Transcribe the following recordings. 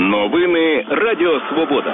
Новини Радіо Свобода.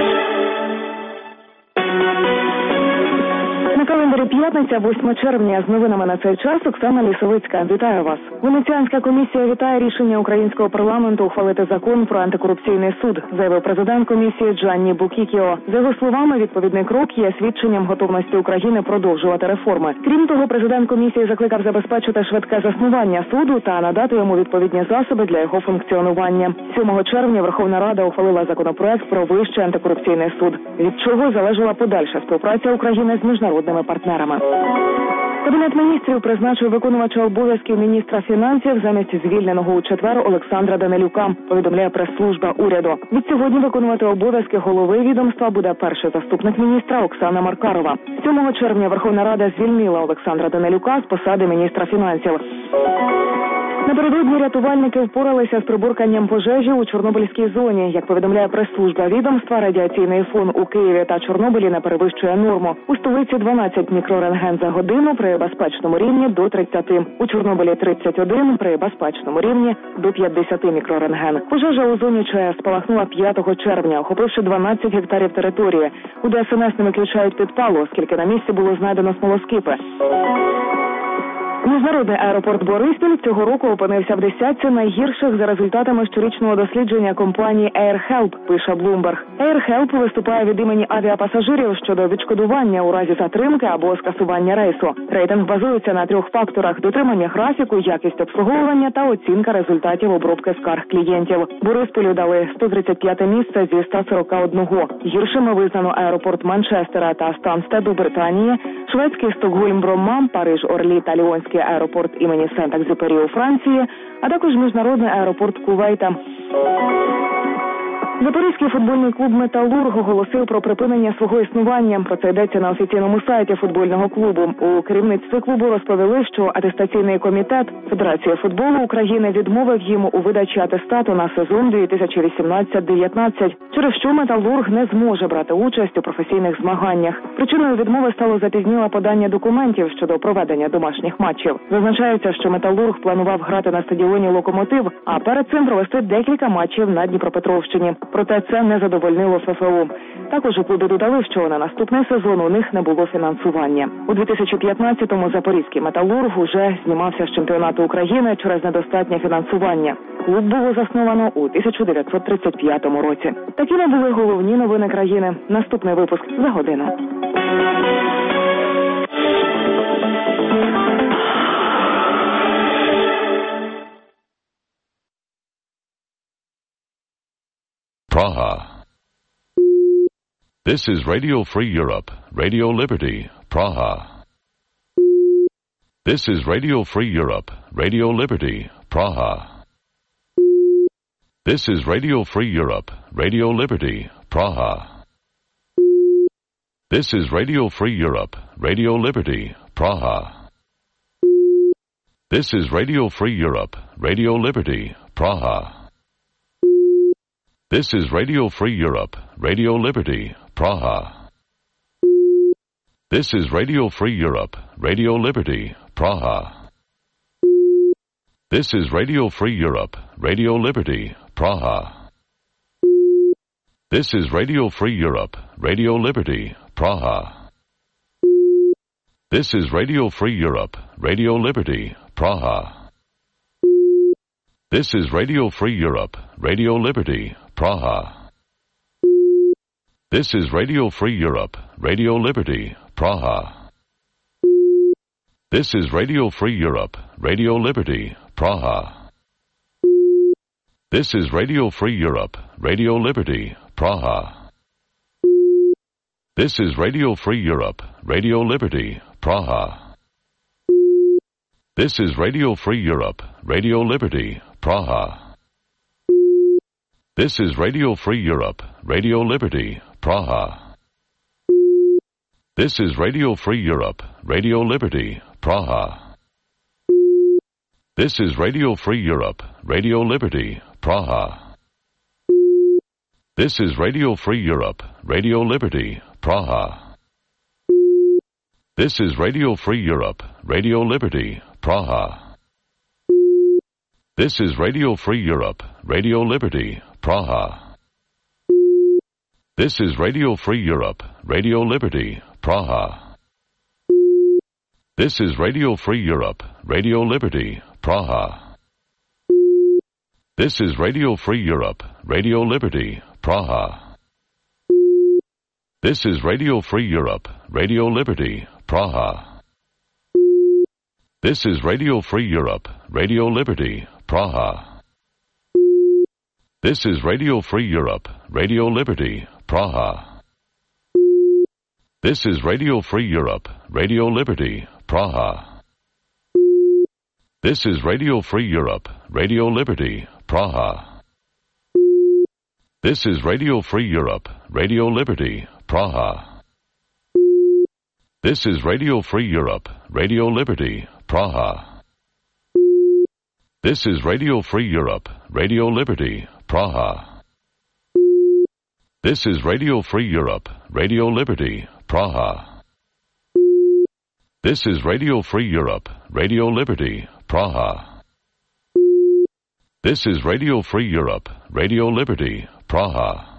На календарі п'ятниця, 8 червня. З новинами на цей час Оксана Лісовицька. Вітаю вас. Венеціанська комісія вітає рішення українського парламенту ухвалити закон про антикорупційний суд, заявив президент комісії Джанні Букікіо. За його словами, відповідний крок є свідченням готовності України продовжувати реформи. Крім того, президент комісії закликав забезпечити швидке заснування суду та надати йому відповідні засоби для його функціонування. 7 червня Верховна Рада ухвалила законопроект про Вищий антикорупційний суд, від чого залежала подальша співпраця України з міжнародними партнерами. Кабінет міністрів призначив виконувача обов'язків міністра фінансів замість звільненого у четвер Олександра Данилюка, повідомляє прес-служба уряду. Відсьогодні виконувати обов'язки голови відомства буде перший заступник міністра Оксана Маркарова. 7 червня Верховна Рада звільнила Олександра Данилюка з посади міністра фінансів. Напередодні рятувальники впоралися з приборканням пожежі у Чорнобильській зоні. Як повідомляє прес-служба відомства, радіаційний фон у Києві та Чорнобилі не перевищує норму. У столиці 12 мікрорентген за годину при безпечному рівні до 30. У Чорнобилі 31 при безпечному рівні до 50 мікрорентген. Пожежа у зоні ЧАЕС спалахнула 5 червня, охопивши 12 гектарів території. У ДСНС не виключають підпалу, оскільки на місці було знайдено смолоскипи. Міжнародний аеропорт Бориспіль цього року опинився в десятці найгірших за результатами щорічного дослідження компанії AirHelp, пише Bloomberg. AirHelp виступає від імені авіапасажирів щодо відшкодування у разі затримки або скасування рейсу. Рейтинг базується на 3 факторах – дотримання графіку, якість обслуговування та оцінка результатів обробки скарг клієнтів. Бориспілю дали 135 місце зі 141. Гіршими визнано аеропорт Манчестера та Станстед Британії, шведський Стокгольм-Бромма, Париж-Орлі та Ліонський аеропорт імені Сент-Екзюпері у Франції, а також міжнародний аеропорт Кувейта. Запорізький футбольний клуб «Металург» оголосив про припинення свого існування. Про це йдеться на офіційному сайті футбольного клубу. У керівництві клубу розповіли, що атестаційний комітет Федерації футболу України відмовив їм у видачі атестату на сезон 2018-19, через що «Металург» не зможе брати участь у професійних змаганнях. Причиною відмови стало запізніле подання документів щодо проведення домашніх матчів. Зазначається, що «Металург» планував грати на стадіоні «Локомотив», а перед цим провести декілька матчів на Дніпропетровщині. Проте це не задовольнило ФФУ. Також у клубі додали, що на наступний сезон у них не було фінансування. У 2015-му запорізький «Металург» уже знімався з чемпіонату України через недостатнє фінансування. Клуб було засновано у 1935 році. Такими були головні новини країни. Наступний випуск за годину. Praha. This is Radio Free Europe, Radio Liberty, Praha. This is Radio Free Europe, Radio Liberty, Praha. This is Radio Free Europe, Radio Liberty, Praha. This is Radio Free Europe, Radio Liberty, Praha. This is Radio Free Europe, Radio Liberty, Praha. This is Radio Free Europe, Radio Liberty, Praha. This is Radio Free Europe, Radio Liberty, Praha. This is Radio Free Europe, Radio Liberty, Praha. This is Radio Free Europe, Radio Liberty, Praha. This is Radio Free Europe, Radio Liberty, Praha. This is Radio Free Europe, Radio Liberty, Praha. This is Radio Free Europe, Radio Liberty, Praha. This is Radio Free Europe, Radio Liberty, Praha. This is Radio Free Europe, Radio Liberty, Praha. This is Radio Free Europe, Radio Liberty, Praha. This is Radio Free Europe, Radio Liberty, Praha. This is Radio Free Europe, Radio Liberty, Praha. This is Radio Free Europe, Radio Liberty, Praha. This is Radio Free Europe, Radio Liberty, Praha. This is Radio Free Europe, Radio Liberty, Praha. This is Radio Free Europe, Radio Liberty, Praha. This is Radio Free Europe, Radio Liberty, Praha. This is Radio Free Europe, Radio Liberty, Praha. This is Radio Free Europe, Radio Liberty, Praha. This is Radio Free Europe, Radio Liberty, Praha. This is Radio Free Europe, Radio Liberty, Praha. This is Radio Free Europe, Radio Liberty, Praha. This is Radio Free Europe, Radio Liberty, Praha. This is Radio Free Europe, Radio Liberty, Praha. This is Radio Free Europe, Radio Liberty, Praha. This is Radio Free Europe, Radio Liberty, Praha. This is Radio Free Europe, Radio Liberty, Praha. This is Radio Free Europe, Radio Liberty, Praha. This is Radio Free Europe, Radio Liberty, Praha. This is Radio Free Europe, Radio Liberty, Praha. This is Radio Free Europe, Radio Liberty, Praha.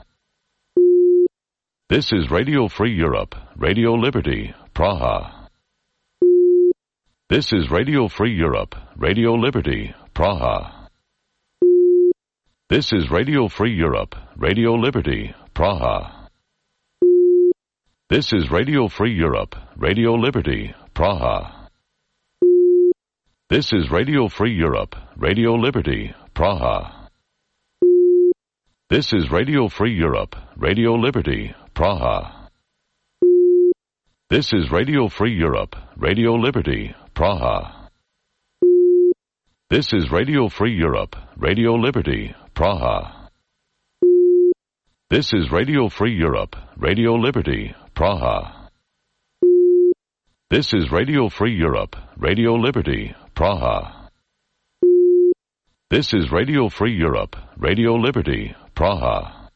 This is Radio Free Europe, Radio Liberty, Praha. This is Radio Free Europe, Radio Liberty, Praha. This is Radio Free Europe, Radio Liberty, Praha. This is Radio Free Europe, Radio Liberty, Praha. This is Radio Free Europe, Radio Liberty, Praha. This is Radio Free Europe, Radio Liberty, Praha. This is Radio Free Europe, Radio Liberty, Praha. This is Radio Free Europe, Radio Liberty, Praha. This is Radio Free Europe, Radio Liberty, Praha. This is Radio Free Europe, Radio Liberty, Praha. This is Radio Free Europe, Radio Liberty, Praha.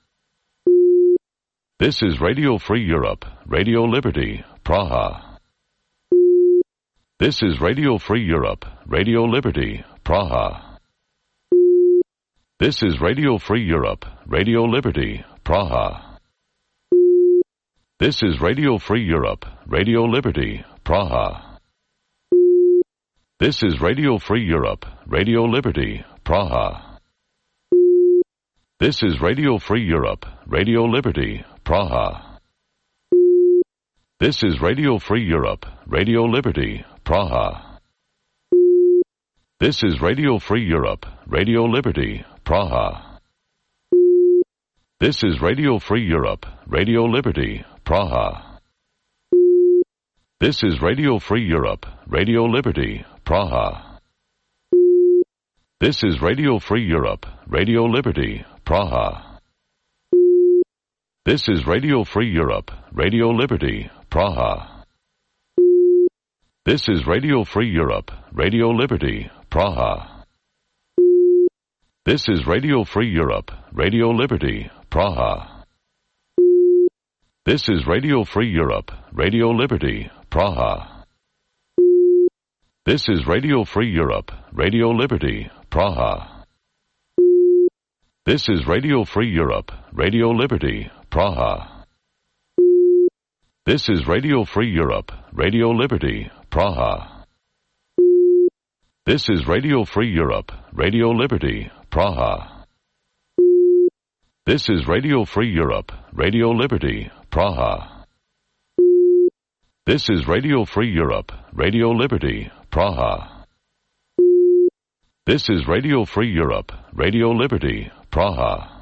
This is Radio Free Europe, Radio Liberty, Praha. This is Radio Free Europe, Radio Liberty, Praha. This is Radio Free Europe, Radio Liberty, Praha. This is Radio Free Europe, Radio Liberty, Praha. This is Radio Free Europe, Radio Liberty, Praha. This is Radio Free Europe, Radio Liberty, Praha. This is Radio Free Europe, Radio Liberty, Praha. This is Radio Free Europe, Radio Liberty, Praha. This is Radio Free Europe, Radio Liberty, Praha. This is Radio Free Europe, Radio Liberty, Praha. This is Radio Free Europe, Radio Liberty, Praha. This is Radio Free Europe, Radio Liberty, Praha. This is Radio Free Europe, Radio Liberty, Praha. This is Radio Free Europe, Radio Liberty, Praha. This is Radio Free Europe, Radio Liberty, Praha. This is Radio Free Europe, Radio Liberty, Praha. This is Radio Free Europe, Radio Liberty, Praha. This is Radio Free Europe, Radio Liberty, Praha. This is Radio Free Europe, Radio Liberty, Praha. This is Radio Free Europe, Radio Liberty, Praha. This is Radio Free Europe, Radio Liberty, Praha. This is Radio Free Europe, Radio Liberty, Praha.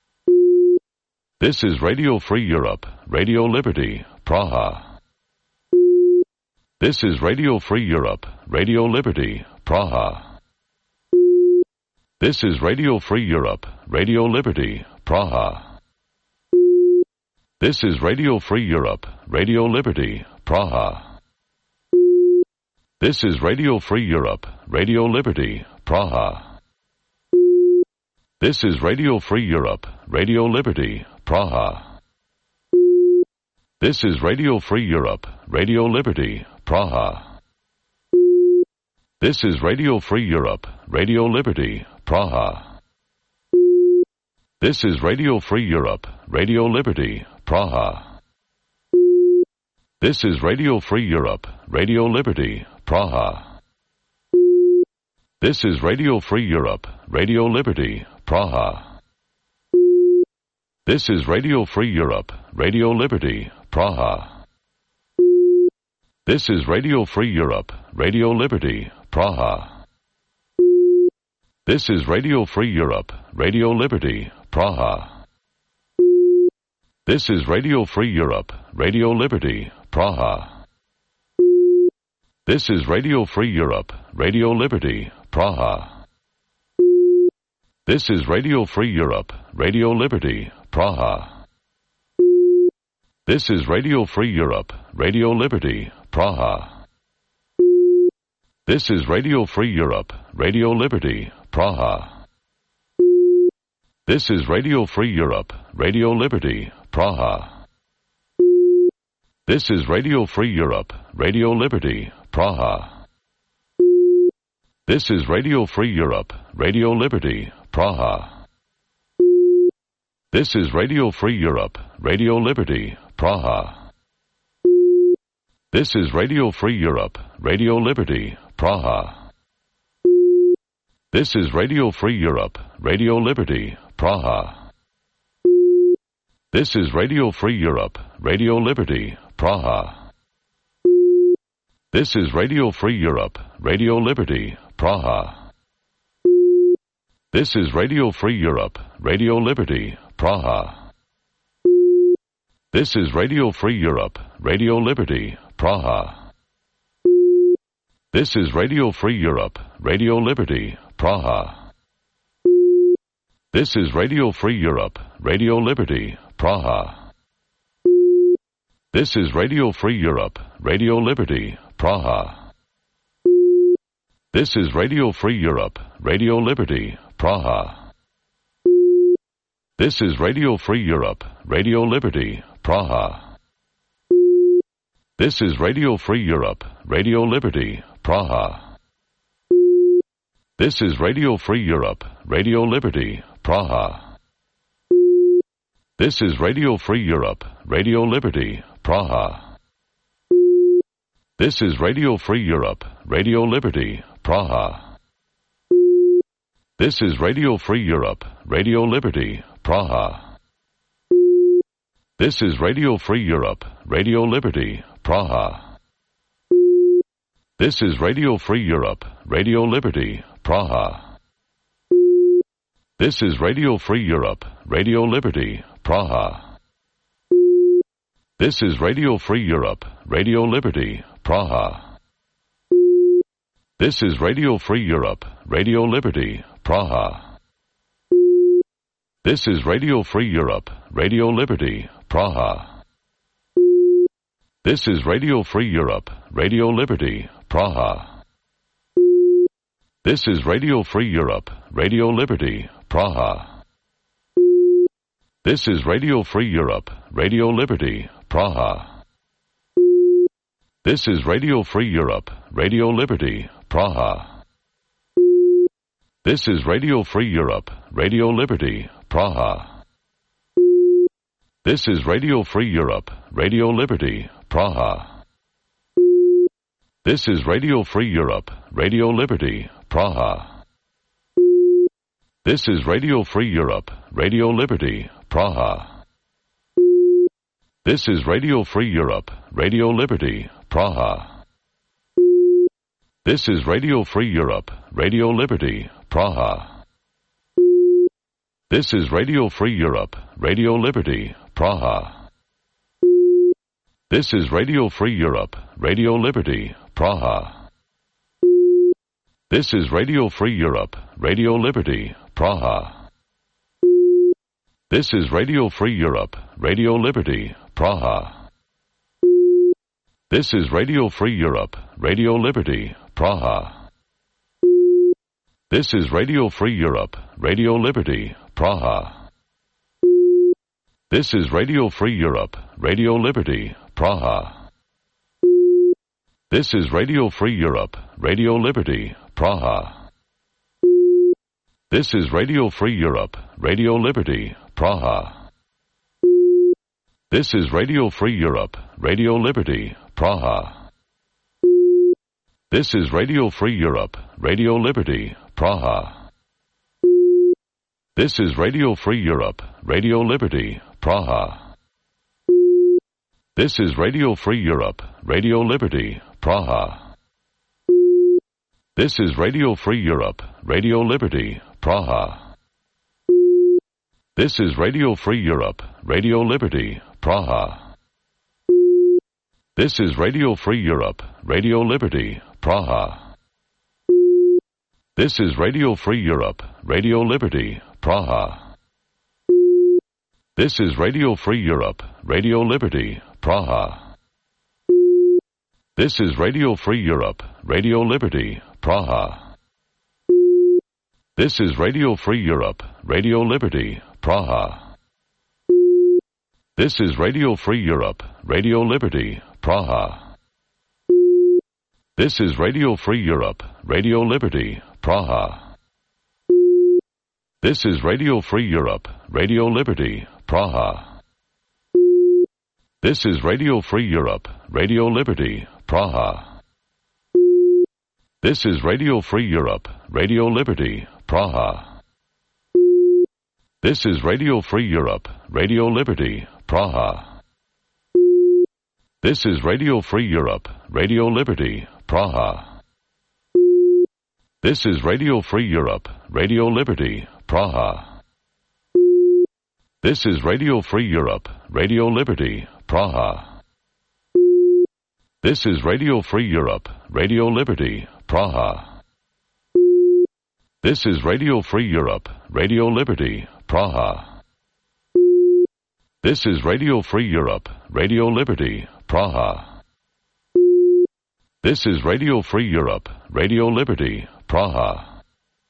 This is Radio Free Europe, Radio Liberty, Praha. This is Radio Free Europe, Radio Liberty, Praha. This is Radio Free Europe, Radio Liberty, Praha. This is Radio Free Europe, Radio Liberty, Praha. This is Radio Free Europe, Radio Liberty, Praha. This is Radio Free Europe, Radio Liberty, Praha. This is Radio Free Europe, Radio Liberty, Praha. This is Radio Free Europe, Radio Liberty, Praha. This is Radio Free Europe, Radio Liberty, Praha. This is Radio Free Europe, Radio Liberty, Praha. This is Radio Free Europe, Radio Liberty, Praha. This is Radio Free Europe, Radio Liberty, Praha. This is Radio Free Europe, Radio Liberty, Praha. This is Radio Free Europe, Radio Liberty, Praha. This is Radio Free Europe, Radio Liberty, Praha. This is Radio Free Europe, Radio Liberty, Praha. This is Radio Free Europe, Radio Liberty, Praha. This is Radio Free Europe, Radio Liberty, Praha. This is Radio Free Europe, Radio Liberty, Praha. This is Radio Free Europe, Radio Liberty, Praha. This is Radio Free Europe, Radio Liberty, Praha. This is Radio Free Europe, Radio Liberty, Praha. This is Radio Free Europe, Radio Liberty, Praha. This is Radio Free Europe, Radio Liberty, Praha. This is Radio Free Europe, Radio Liberty, Praha. This is Radio Free Europe, Radio Liberty, Praha. This is Radio Free Europe, Radio Liberty, Praha. This is Radio Free Europe, Radio Liberty, Praha. This is Radio Free Europe, Radio Liberty, Praha. This is Radio Free Europe, Radio Liberty, Praha. This is Radio Free Europe, Radio Liberty, Praha. This is Radio Free Europe, Radio Liberty, Praha. This is Radio Free Europe, Radio Liberty, Praha. This is Radio Free Europe, Radio Liberty, Praha. This is Radio Free Europe, Radio Liberty, Praha. This is Radio Free Europe, Radio Liberty, Praha. This is Radio Free Europe, Radio Liberty, Praha. This is Radio Free Europe, Radio Liberty, Praha. This is Radio Free Europe, Radio Liberty, Praha. This is Radio Free Europe, Radio Liberty, Praha. This is Radio Free Europe, Radio Liberty, Praha. This is Radio Free Europe, Radio Liberty, Praha. This is Radio Free Europe, Radio Liberty, Praha. This is Radio Free Europe, Radio Liberty, Praha. This is Radio Free Europe, Radio Liberty, Praha. This is Radio Free Europe, Radio Liberty, Praha. This is Radio Free Europe, Radio Liberty, Praha. This is Radio Free Europe, Radio Liberty, Praha. This is Radio Free Europe, Radio Liberty, Praha. This is Radio Free Europe, Radio Liberty, Praha. This is Radio Free Europe, Radio Liberty, Praha. This is Radio Free Europe, Radio Liberty, Praha. This is Radio Free Europe, Radio Liberty, Praha. This is Radio Free Europe, Radio Liberty, Praha. This is Radio Free Europe, Radio Liberty, Praha. This is Radio Free Europe, Radio Liberty, Praha. This is Radio Free Europe, Radio Liberty, Praha. This is Radio Free Europe, Radio Liberty, Praha. This is Radio Free Europe, Radio Liberty, Praha. This is Radio Free Europe, Radio Liberty, Praha. This is Radio Free Europe, Radio Liberty, Praha. This is Radio Free Europe, Radio Liberty, Praha. This is Radio Free Europe, Radio Liberty, Praha. This is Radio Free Europe, Radio Liberty, Praha. This is Radio Free Europe, Radio Liberty, Praha. This is Radio Free Europe, Radio Liberty, Praha. This is Radio Free Europe, Radio Liberty, Praha. This is Radio Free Europe, Radio Liberty, Praha. This is Radio Free Europe, Radio Liberty, Praha. This is Radio Free Europe, Radio Liberty, Praha. This is Radio Free Europe, Radio Liberty, Praha. This is Radio Free Europe, Radio Liberty, Praha. This is Radio Free Europe, Radio Liberty, Praha. This is Radio Free Europe, Radio Liberty, Praha. This is Radio Free Europe, Radio Liberty, Praha. This is Radio Free Europe, Radio Liberty, Praha. This is Radio Free Europe, Radio Liberty, Praha. This is Radio Free Europe, Radio Liberty, Praha. This is Radio Free Europe, Radio Liberty, Praha. This is Radio Free Europe, Radio Liberty, Praha. This is Radio Free Europe, Radio Liberty, Praha. This is Radio Free Europe, Radio Liberty, Praha. This is Radio Free Europe, Radio Liberty, Praha. This is Radio Free Europe, Radio Liberty, Praha. This is Radio Free Europe, Radio Liberty, Praha. This is Radio Free Europe, Radio Liberty, Praha. This is Radio Free Europe, Radio Liberty, Praha. This is Radio Free Europe, Radio Liberty, Praha.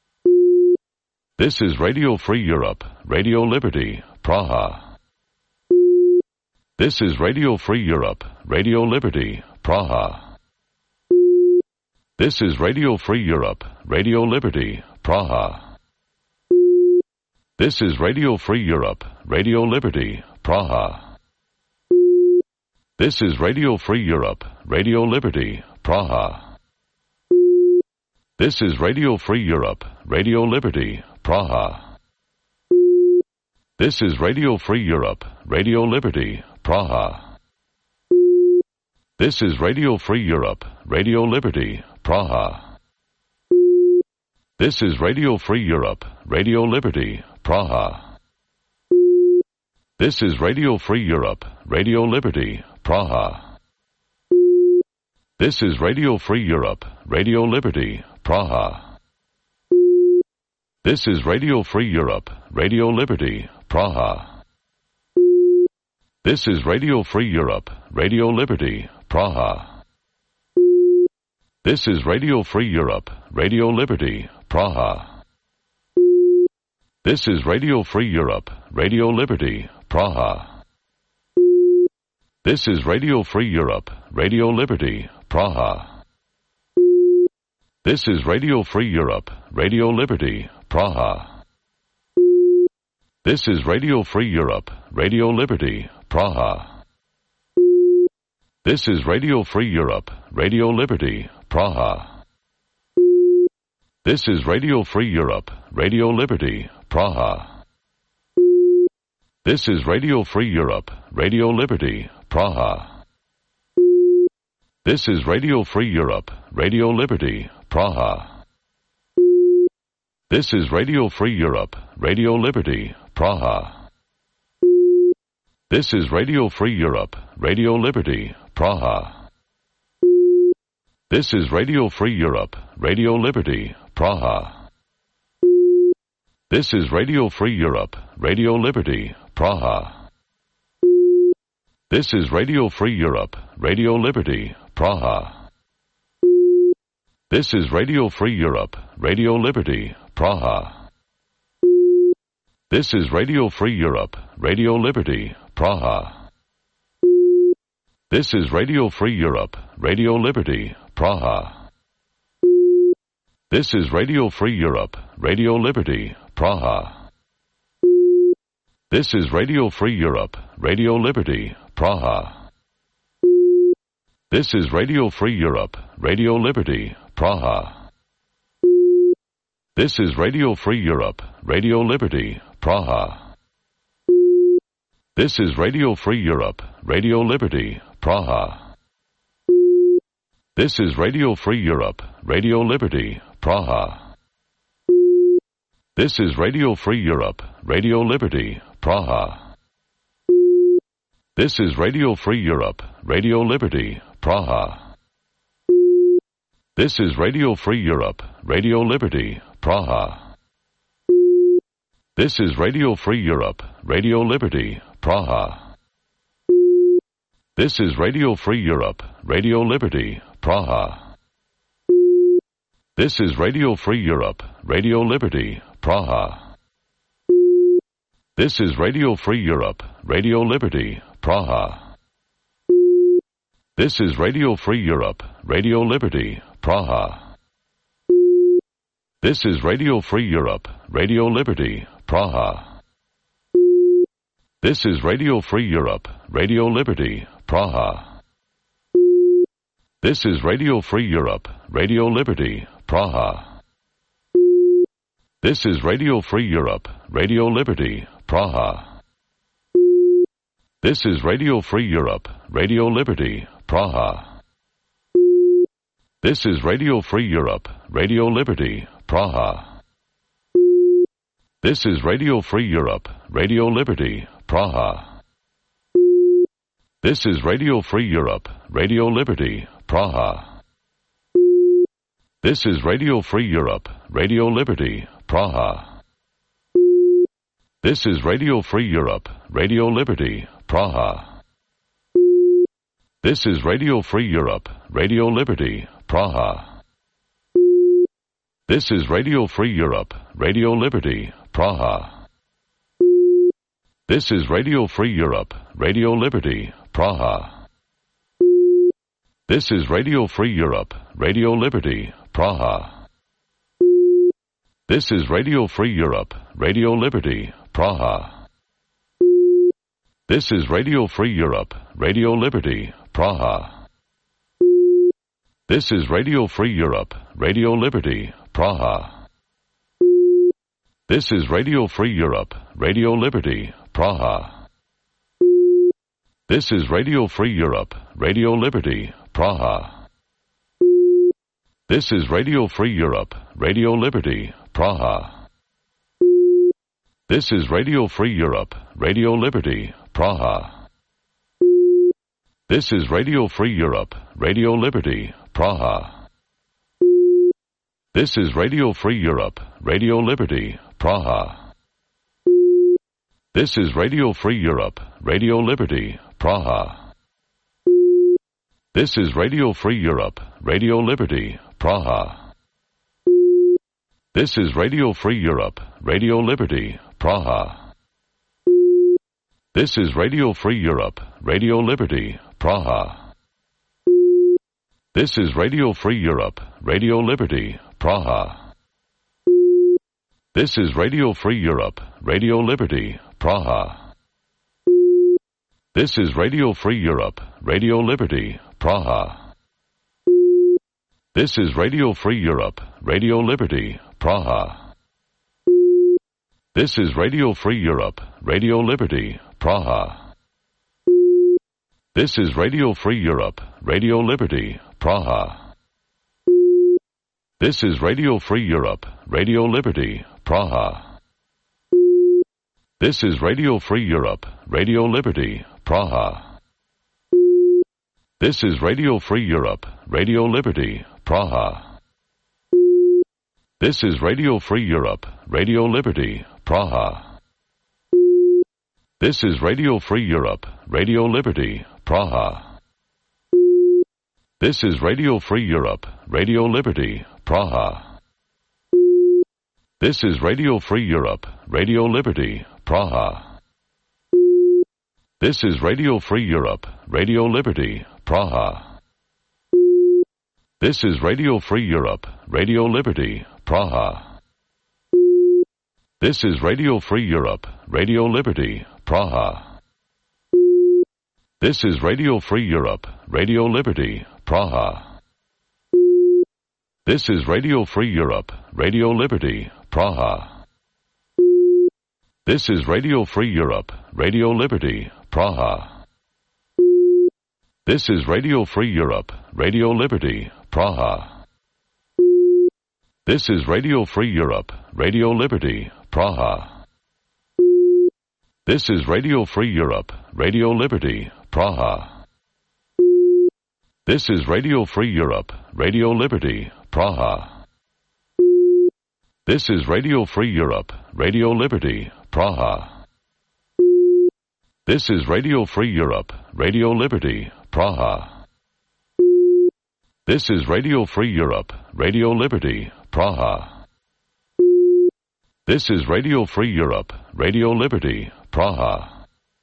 This is Radio Free Europe, Radio Liberty, Praha. This is Radio Free Europe, Radio Liberty, Praha. This is Radio Free Europe, Radio Liberty, Praha. This is Radio Free Europe, Radio Liberty, Praha. This is Radio Free Europe, Radio Liberty, Praha. This is Radio Free Europe, Radio Liberty, Praha. This is Radio Free Europe, Radio Liberty, Praha. This is Radio Free Europe, Radio Liberty, Praha. This is Radio Free Europe, Radio Liberty, Praha. This is Radio Free Europe, Radio Liberty, Praha. This is Radio Free Europe, Radio Liberty, Praha. This is Radio Free Europe, Radio Liberty, Praha. This is Radio Free Europe, Radio Liberty, Praha. This is Radio Free Europe, Radio Liberty, Praha. This is Radio Free Europe, Radio Liberty, Praha. This is Radio Free Europe, Radio Liberty, Praha. This is Radio Free Europe, Radio Liberty, Praha. This is Radio Free Europe, Radio Liberty, Praha. This is Radio Free Europe, Radio Liberty, Praha. This is Radio Free Europe, Radio Liberty, Praha. This is Radio Free Europe, Radio Liberty, Praha. This is Radio Free Europe, Radio Liberty, Praha. This is Radio Free Europe, Radio Liberty, Praha. This is Radio Free Europe, Radio Liberty, Praha. This is Radio Free Europe, Radio Liberty, Praha. This is Radio Free Europe, Radio Liberty, Praha. This is Radio Free Europe, Radio Liberty, Praha. This is Radio Free Europe, Radio Liberty, Praha. This is Radio Free Europe, Radio Liberty, Praha. This is Radio Free Europe, Radio Liberty, Praha. This is Radio Free Europe, Radio Liberty, Praha. This is Radio Free Europe, Radio Liberty, Praha. This is Radio Free Europe, Radio Liberty, Praha. This is Radio Free Europe, Radio Liberty, Praha. This is Radio Free Europe, Radio Liberty, Praha. This is Radio Free Europe, Radio Liberty, Praha. This is Radio Free Europe, Radio Liberty, Praha. This is Radio Free Europe, Radio Liberty, Praha. This is Radio Free Europe, Radio Liberty, Praha. This is Radio Free Europe, Radio Liberty, Praha. This is Radio Free Europe, Radio Liberty, Praha. This is Radio Free Europe, Radio Liberty, Praha. This is Radio Free Europe, Radio Liberty, Praha. This is Radio Free Europe, Radio Liberty, Praha. This is Radio Free Europe, Radio Liberty, Praha. This is Radio Free Europe, Radio Liberty, Praha. This is Radio Free Europe, Radio Liberty, Praha. This is Radio Free Europe, Radio Liberty, Praha. This is Radio Free Europe, Radio Liberty, Praha. This is Radio Free Europe, Radio Liberty, Praha. This is Radio Free Europe, Radio Liberty, Praha. This is Radio Free Europe, Radio Liberty, Praha. This is Radio Free Europe, Radio Liberty, Praha. This is Radio Free Europe, Radio Liberty, Praha. This is Radio Free Europe, Radio Liberty, Praha. This is Radio Free Europe, Radio Liberty, Praha. This is Radio Free Europe, Radio Liberty, Praha. This is Radio Free Europe, Radio Liberty, Praha. This is Radio Free Europe, Radio Liberty, Praha. This is Radio Free Europe, Radio Liberty, Praha. This is Radio Free Europe, Radio Liberty, Praha. This is Radio Free Europe, Radio Liberty, Praha. This is Radio Free Europe, Radio Liberty, Praha. This is Radio Free Europe, Radio Liberty, Praha. This is Radio Free Europe, Radio Liberty, Praha. This is Radio Free Europe, Radio Liberty, Praha. This is Radio Free Europe, Radio Liberty, Praha. This is Radio Free Europe, Radio Liberty, Praha. This is Radio Free Europe, Radio Liberty, Praha. This is Radio Free Europe, Radio Liberty, Praha. This is Radio Free Europe, Radio Liberty, Praha. This is Radio Free Europe, Radio Liberty, Praha. This is Radio Free Europe, Radio Liberty, Praha. This is Radio Free Europe, Radio Liberty, Praha. This is Radio Free Europe, Radio Liberty, Praha. This is Radio Free Europe, Radio Liberty, Praha. This is Radio Free Europe, Radio Liberty, Praha. This is Radio Free Europe, Radio Liberty, Praha. This is Radio Free Europe, Radio Liberty, Praha. This is Radio Free Europe, Radio Liberty, Praha. This is Radio Free Europe, Radio Liberty, Praha. This is Radio Free Europe, Radio Liberty, Praha. This is Radio Free Europe, Radio Liberty, Praha. This is Radio Free Europe, Radio Liberty, Praha. This is Radio Free Europe, Radio Liberty, Praha. This is Radio Free Europe, Radio Liberty, Praha. This is Radio Free Europe, Radio Liberty, Praha. This is Radio Free Europe, Radio Liberty, Praha. This is Radio Free Europe, Radio Liberty, Praha. This is Radio Free Europe, Radio Liberty, Praha. This is Radio Free Europe, Radio Liberty, Praha. This is Radio Free Europe, Radio Liberty, Praha. This is Radio Free Europe, Radio Liberty, Praha. This is Radio Free Europe, Radio Liberty, Praha. This is Radio Free Europe, Radio Liberty, Praha. This is Radio Free Europe, Radio Liberty, Praha. This is Radio Free Europe, Radio Liberty, Praha. This is Radio Free Europe, Radio Liberty, Praha.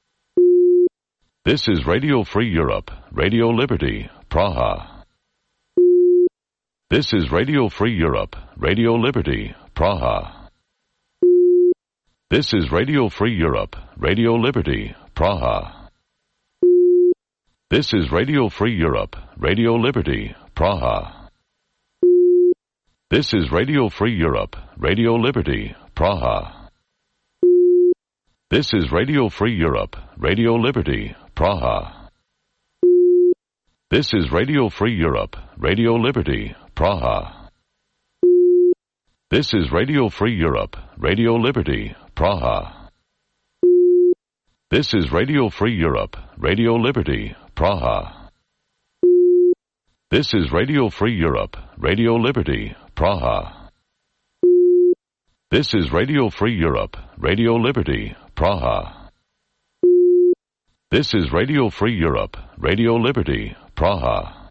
This is Radio Free Europe, Radio Liberty, Praha. This is Radio Free Europe, Radio Liberty, Praha. This is Radio Free Europe, Radio Liberty, Praha. This is Radio Free Europe, Radio Liberty, Praha. This is Radio Free Europe, Radio Liberty, Praha. This is Radio Free Europe, Radio Liberty, Praha. This is Radio Free Europe, Radio Liberty, Praha. This is Radio Free Europe, Radio Liberty, Praha. This is Radio Free Europe, Radio Liberty, Praha. This is Radio Free Europe, Radio Liberty, Praha. This is Radio Free Europe, Radio Liberty, Praha. This is Radio Free Europe, Radio Liberty, Praha.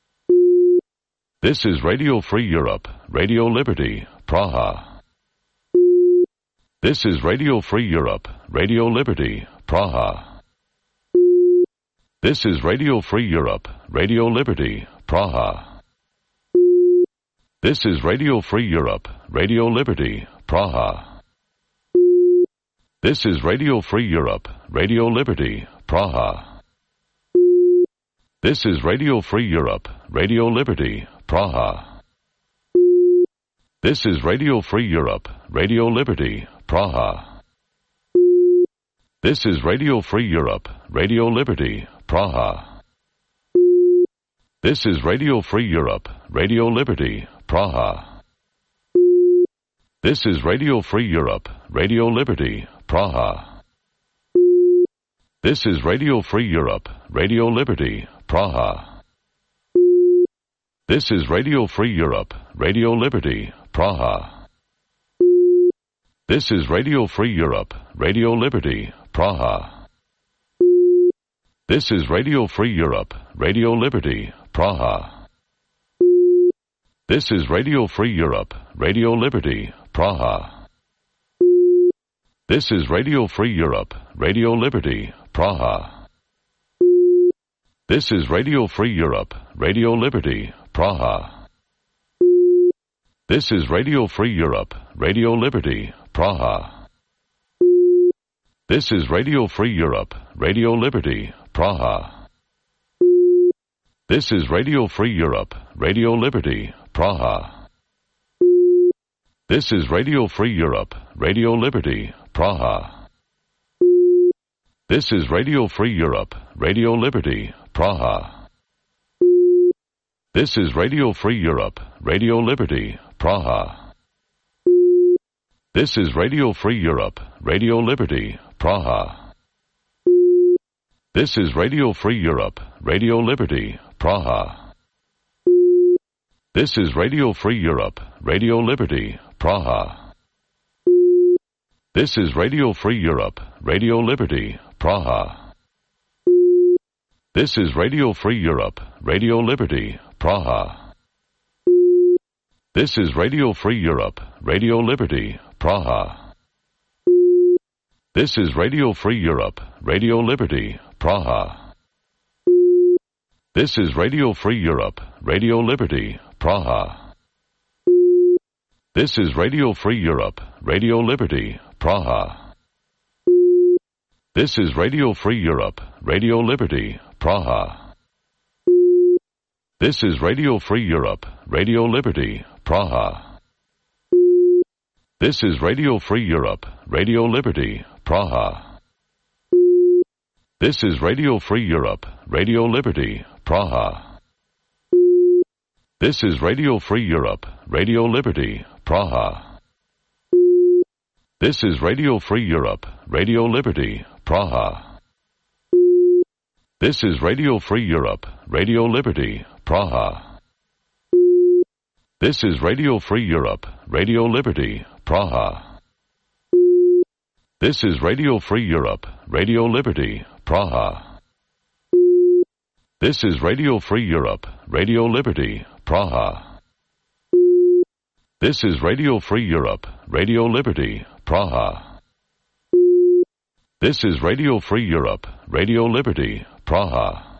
This is Radio Free Europe, Radio Liberty, Praha. This is Radio Free Europe, Radio Liberty, Praha. This is Radio Free Europe, Radio Liberty, Praha. This is Radio Free Europe, Radio Liberty, Praha. This is Radio Free Europe, Radio Liberty, Praha. This is Radio Free Europe, Radio Liberty, Praha. This is Radio Free Europe, Radio Liberty, Praha. This is Radio Free Europe, Radio Liberty, Praha. This is Radio Free Europe, Radio Liberty, Praha. This is Radio Free Europe, Radio Liberty, Praha. This is Radio Free Europe, Radio Liberty, Praha. This is Radio Free Europe, Radio Liberty, Praha. This is Radio Free Europe, Radio Liberty, Praha. This is Radio Free Europe, Radio Liberty, Praha. This is Radio Free Europe, Radio Liberty, Praha. This is Radio Free Europe, Radio Liberty, Praha. This is Radio Free Europe, Radio Liberty, Praha. This is Radio Free Europe, Radio Liberty, Praha. This is Radio Free Europe, Radio Liberty, Praha. This is Radio Free Europe, Radio Liberty, Praha. This is Radio Free Europe, Radio Liberty, Praha. This is Radio Free Europe, Radio Liberty, Praha. This is Radio Free Europe, Radio Liberty, Praha. This is Radio Free Europe, Radio Liberty, Praha. This is Radio Free Europe, Radio Liberty, Praha. This is Radio Free Europe, Radio Liberty, Praha. This is Radio Free Europe, Radio Liberty, Praha. This is Radio Free Europe, Radio Liberty, Praha. This is Radio Free Europe, Radio Liberty, Praha. This is Radio Free Europe, Radio Liberty, Praha. This is Radio Free Europe, Radio Liberty, Praha. This is Radio Free Europe, Radio Liberty, Praha. This is Radio Free Europe, Radio Liberty, Praha. This is Radio Free Europe, Radio Liberty, Praha. This is Radio Free Europe, Radio Liberty, Praha. This is Radio Free Europe, Radio Liberty, Praha. This is Radio Free Europe, Radio Liberty, Praha. This is Radio Free Europe, Radio Liberty, Praha. This is Radio Free Europe, Radio Liberty, Praha. This is Radio Free Europe, Radio Liberty, Praha. This is Radio Free Europe, Radio Liberty, Praha. This is Radio Free Europe, Radio Liberty, Praha. This is Radio Free Europe, Radio Liberty, Praha. This is Radio Free Europe, Radio Liberty, Praha.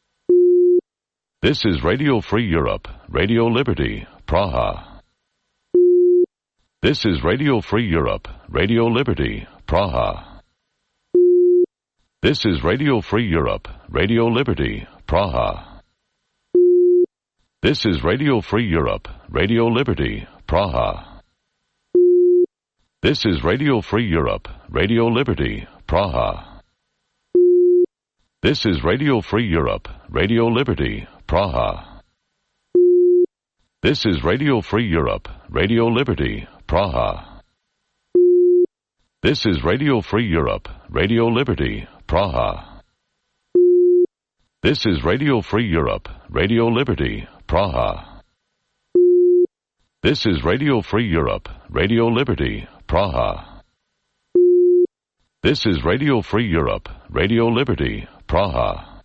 This is Radio Free Europe, Radio Liberty, Praha. This is Radio Free Europe, Radio Liberty, Praha. This is Radio Free Europe, Radio Liberty, Praha. This is Radio Free Europe, Radio Liberty, Praha. This is Radio Free Europe, Radio Liberty, Praha. This is Radio Free Europe, Radio Liberty, Praha. This is Radio Free Europe, Radio Liberty, Praha. This is Radio Free Europe, Radio Liberty, Praha. This is Radio Free Europe, Radio Liberty, Praha. This is Radio Free Europe, Radio Liberty, Praha. This is Radio Free Europe, Radio Liberty, Praha.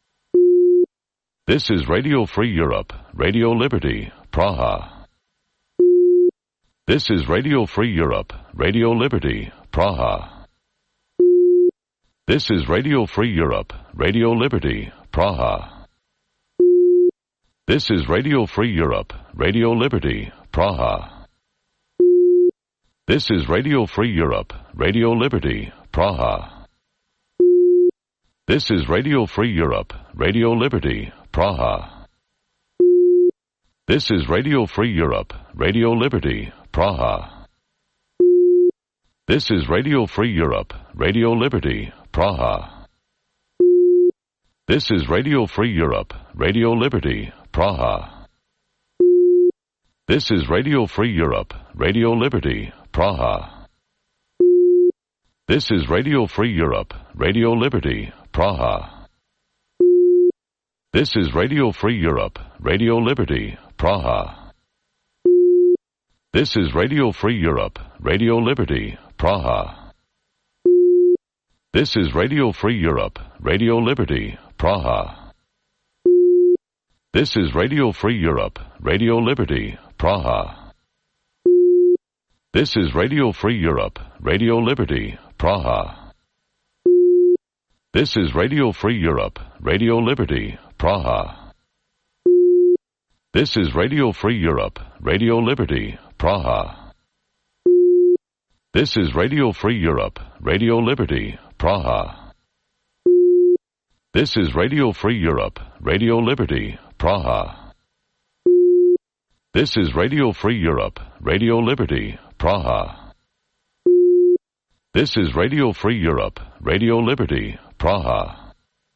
This is Radio Free Europe, Radio Liberty, Praha. This is Radio Free Europe, Radio Liberty, Praha. This is Radio Free Europe, Radio Liberty, Praha. This is Radio Free Europe, Radio Liberty, Praha. This is Radio Free Europe, Radio Liberty, Praha. This is Radio Free Europe, Radio Liberty, Praha. This is Radio Free Europe, Radio Liberty, Praha. This is Radio Free Europe, Radio Liberty, Praha. This is Radio Free Europe, Radio Liberty, Praha. This is Radio Free Europe, Radio Liberty, Praha. This is Radio Free Europe, Radio Liberty, Praha. This is Radio Free Europe, Radio Liberty, Praha. This is Radio Free Europe, Radio Liberty, Praha. This is Radio Free Europe, Radio Liberty, Praha. This is Radio Free Europe, Radio Liberty, Praha. This is Radio Free Europe, Radio Liberty, Praha. This is Radio Free Europe, Radio Liberty, Praha. This is Radio Free Europe, Radio Liberty, Praha. This is Radio Free Europe, Radio Liberty, Praha. This is Radio Free Europe, Radio Liberty, Praha. This is Radio Free Europe, Radio Liberty, Praha. This is Radio Free Europe, Radio Liberty, Praha.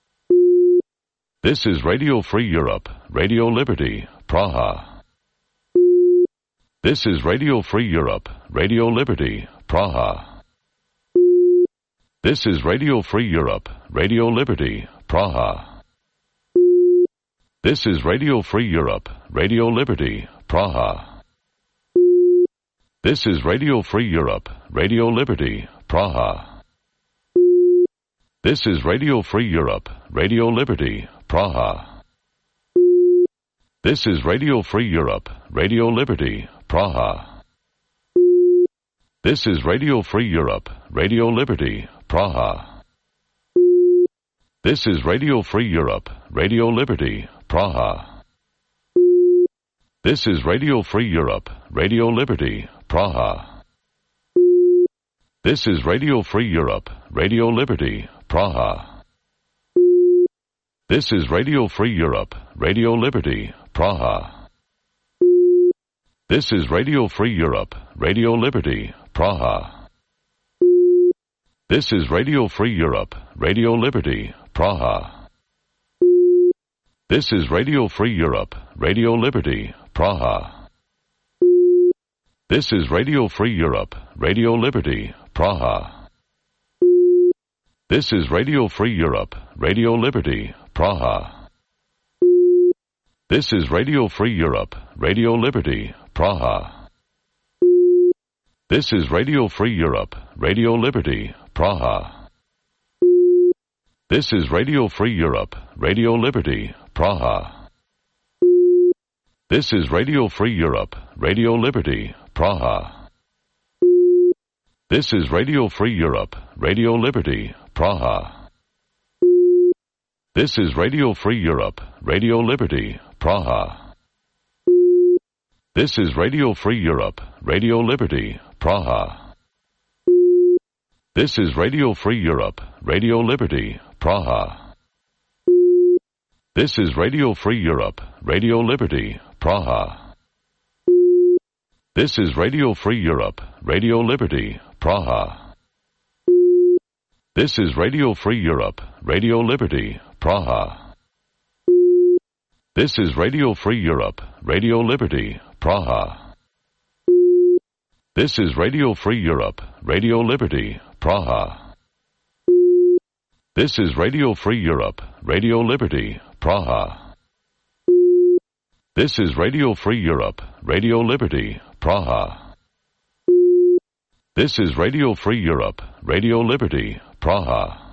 This is Radio Free Europe, Radio Liberty, Praha. This is Radio Free Europe, Radio Liberty, Praha. This is Radio Free Europe, Radio Liberty, Praha. This is Radio Free Europe, Radio Liberty, Praha. This is Radio Free Europe, Radio Liberty, Praha. This is Radio Free Europe, Radio Liberty, Praha. This is Radio Free Europe, Radio Liberty, Praha. This is Radio Free Europe, Radio Liberty, Praha. This is Radio Free Europe, Radio Liberty, Praha. This is Radio Free Europe, Radio Liberty, Praha. This is Radio Free Europe, Radio Liberty, Praha. This is Radio Free Europe, Radio Liberty, Praha. This is Radio Free Europe, Radio Liberty, Praha. This is Radio Free Europe, Radio Liberty, Praha. This is Radio Free Europe, Radio Liberty, Praha. This is Radio Free Europe, Radio Liberty, Praha. This is Radio Free Europe, Radio Liberty, Praha. This is Radio Free Europe, Radio Liberty, Praha. This is Radio Free Europe, Radio Liberty, Praha. This is Radio Free Europe, Radio Liberty, Praha. This is Radio Free Europe, Radio Liberty, Praha. This is Radio Free Europe, Radio Liberty, Praha. This is Radio Free Europe, Radio Liberty, Praha. This is Radio Free Europe, Radio Liberty, Praha. This is Radio Free Europe, Radio Liberty, Praha. This is Radio Free Europe, Radio Liberty, Praha. This is Radio Free Europe, Radio Liberty, Praha. This is Radio Free Europe, Radio Liberty, Praha. This is Radio Free Europe, Radio Liberty, Praha. This is Radio Free Europe, Radio Liberty, Praha. This is Radio Free Europe, Radio Liberty, Praha. This is Radio Free Europe, Radio Liberty, Praha. This is Radio Free Europe, Radio Liberty, Praha.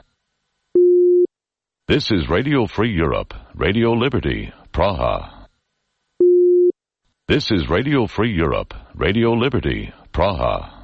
This is Radio Free Europe, Radio Liberty, Praha. This is Radio Free Europe, Radio Liberty, Praha.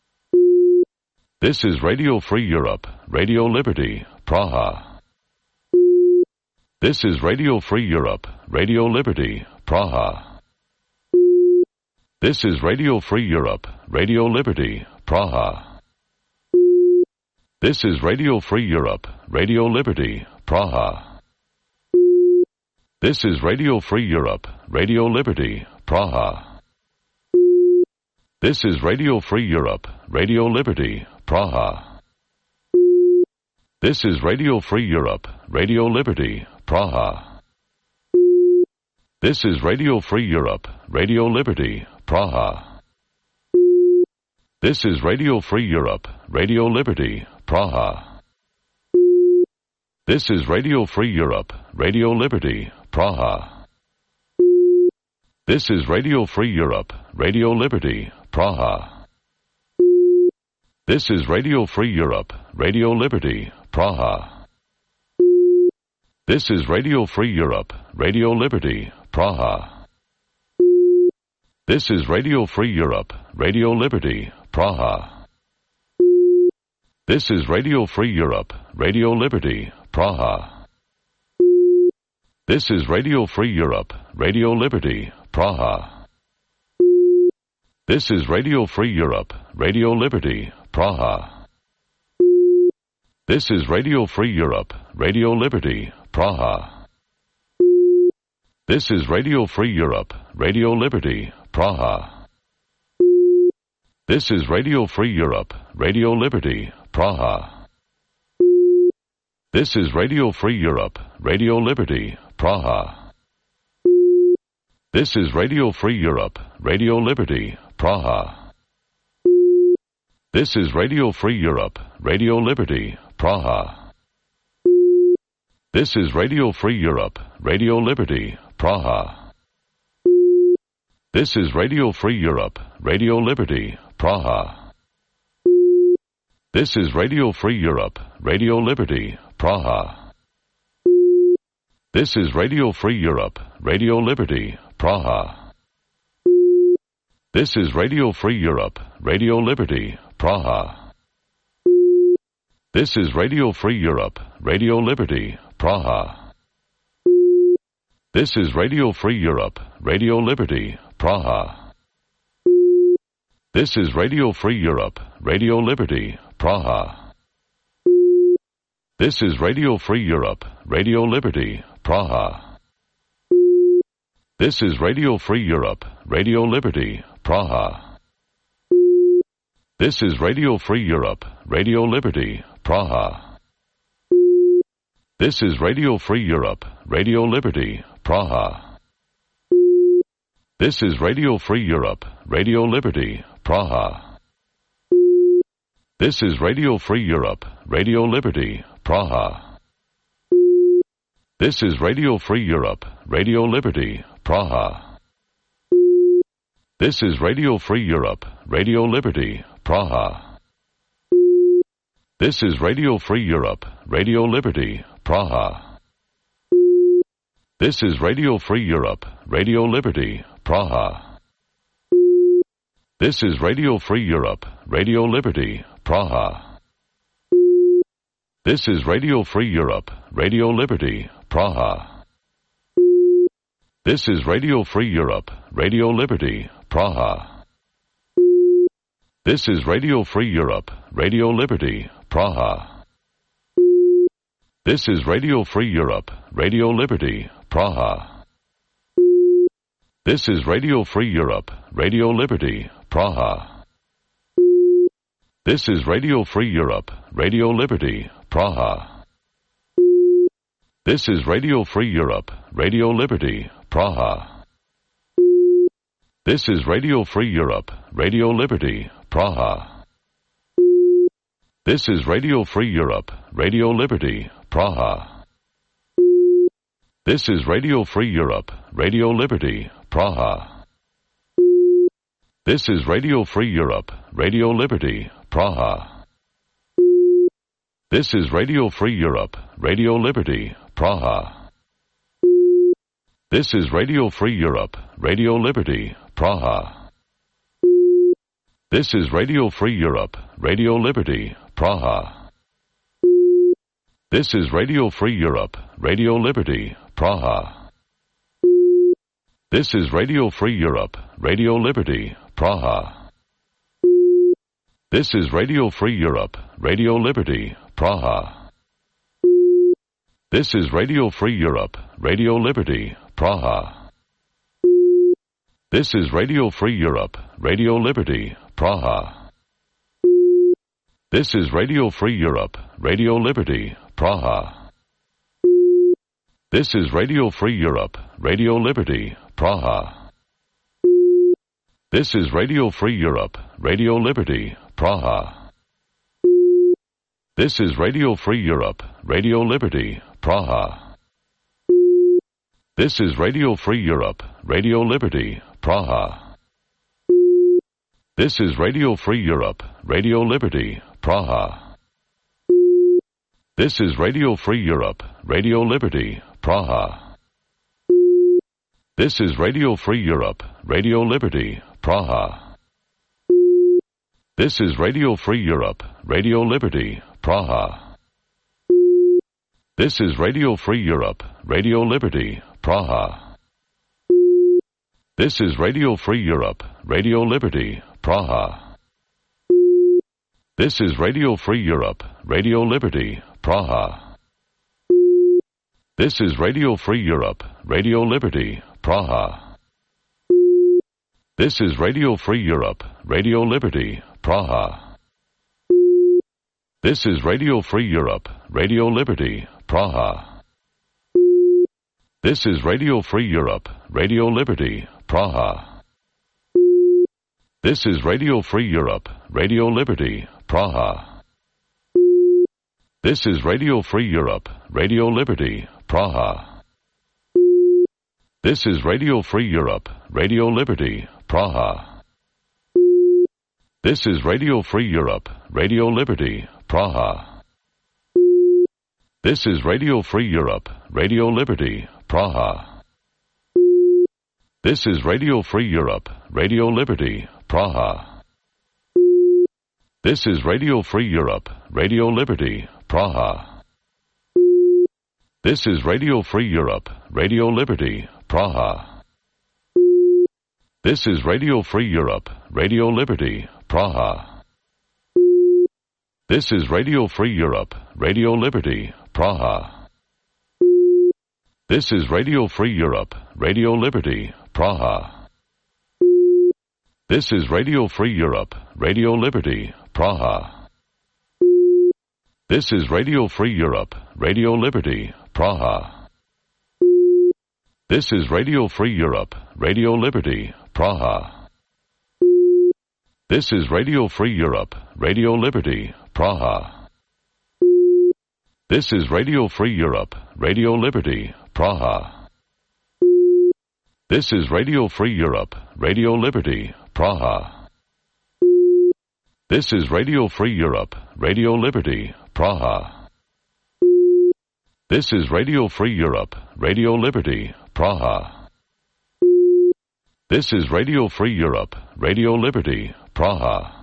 This is Radio Free Europe, Radio Liberty, Praha. This is Radio Free Europe, Radio Liberty, Praha. This is Radio Free Europe, Radio Liberty, Praha. This is Radio Free Europe, Radio Liberty, Praha. This is Radio Free Europe, Radio Liberty, Praha. This is Radio Free Europe, Radio Liberty, Praha. This is Radio Free Europe, Radio Liberty, Praha. This is Radio Free Europe, Radio Liberty, Praha. This is Radio Free Europe, Radio Liberty, Praha. This is Radio Free Europe, Radio Liberty, Praha. This is Radio Free Europe, Radio Liberty, Praha. This is Radio Free Europe, Radio Liberty, Praha. This is Radio Free Europe, Radio Liberty, Praha. This is Radio Free Europe, Radio Liberty, Praha. This is Radio Free Europe, Radio Liberty, Praha. This is Radio Free Europe, Radio Liberty, Praha. This is Radio Free Europe, Radio Liberty, Praha. This is Radio Free Europe, Radio Liberty, Praha. This is Radio Free Europe, Radio Liberty, Praha. This is Radio Free Europe, Radio Liberty, Praha. This is Radio Free Europe, Radio Liberty, Praha. This is Radio Free Europe, Radio Liberty, Praha. This is Radio Free Europe, Radio Liberty, Praha. This is Radio Free Europe, Radio Liberty, Praha. This is Radio Free Europe, Radio Liberty, Praha. This is Radio Free Europe, Radio Liberty, Praha. This is Radio Free Europe, Radio Liberty, Praha. This is Radio Free Europe, Radio Liberty, Praha. This is Radio Free Europe, Radio Liberty, Praha. This is Radio Free Europe, Radio Liberty, Praha. This is Radio Free Europe, Radio Liberty, Praha. This is Radio Free Europe, Radio Liberty, Praha. This is Radio Free Europe, Radio Liberty, Praha. This is Radio Free Europe, Radio Liberty, Praha. This is Radio Free Europe, Radio Liberty, Praha. This is Radio Free Europe, Radio Liberty, Praha. This is Radio Free Europe, Radio Liberty, Praha. This is Radio Free Europe, Radio Liberty, Praha. This is Radio Free Europe, Radio Liberty, Praha. This is Radio Free Europe, Radio Liberty, Praha. This is Radio Free Europe, Radio Liberty, Praha. This is Radio Free Europe, Radio Liberty, Praha. This is Radio Free Europe, Radio Liberty, Praha. This is Radio Free Europe, Radio Liberty, Praha. This is Radio Free Europe, Radio Liberty, Praha. This is Radio Free Europe, Radio Liberty, Praha. This is Radio Free Europe, Radio Liberty, Praha. This is Radio Free Europe, Radio Liberty, Praha. This is Radio Free Europe, Radio Liberty, Praha. This is Radio Free Europe, Radio Liberty, Praha. This is Radio Free Europe, Radio Liberty, Praha. This is Radio Free Europe, Radio Liberty, Praha. This is Radio Free Europe, Radio Liberty, Praha. This is Radio Free Europe, Radio Liberty, Praha. This is Radio Free Europe, Radio Liberty, Praha. This is Radio Free Europe, Radio Liberty, Praha. This is Radio Free Europe, Radio Liberty, Praha. This is Radio Free Europe, Radio Liberty, Praha. This is Radio Free Europe, Radio Liberty, Praha. This is Radio Free Europe, Radio Liberty, Praha. This is Radio Free Europe, Radio Liberty, Praha. This is Radio Free Europe, Radio Liberty, Praha. This is Radio Free Europe, Radio Liberty, Praha. This is Radio Free Europe, Radio Liberty, Praha. This is Radio Free Europe, Radio Liberty, Praha. This is Radio Free Europe, Radio Liberty, Praha. This is Radio Free Europe, Radio Liberty, Praha. This is Radio Free Europe, Radio Liberty, Praha. This is Radio Free Europe, Radio Liberty, Praha. This is Radio Free Europe, Radio Liberty, Praha. This is Radio Free Europe, Radio Liberty, Praha. This is Radio Free Europe, Radio Liberty, Praha. This is Radio Free Europe, Radio Liberty, Praha. This is Radio Free Europe, Radio Liberty, Praha. This is Radio Free Europe, Radio Liberty, Praha. This is Radio Free Europe, Radio Liberty, Praha. This is Radio Free Europe, Radio Liberty, Praha. This is Radio Free Europe, Radio Liberty, Praha. This is Radio Free Europe, Radio Liberty, Praha. This is Radio Free Europe, Radio Liberty, Praha. This is Radio Free Europe, Radio Liberty, Praha. This is Radio Free Europe, Radio Liberty, Praha. This is Radio Free Europe, Radio Liberty, Praha. This is Radio Free Europe, Radio Liberty, Praha. This is Radio Free Europe, Radio Liberty, Praha. This is Radio Free Europe, Radio Liberty, Praha. This is Radio Free Europe, Radio Liberty, Praha. This is Radio Free Europe, Radio Liberty, Praha. This is Radio Free Europe, Radio Liberty, Praha. This is Radio Free Europe, Radio Liberty, Praha. This is Radio Free Europe, Radio Liberty, Praha. This is Radio Free Europe, Radio Liberty, Praha. This is Radio Free Europe, Radio Liberty, Praha. This is Radio Free Europe, Radio Liberty, Praha. This is Radio Free Europe, Radio Liberty, Praha. This is Radio Free Europe, Radio Liberty, Praha. This is Radio Free Europe, Radio Liberty, Praha.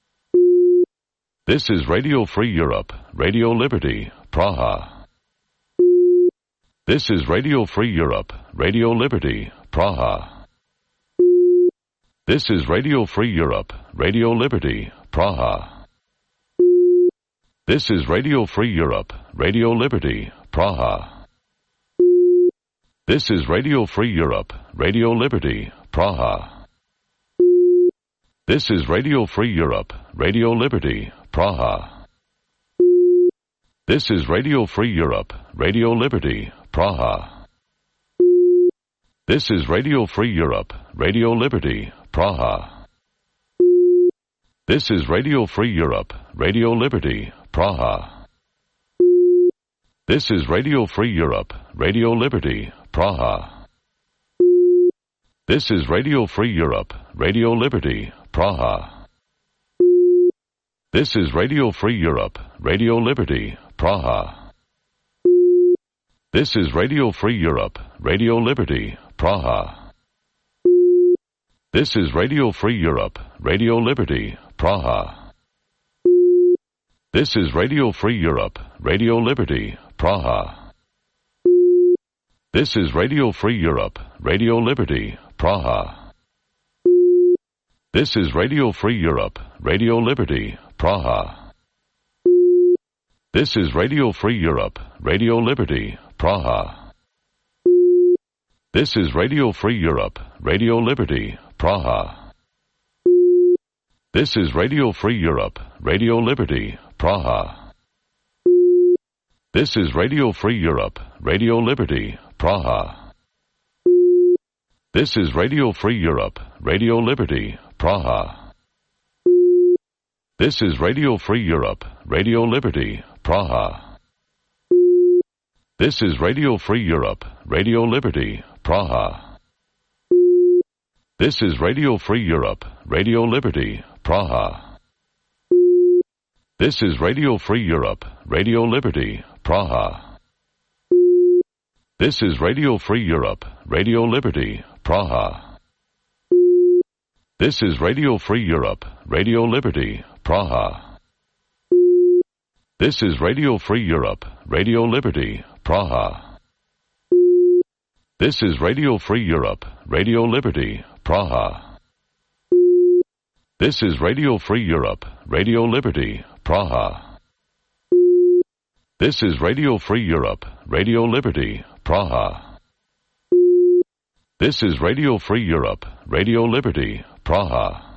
This is Radio Free Europe, Radio Liberty, Praha. This is Radio Free Europe, Radio Liberty, Praha. This is Radio Free Europe, Radio Liberty, Praha. This is Radio Free Europe, Radio Liberty, Praha. This is Radio Free Europe, Radio Liberty, Praha. This is Radio Free Europe, Radio Liberty, Praha. This is Radio Free Europe, Radio Liberty, Praha. This is Radio Free Europe, Radio Liberty, Praha. This is Radio Free Europe, Radio Liberty, Praha. This is Radio Free Europe, Radio Liberty, Praha. This is Radio Free Europe, Radio Liberty, Praha. This is Radio Free Europe, Radio Liberty, Praha. This is Radio Free Europe, Radio Liberty, Praha. This is Radio Free Europe, Radio Liberty, Praha. This is Radio Free Europe, Radio Liberty, Praha. This is Radio Free Europe, Radio Liberty, Praha. This is Radio Free Europe, Radio Liberty, Praha. This is Radio Free Europe, Radio Liberty, Praha. This is Radio Free Europe, Radio Liberty, Praha. This is Radio Free Europe, Radio Liberty, Praha. This is Radio Free Europe, Radio Liberty, Praha. This is Radio Free Europe, Radio Liberty, Praha. This is Radio Free Europe, Radio Liberty, Praha. This is Radio Free Europe, Radio Liberty, Praha. This is Radio Free Europe, Radio Liberty, Praha. This is Radio Free Europe, Radio Liberty, Praha. This is Radio Free Europe, Radio Liberty, Praha. This is Radio Free Europe, Radio Liberty, Praha. This is Radio Free Europe, Radio Liberty, Praha. This is Radio Free Europe, Radio Liberty, Praha. This is Radio Free Europe, Radio Liberty, Praha. This is Radio Free Europe, Radio Liberty, Praha. This is Radio Free Europe, Radio Liberty, Praha.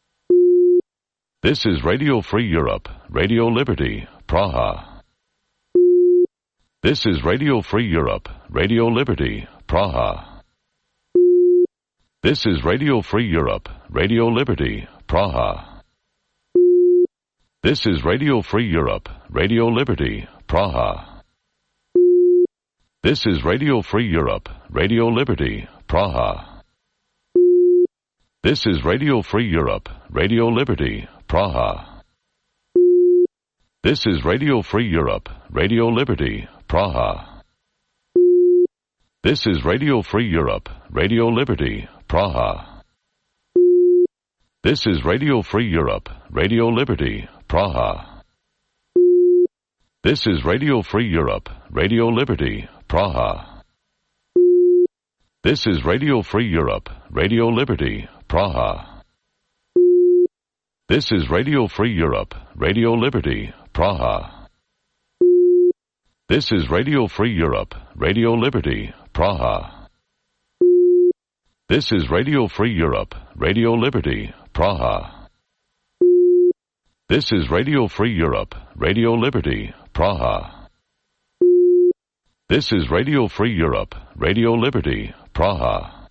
This is Radio Free Europe, Radio Liberty, Praha. This is Radio Free Europe, Radio Liberty, Praha. This is Radio Free Europe, Radio Liberty, Praha. This is Radio Free Europe, Radio Liberty, Praha. This is Radio Free Europe, Radio Liberty, Praha. This is Radio Free Europe, Radio Liberty, Praha. This is Radio Free Europe, Radio Liberty, Praha. This is Radio Free Europe, Radio Liberty, Praha. This is Radio Free Europe, Radio Liberty, Praha. This is Radio Free Europe, Radio Liberty, Praha. This is Radio Free Europe, Radio Liberty, Praha. This is Radio Free Europe, Radio Liberty, Praha. This is Radio Free Europe, Radio Liberty, Praha. This is Radio Free Europe, Radio Liberty, Praha. This is Radio Free Europe, Radio Liberty, Praha. This is Radio Free Europe, Radio Liberty, Praha.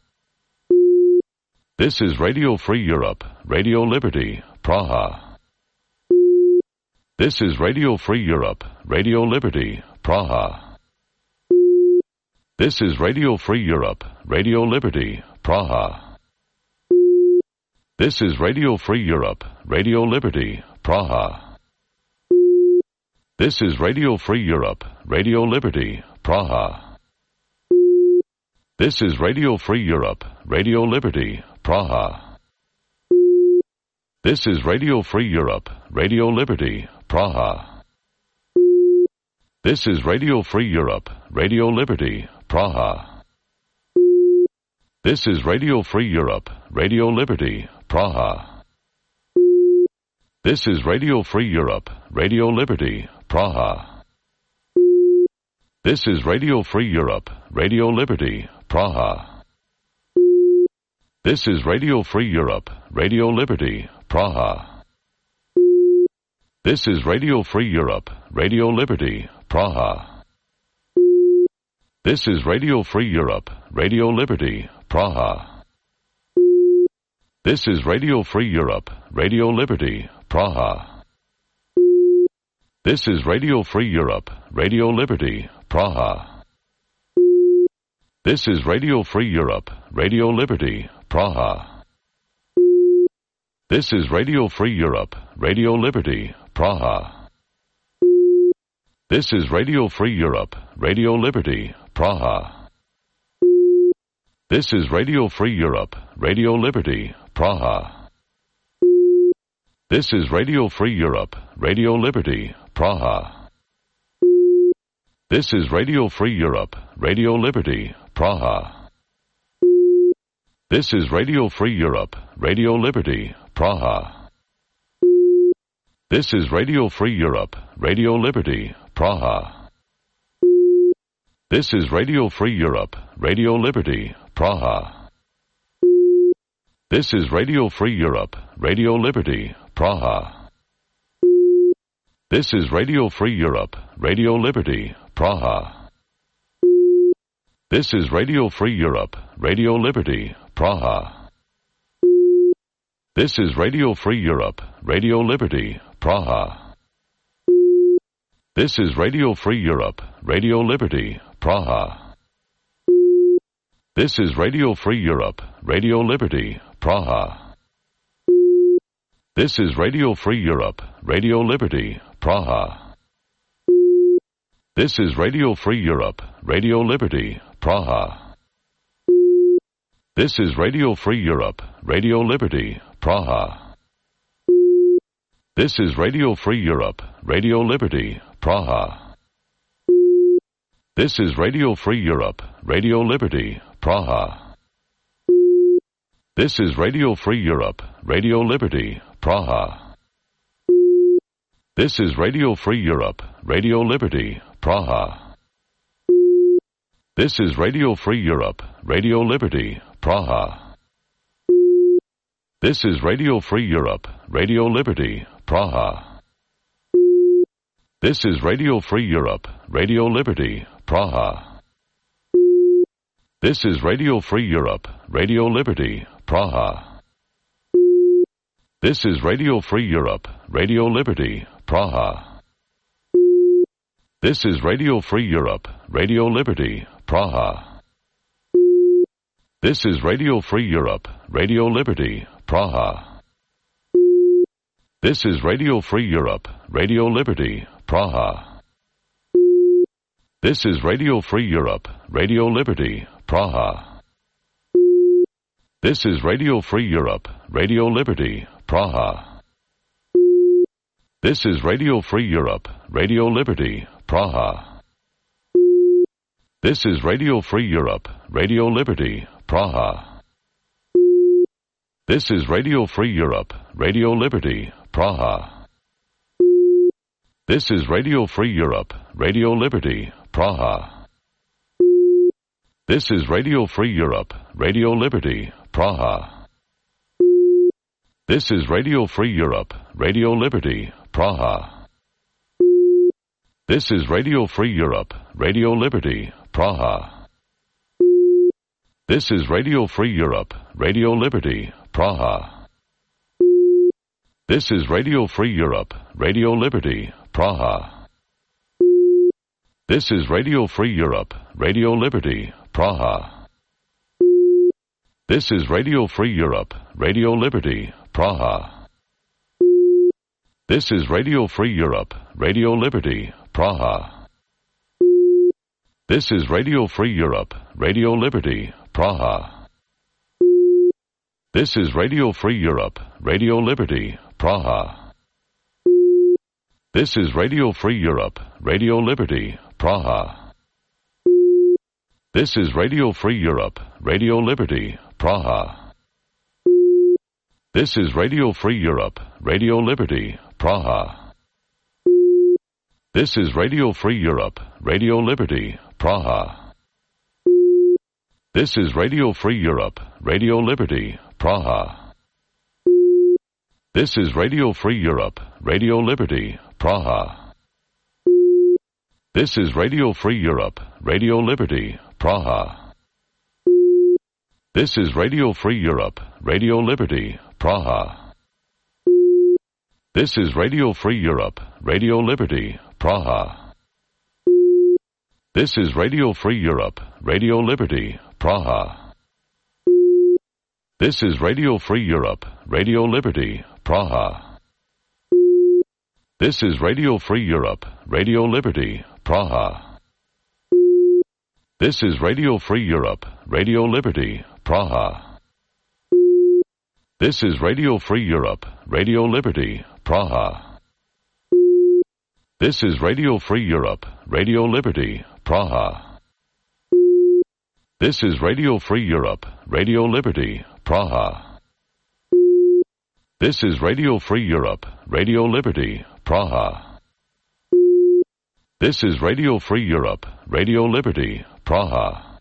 This is Radio Free Europe, Radio Liberty, Praha. This is Radio Free Europe, Radio Liberty, Praha. This is Radio Free Europe, Radio Liberty, Praha. This is Radio Free Europe, Radio Liberty, Praha. This is Radio Free Europe, Radio Liberty, Praha. This is Radio Free Europe, Radio Liberty, Praha. This is Radio Free Europe, Radio Liberty, Praha. This is Radio Free Europe, Radio Liberty, Praha. This is Radio Free Europe, Radio Liberty, Praha. This is Radio Free Europe, Radio Liberty, Praha. This is Radio Free Europe, Radio Liberty, Praha. This is Radio Free Europe, Radio Liberty, Praha. This is Radio Free Europe, Radio Liberty, Praha. This is Radio Free Europe, Radio Liberty, Praha. This is Radio Free Europe, Radio Liberty, Praha. This is Radio Free Europe, Radio Liberty, Praha. This is Radio Free Europe, Radio Liberty, Praha. This is Radio Free Europe, Radio Liberty, Praha. This is Radio Free Europe, Radio Liberty, Praha. This is Radio Free Europe, Radio Liberty, Praha. This is Radio Free Europe, Radio Liberty, Praha. This is Radio Free Europe, Radio Liberty, Praha. This is Radio Free Europe, Radio Liberty, Praha. This is Radio Free Europe, Radio Liberty, Praha. This is Radio Free Europe, Radio Liberty, Praha. This is Radio Free Europe, Radio Liberty, Praha. This is Radio Free Europe, Radio Liberty, Praha. This is Radio Free Europe, Radio Liberty, Praha. This is Radio Free Europe, Radio Liberty, Praha. This is Radio Free Europe, Radio Liberty, Praha. This is Radio Free Europe, Radio Liberty, Praha. This is Radio Free Europe, Radio Liberty, Praha. This is Radio Free Europe, Radio Liberty, Praha. This is Radio Free Europe, Radio Liberty, Praha. This is Radio Free Europe, Radio Liberty, Praha. This is Radio Free Europe, Radio Liberty, Praha. This is Radio Free Europe, Radio Liberty, Praha. This is Radio Free Europe, Radio Liberty, Praha. This is Radio Free Europe, Radio Liberty, Praha. This is Radio Free Europe, Radio Liberty, Praha. This is Radio Free Europe, Radio Liberty, Praha. This is Radio Free Europe, Radio Liberty, Praha. This is Radio Free Europe, Radio Liberty, Praha. This is Radio Free Europe, Radio Liberty, Praha. This is Radio Free Europe, Radio Liberty, Praha. This is Radio Free Europe, Radio Liberty, Praha. This is Radio Free Europe, Radio Liberty, Praha. This is Radio Free Europe, Radio Liberty, Praha. This is Radio Free Europe, Radio Liberty, Praha. This is Radio Free Europe, Radio Liberty, Praha. This is Radio Free Europe, Radio Liberty, Praha. This is Radio Free Europe, Radio Liberty, Praha. This is Radio Free Europe, Radio Liberty, Praha. This is Radio Free Europe, Radio Liberty, Praha. This is Radio Free Europe, Radio Liberty, Praha. This is Radio Free Europe, Radio Liberty, Praha. This is Radio Free Europe, Radio Liberty, Praha. This is Radio Free Europe, Radio Liberty, Praha. This is Radio Free Europe, Radio Liberty, Praha. This is Radio Free Europe, Radio Liberty, Praha. This is Radio Free Europe, Radio Liberty, Praha. This is Radio Free Europe, Radio Liberty, Praha. This is Radio Free Europe, Radio Liberty, Praha. This is Radio Free Europe, Radio Liberty, Praha. This is Radio Free Europe, Radio Liberty, Praha. This is Radio Free Europe, Radio Liberty, Praha. This is Radio Free Europe, Radio Liberty, Praha. This is Radio Free Europe, Radio Liberty, Praha. This is Radio Free Europe, Radio Liberty, Praha. This is Radio Free Europe, Radio Liberty, Praha. This is Radio Free Europe, Radio Liberty, Praha. This is Radio Free Europe, Radio Liberty, Praha. This is Radio Free Europe, Radio Liberty, Praha. This is Radio Free Europe, Radio Liberty, Praha. This is Radio Free Europe, Radio Liberty, Praha. This is Radio Free Europe, Radio Liberty, Praha. This is Radio Free Europe, Radio Liberty, Praha. This is Radio Free Europe, Radio Liberty, Praha. This is Radio Free Europe, Radio Liberty, Praha. This is Radio Free Europe, Radio Liberty, Praha.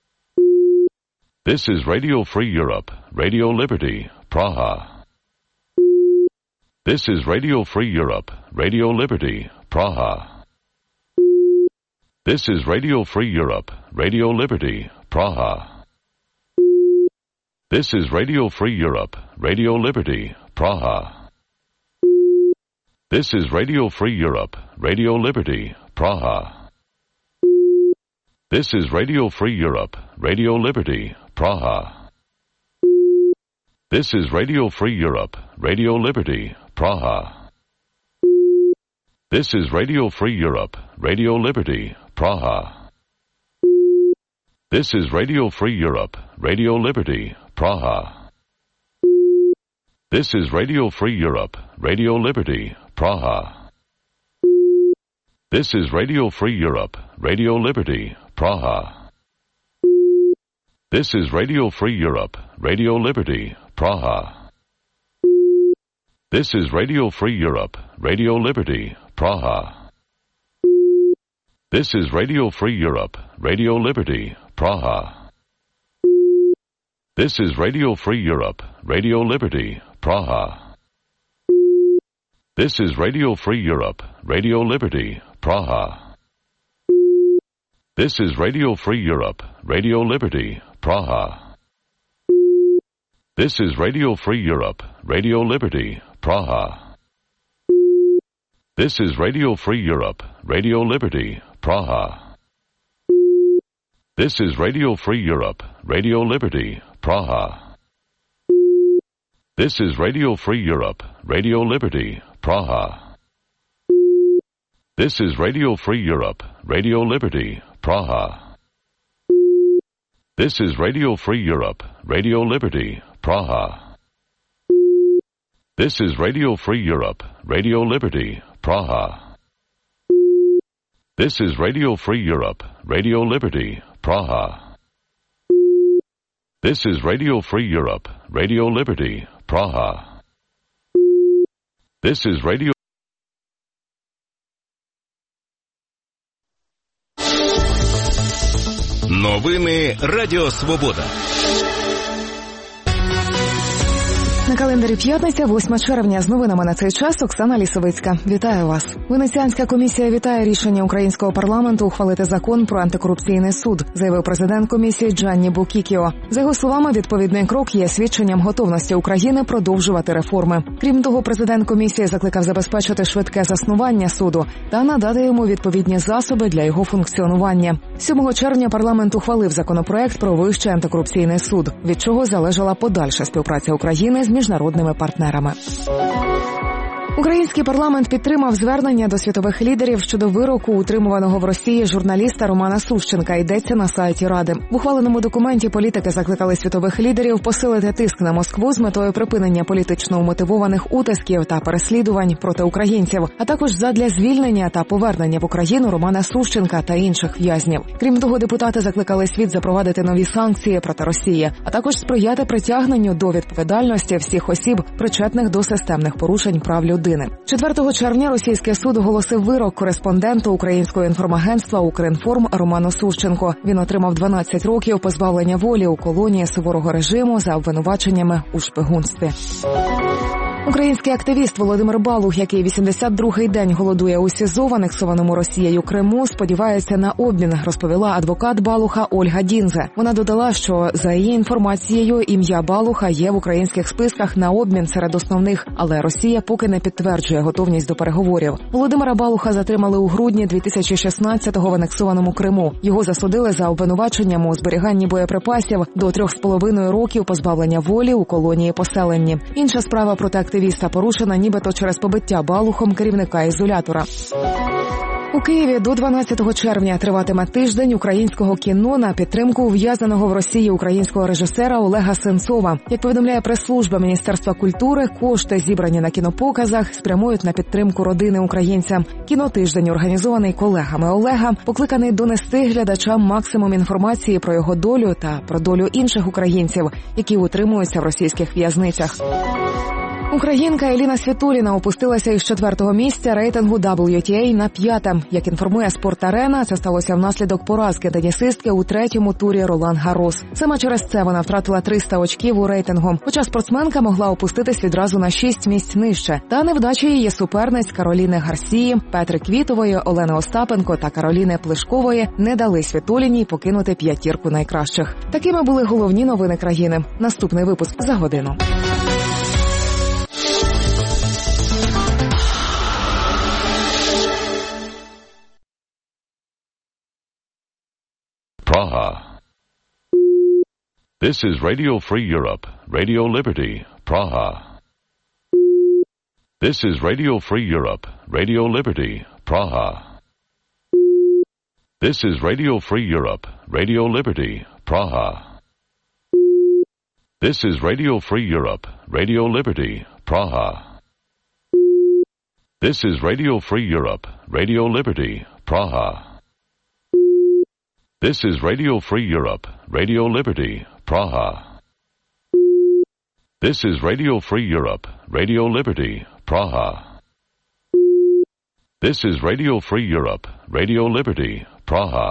This is Radio Free Europe, Radio Liberty, Praha. This is Radio Free Europe, Radio Liberty, Praha. This is Radio Free Europe, Radio Liberty, Praha. This is Radio Free Europe, Radio Liberty, Praha. This is Radio Free Europe, Radio Liberty, Praha. This is Radio Free Europe, Radio Liberty, Praha. This is Radio Free Europe, Radio Liberty, Praha. This is Radio Free Europe, Radio Liberty, Praha. This is Radio Free Europe, Radio Liberty, Praha. This is Radio Free Europe, Radio Liberty, Praha. This is Radio Free Europe, Radio Liberty, Praha. This is Radio Free Europe, Radio Liberty, Praha. This is Radio Free Europe, Radio Liberty, Praha. This is Radio Free Europe, Radio Liberty, Praha. This is Radio Free Europe, Radio Liberty, Praha. This is Radio Free Europe, Radio Liberty, Praha. This is Radio Free Europe, Radio Liberty, Praha. This is Radio Free Europe, Radio Liberty, Praha. This is Radio Free Europe, Radio Liberty, Praha. This is Radio Free Europe, Radio Liberty, Praha. This is Radio Free Europe, Radio Liberty, Praha. This is Radio Free Europe, Radio Liberty, Praha. This is Radio Free Europe, Radio Liberty, Praha. This is Radio Free Europe, Radio Liberty, Praha. This is Radio Free Europe, Radio Liberty, Praha. This is Radio Free Europe, Radio Liberty, Praha. This is Radio. Новини Радіо Свобода. На календарі п'ятниця, 8 червня. З новинами на цей час Оксана Лісовицька. Вітаю вас. Венеціанська комісія вітає рішення українського парламенту ухвалити закон про антикорупційний суд, заявив президент комісії Джанні Букікіо. За його словами, відповідний крок є свідченням готовності України продовжувати реформи. Крім того, президент комісії закликав забезпечити швидке заснування суду та надати йому відповідні засоби для його функціонування. 7 червня парламент ухвалив законопроект про Вищий антикорупційний суд, від чого залежала подальша співпраця України з міжнародними партнерами. Український парламент підтримав звернення до світових лідерів щодо вироку утримуваного в Росії журналіста Романа Сущенка, йдеться на сайті Ради. В ухваленому документі політики закликали світових лідерів посилити тиск на Москву з метою припинення політично умотивованих утисків та переслідувань проти українців, а також задля звільнення та повернення в Україну Романа Сущенка та інших в'язнів. Крім того, депутати закликали світ запровадити нові санкції проти Росії, а також сприяти притягненню до відповідальності всіх осіб, причетних до системних порушень прав людини. 4 червня російський суд оголосив вирок кореспонденту українського інформагентства «Укрінформ» Роману Сущенку. Він отримав 12 років позбавлення волі у колонії суворого режиму за обвинуваченнями у шпигунстві. Український активіст Володимир Балух, який 82-й день голодує у СІЗО в анексованому Росією Криму, сподівається на обмін, розповіла адвокат Балуха Ольга Дінзе. Вона додала, що за її інформацією ім'я Балуха є в українських списках на обмін серед основних, але Росія поки не підтверджує готовність до переговорів. Володимира Балуха затримали у грудні 2016-го в анексованому Криму. Його засудили за обвинуваченням у зберіганні боєприпасів до 3,5 років позбавлення волі у колонії поселенні. Інша справа проти активіста порушена нібито через побиття Балухом керівника ізолятора. У Києві до 12 червня триватиме тиждень українського кіно на підтримку ув'язненого в Росії українського режисера Олега Сенцова. Як повідомляє прес-служба Міністерства культури, кошти, зібрані на кінопоказах, спрямують на підтримку родини українця. Кінотиждень, організований колегами Олега, покликаний донести глядачам максимум інформації про його долю та про долю інших українців, які утримуються в російських в'язницях. Українка Еліна Світоліна опустилася із 4-го місця рейтингу WTA на 5-те. Як інформує «Спорт-Арена», це сталося внаслідок поразки тенісистки у 3-му турі Ролан Гаррос. Саме через це вона втратила 300 очків у рейтингу. Хоча спортсменка могла опуститись відразу на 6 місць нижче. Та невдачі її суперниць Кароліни Гарсії, Петри Квітової, Олени Остапенко та Кароліни Плишкової не дали Світоліній покинути п'ятірку найкращих. Такими були головні новини країни. Наступний випуск за годину. Praha. This is Radio Free Europe, Radio Liberty, Praha. This is Radio Free Europe, Radio Liberty, Praha. This is Radio Free Europe, Radio Liberty, Praha. This is Radio Free Europe, Radio Liberty, Praha. This is Radio Free Europe, Radio Liberty, Praha. This is Radio Free Europe, Radio Liberty, Praha. This is Radio Free Europe, Radio Liberty, Praha. This is Radio Free Europe, Radio Liberty, Praha.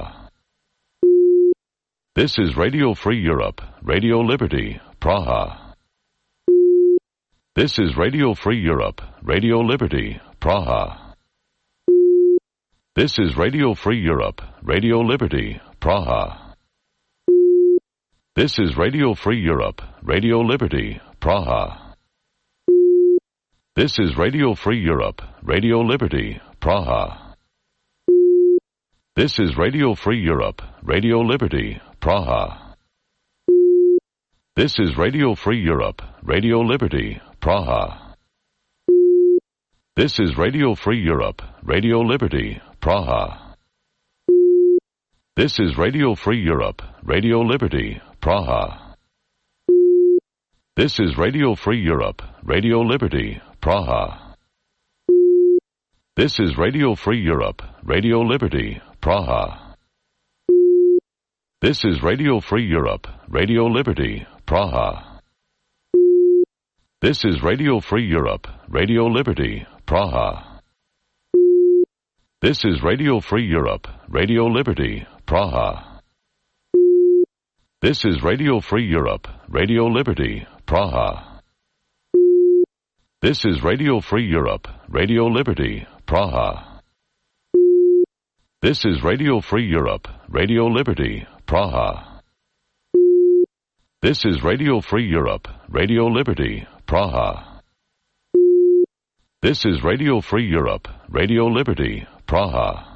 This is Radio Free Europe, Radio Liberty, Praha. This is Radio Free Europe, Radio Liberty, Praha. This is Radio Free Europe, Radio Liberty, Praha. This is Radio Free Europe, Radio Liberty, Praha. This is Radio Free Europe, Radio Liberty, Praha. This is Radio Free Europe, Radio Liberty, Praha. This is Radio Free Europe, Radio Liberty, Praha. This is Radio Free Europe, Radio Liberty, Praha. This is Radio Free Europe, Radio Liberty, Praha. This is Radio Free Europe, Radio Liberty, Praha. This is Radio Free Europe, Radio Liberty, Praha. This is Radio Free Europe, Radio Liberty, Praha. This is Radio Free Europe, Radio Liberty, Praha. This is Radio Free Europe, Radio Liberty, Praha. This is Radio Free Europe, Radio Liberty, Praha. This is Radio Free Europe, Radio Liberty, Praha. This is Radio Free Europe, Radio Liberty, Praha. This is Radio Free Europe, Radio Liberty, Praha. This is Radio Free Europe, Radio Liberty, Praha.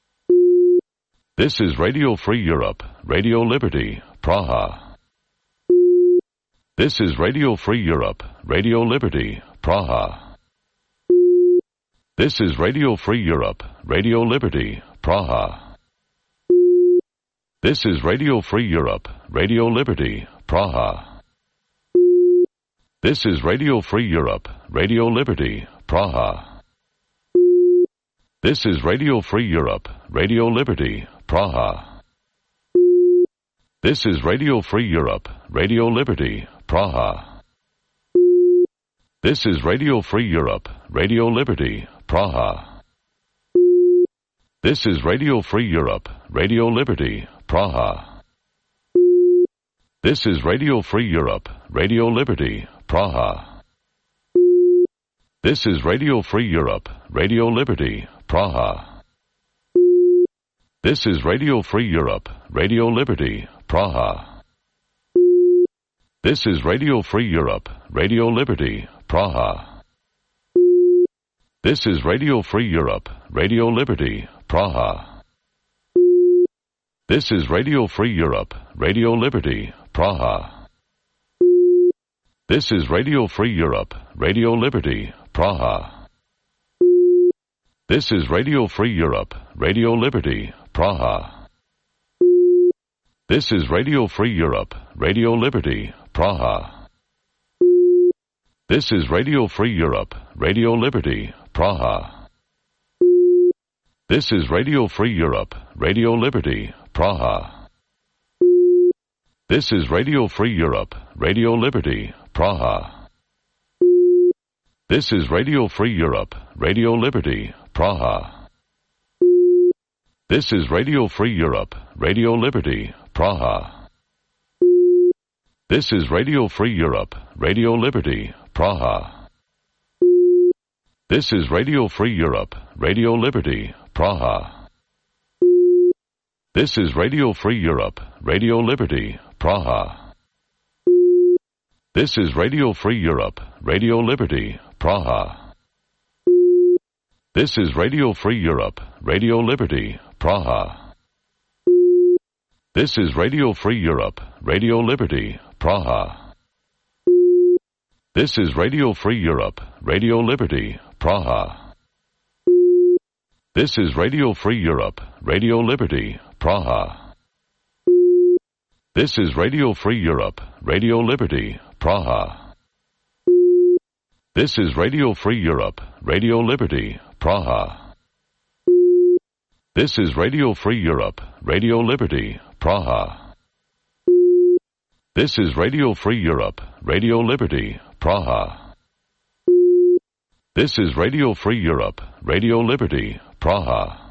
This is Radio Free Europe, Radio Liberty, Praha. This is Radio Free Europe, Radio Liberty, Praha. This is Radio Free Europe, Radio Liberty, Praha. This is Radio Free Europe, Radio Liberty, Praha. This is Radio Free Europe, Radio Liberty, Praha. This is Radio Free Europe, Radio Liberty, Praha. This is Radio Free Europe, Radio Liberty, Praha. This is Radio Free Europe, Radio Liberty, Praha. This is Radio Free Europe, Radio Liberty, Praha. This is Radio Free Europe, Radio Liberty, Praha. This is Radio Free Europe, Radio Liberty, Praha. This is Radio Free Europe, Radio Liberty, Praha. This is Radio Free Europe, Radio Liberty, Praha. This is Radio Free Europe, Radio Liberty, Praha. This is Radio Free Europe, Radio Liberty, Praha. This is Radio Free Europe, Radio Liberty, Praha. This is Radio Free Europe, Radio Liberty, Praha. This is Radio Free Europe, Radio Liberty, Praha. This is Radio Free Europe, Radio Liberty, Praha. This is Radio Free Europe, Radio Liberty, Praha. This is Radio Free Europe, Radio Liberty, Praha. This is Radio Free Europe, Radio Liberty, Praha. This is Radio Free Europe, Radio Liberty, Praha. This is Radio Free Europe, Radio Liberty, Praha. This is Radio Free Europe, Radio Liberty, Praha. This is Radio Free Europe, Radio Liberty, Praha. This is Radio Free Europe, Radio Liberty, Praha. This is Radio Free Europe, Radio Liberty, Praha. This is Radio Free Europe, Radio Liberty, Praha. This is Radio Free Europe, Radio Liberty, Praha. This is Radio Free Europe, Radio Liberty, Praha. This is Radio Free Europe, Radio Liberty, Praha. This is Radio Free Europe, Radio Liberty, Praha. This is Radio Free Europe, Radio Liberty, Praha. This is Radio Free Europe, Radio Liberty, Praha. This is Radio Free Europe, Radio Liberty, Praha.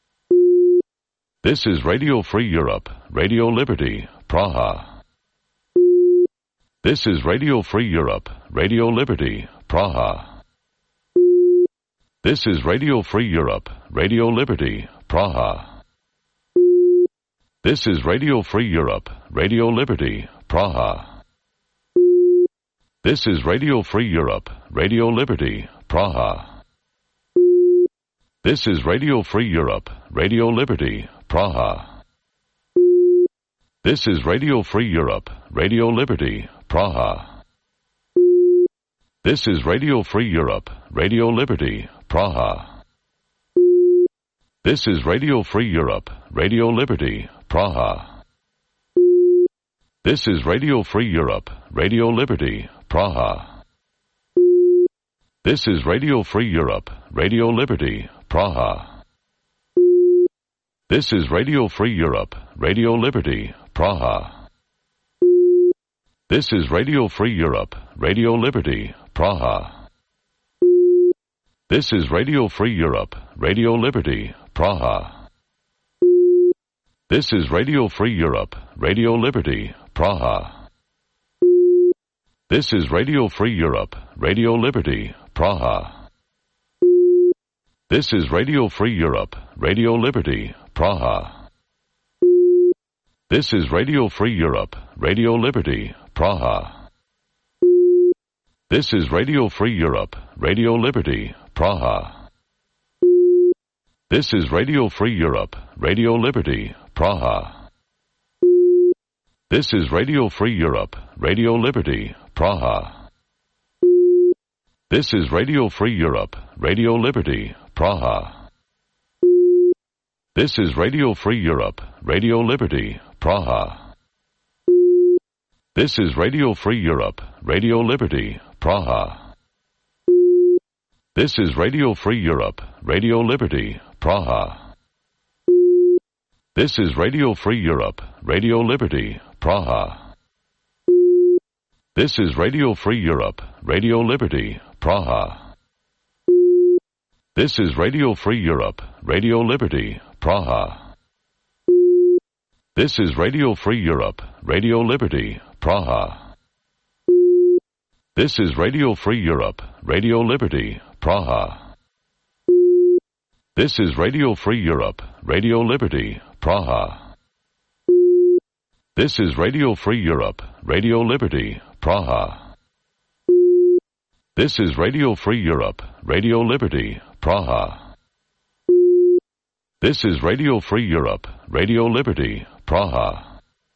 This is Radio Free Europe, Radio Liberty, Praha. This is Radio Free Europe, Radio Liberty, Praha. This is Radio Free Europe, Radio Liberty, Praha. This is Radio Free Europe, Radio Liberty, Praha. This is Radio Free Europe, Radio Liberty, Praha. This is Radio Free Europe, Radio Liberty, Praha. This is Radio Free Europe, Radio Liberty, Praha. This is Radio Free Europe, Radio Liberty, Praha. This is Radio Free Europe, Radio Liberty, Praha. This is Radio Free Europe, Radio Liberty, Praha. This is Radio Free Europe, Radio Liberty, Praha. This is Radio Free Europe, Radio Liberty, Praha. This is Radio Free Europe, Radio Liberty, Praha. This is Radio Free Europe, Radio Liberty, Praha. This is Radio Free Europe, Radio Liberty, Praha. This is Radio Free Europe, Radio Liberty, Praha. This is Radio Free Europe, Radio Liberty, Praha. This is Radio Free Europe, Radio Liberty, Praha. This is Radio Free Europe, Radio Liberty, Praha. This is Radio Free Europe, Radio Liberty, Praha. This is Radio Free Europe, Radio Liberty, Praha. This is Radio Free Europe, Radio Liberty, Praha. This is Radio Free Europe, Radio Liberty, Praha. This is Radio Free Europe, Radio Liberty, Praha. This is Radio Free Europe, Radio Liberty, Praha. This is Radio Free Europe, Radio Liberty, Praha. This is Radio Free Europe, Radio Liberty, Praha. This is Radio Free Europe, Radio Liberty, Praha. This is Radio Free Europe, Radio Liberty, Praha. This is Radio Free Europe, Radio Liberty, Praha. This is Radio Free Europe, Radio Liberty, Praha. This is Radio Free Europe, Radio Liberty, Praha. This is Radio Free Europe, Radio Liberty, Praha. This is Radio Free Europe, Radio Liberty, Praha.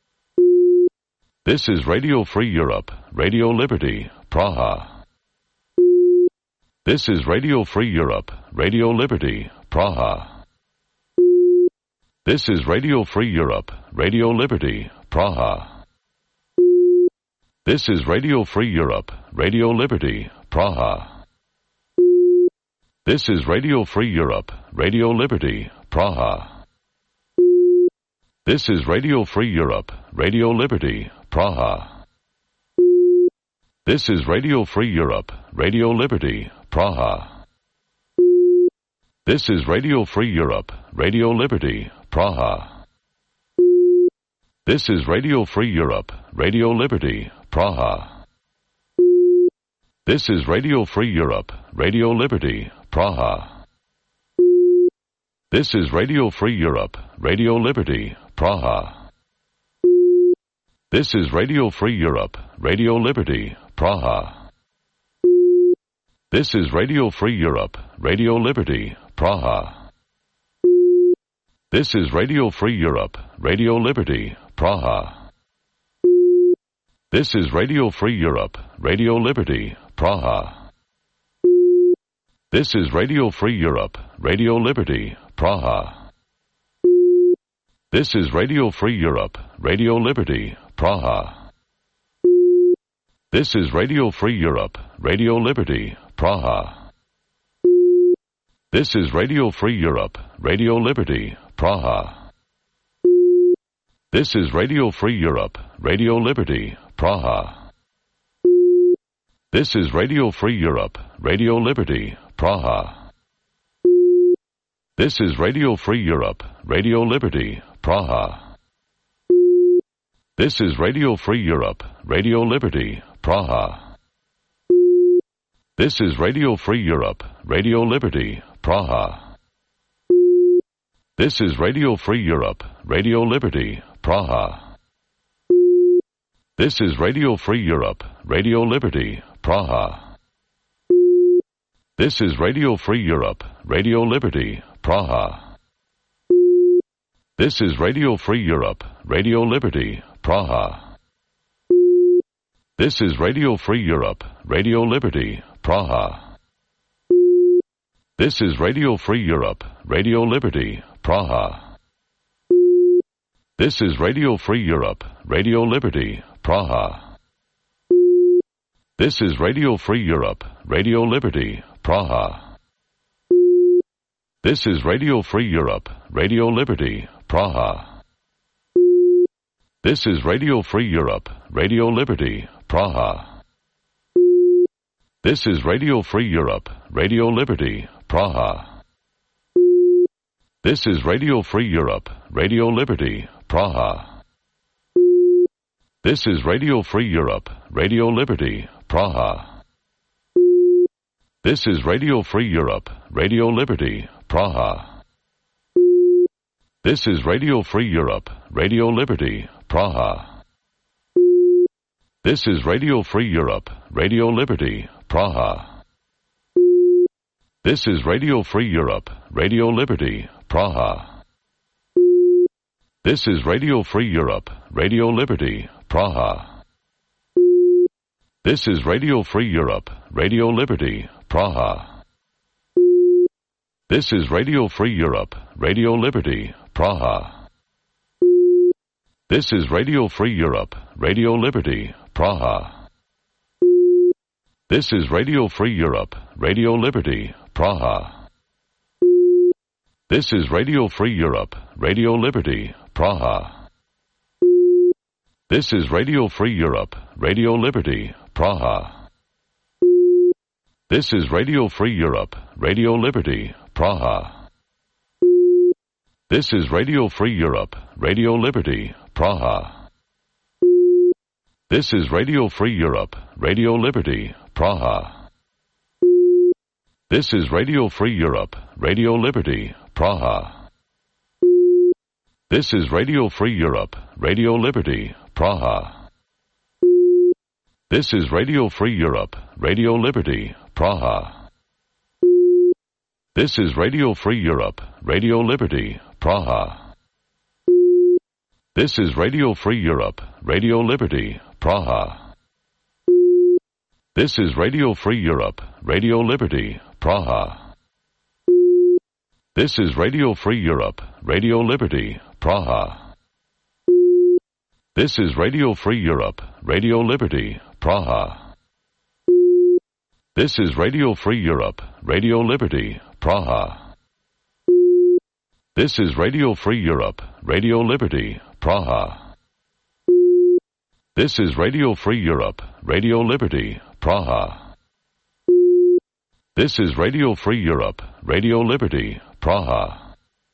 This is Radio Free Europe, Radio Liberty, Praha. This is Radio Free Europe, Radio Liberty, Praha. This is Radio Free Europe, Radio Liberty, Praha. This is Radio Free Europe, Radio Liberty, Praha. This is Radio Free Europe, Radio Liberty, Praha. This is Radio Free Europe, Radio Liberty, Praha. This is Radio Free Europe, Radio Liberty, Praha. This is Radio Free Europe, Radio Liberty, Praha. This is Radio Free Europe, Radio Liberty, Praha. This is Radio Free Europe, Radio Liberty, Praha. This is Radio Free Europe, Radio Liberty, Praha. This is Radio Free Europe, Radio Liberty, Praha. This is Radio Free Europe, Radio Liberty, Praha. This is Radio Free Europe, Radio Liberty, Praha. This is Radio Free Europe, Radio Liberty, Praha. This is Radio Free Europe, Radio Liberty, Praha. This is Radio Free Europe, Radio Liberty, Praha. This is Radio Free Europe, Radio Liberty, Praha. This is Radio Free Europe, Radio Liberty, Praha. This is Radio Free Europe, Radio Liberty, Praha. This is Radio Free Europe, Radio Liberty, Praha. This is Radio Free Europe, Radio Liberty, Praha. This is Radio Free Europe, Radio Liberty, Praha. This is Radio Free Europe, Radio Liberty, Praha. This is Radio Free Europe, Radio Liberty, Praha. This is Radio Free Europe, Radio Liberty, Praha. This is Radio Free Europe, Radio Liberty, Praha. This is Radio Free Europe, Radio Liberty, Praha. This is Radio Free Europe, Radio Liberty, Praha. This is Radio Free Europe, Radio Liberty, Praha. This is Radio Free Europe, Radio Liberty, Praha. This is Radio Free Europe, Radio Liberty, Praha. This is Radio Free Europe, Radio Liberty, Praha. This is Radio Free Europe, Radio Liberty, Praha. This is Radio Free Europe, Radio Liberty, Praha. This is Radio Free Europe, Radio Liberty, Praha. This is Radio Free Europe, Radio Liberty, Praha. This is Radio Free Europe, Radio Liberty, Praha. This is Radio Free Europe, Radio Liberty, Praha. This is Radio Free Europe, Radio Liberty, Praha. This is Radio Free Europe, Radio Liberty, Praha. This is Radio Free Europe, Radio Liberty, Praha. This is Radio Free Europe, Radio Liberty, Praha. This is Radio Free Europe, Radio Liberty, Praha. This is Radio Free Europe, Radio Liberty, Praha. This is Radio Free Europe, Radio Liberty, Praha. This is Radio Free Europe, Radio Liberty, Praha. This is Radio Free Europe, Radio Liberty, Praha. This is Radio Free Europe, Radio Liberty, Praha. This is Radio Free Europe, Radio Liberty, Praha. This is Radio Free Europe, Radio Liberty, Praha. This is Radio Free Europe, Radio Liberty, Praha. This is Radio Free Europe, Radio Liberty, Praha. This is Radio Free Europe, Radio Liberty, Praha. This is Radio Free Europe, Radio Liberty, Praha. This is Radio Free Europe, Radio Liberty, Praha. This is Radio Free Europe, Radio Liberty, Praha. This is Radio Free Europe, Radio Liberty, Praha. This is Radio Free Europe, Radio Liberty, Praha. This is Radio Free Europe, Radio Liberty, Praha. This is Radio Free Europe, Radio Liberty, Praha. This is Radio Free Europe, Radio Liberty, Praha. This is Radio Free Europe, Radio Liberty, Praha.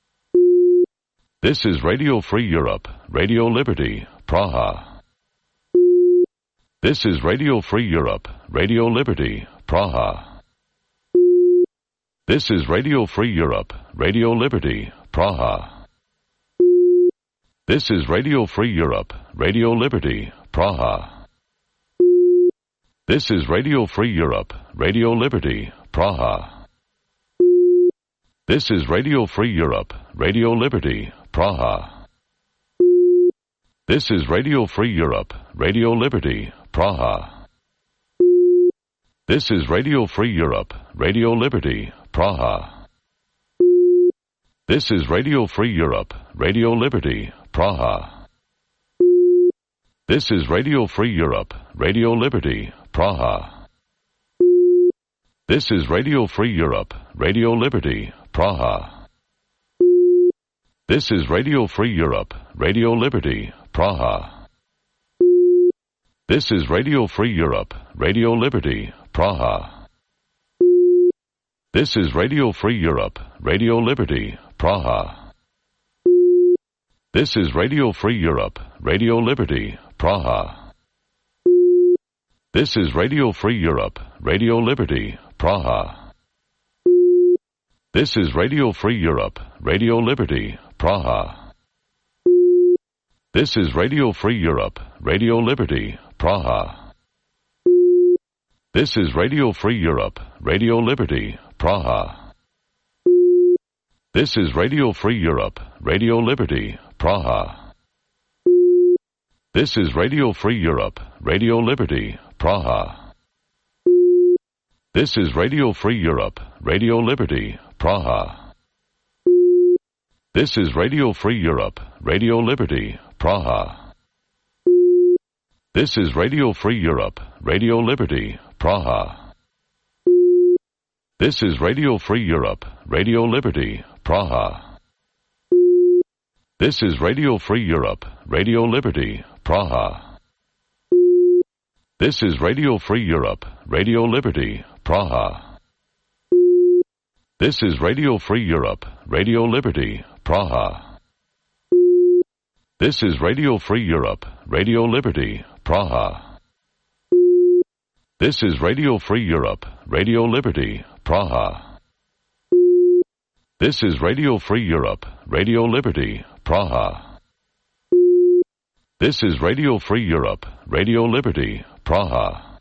This is Radio Free Europe, Radio Liberty, Praha. This is Radio Free Europe, Radio Liberty, Praha. This is Radio Free Europe, Radio Liberty, Praha. This is Radio Free Europe, Radio Liberty, Praha. This is Radio Free Europe, Radio Liberty, Praha. This is Radio Free Europe, Radio Liberty, Praha. This is Radio Free Europe, Radio Liberty, Praha. This is Radio Free Europe, Radio Liberty, Praha. This is Radio Free Europe, Radio Liberty, Praha. This is Radio Free Europe, Radio Liberty, Praha. This is Radio Free Europe, Radio Liberty, Praha. This is Radio Free Europe, Radio Liberty, Praha. This is Radio Free Europe, Radio Liberty, Praha. This is Radio Free Europe, Radio Liberty, Praha. This is Radio Free Europe, Radio Liberty, Praha. This is Radio Free Europe, Radio Liberty, Praha. This is Radio Free Europe, Radio Liberty, Praha. This is Radio Free Europe, Radio Liberty, Praha. This is Radio Free Europe, Radio Liberty, Praha. This is Radio Free Europe, Radio Liberty, Praha. This is Radio Free Europe, Radio Liberty, Praha. This is Radio Free Europe, Radio Liberty, Praha. This is Radio Free Europe, Radio Liberty, Praha. This is Radio Free Europe, Radio Liberty, Praha. This is Radio Free Europe, Radio Liberty, Praha. This is Radio Free Europe, Radio Liberty, Praha. This is Radio Free Europe, Radio Liberty, Praha. This is Radio Free Europe, Radio Liberty, Praha. This is Radio Free Europe, Radio Liberty, Praha. This is Radio Free Europe, Radio Liberty, Praha. This is Radio Free Europe, Radio Liberty, Praha. This is Radio Free Europe, Radio Liberty, Praha.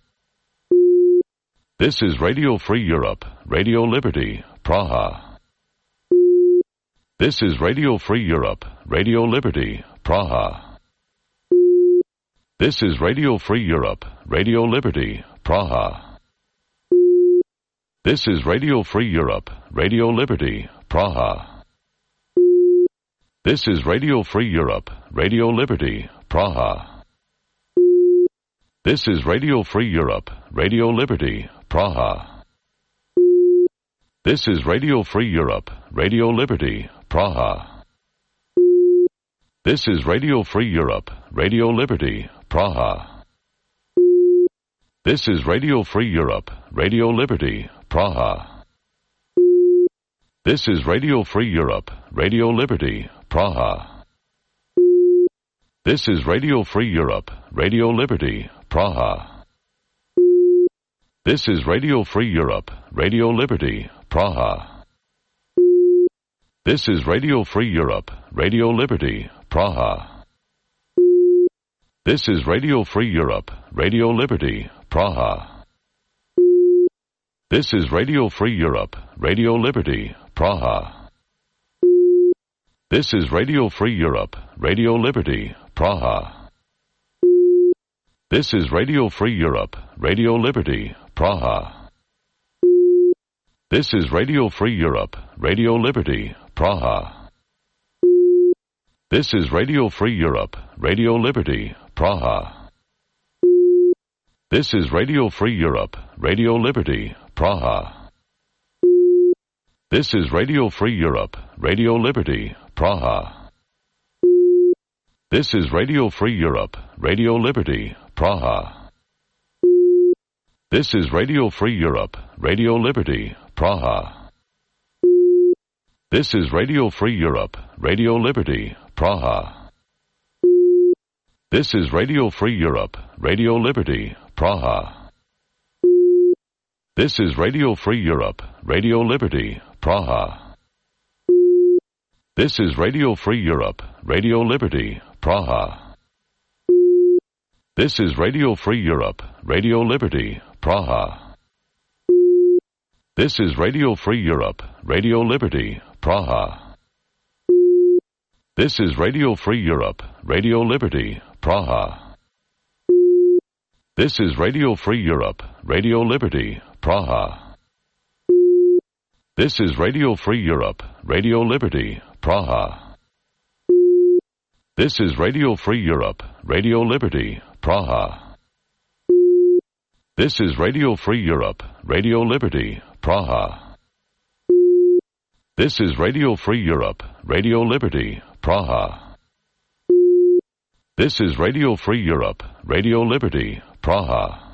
This is Radio Free Europe, Radio Liberty, Praha. This is Radio Free Europe, Radio Liberty, Praha. This is Radio Free Europe, Radio Liberty, Praha. This is Radio Free Europe, Radio Liberty, Praha. This is Radio Free Europe, Radio Liberty, Praha. This is Radio Free Europe, Radio Liberty, Praha. This is Radio Free Europe, Radio Liberty, Praha. This is Radio Free Europe, Radio Liberty, Praha. This is Radio Free Europe, Radio Liberty, Praha. This is Radio Free Europe, Radio Liberty, Praha. This is Radio Free Europe, Radio Liberty, Praha. This is Radio Free Europe, Radio Liberty, Praha. This is Radio Free Europe, Radio Liberty, Praha. This is Radio Free Europe, Radio Liberty, Praha. This is Radio Free Europe, Radio Liberty, Praha. This is Radio Free Europe, Radio Liberty, Praha. This is Radio Free Europe, Radio Liberty, Praha. This is Radio Free Europe, Radio Liberty, Praha. This is Radio Free Europe, Radio Liberty, Praha. This is Radio Free Europe, Radio Liberty, Praha. This is Radio Free Europe, Radio Liberty, Praha. This is Radio Free Europe, Radio Liberty, Praha. This is Radio Free Europe, Radio Liberty, Praha. This is Radio Free Europe, Radio Liberty, Praha. This is Radio Free Europe, Radio Liberty, Praha. This is Radio Free Europe, Radio Liberty, Praha. This is Radio Free Europe, Radio Liberty, Praha. This is Radio Free Europe, Radio Liberty, Praha. This is Radio Free Europe, Radio Liberty, Praha. This is Radio Free Europe, Radio Liberty, Praha. This is Radio Free Europe, Radio Liberty, Praha. This is Radio Free Europe, Radio Liberty, Praha. This is Radio Free Europe, Radio Liberty, Praha. This is Radio Free Europe, Radio Liberty, Praha. This is Radio Free Europe, Radio Liberty, Praha. This is Radio Free Europe, Radio Liberty, Praha.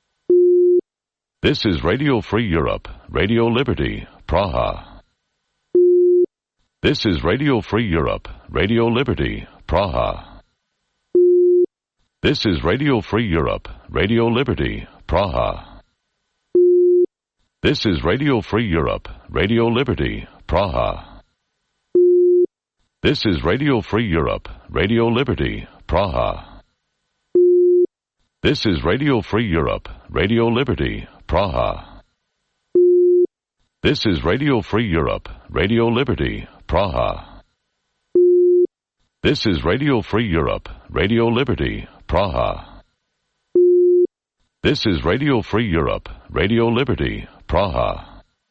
This is Radio Free Europe, Radio Liberty, Praha. This is Radio Free Europe, Radio Liberty, Praha. This is Radio Free Europe, Radio Liberty, Praha. This is Radio Free Europe, Radio Liberty, Praha. This is Radio Free Europe, Radio Liberty, Praha. This is Radio Free Europe, Radio Liberty, Praha. This is Radio Free Europe, Radio Liberty, Praha. This is Radio Free Europe, Radio Liberty, Praha. This is Radio Free Europe, Radio Liberty, Praha.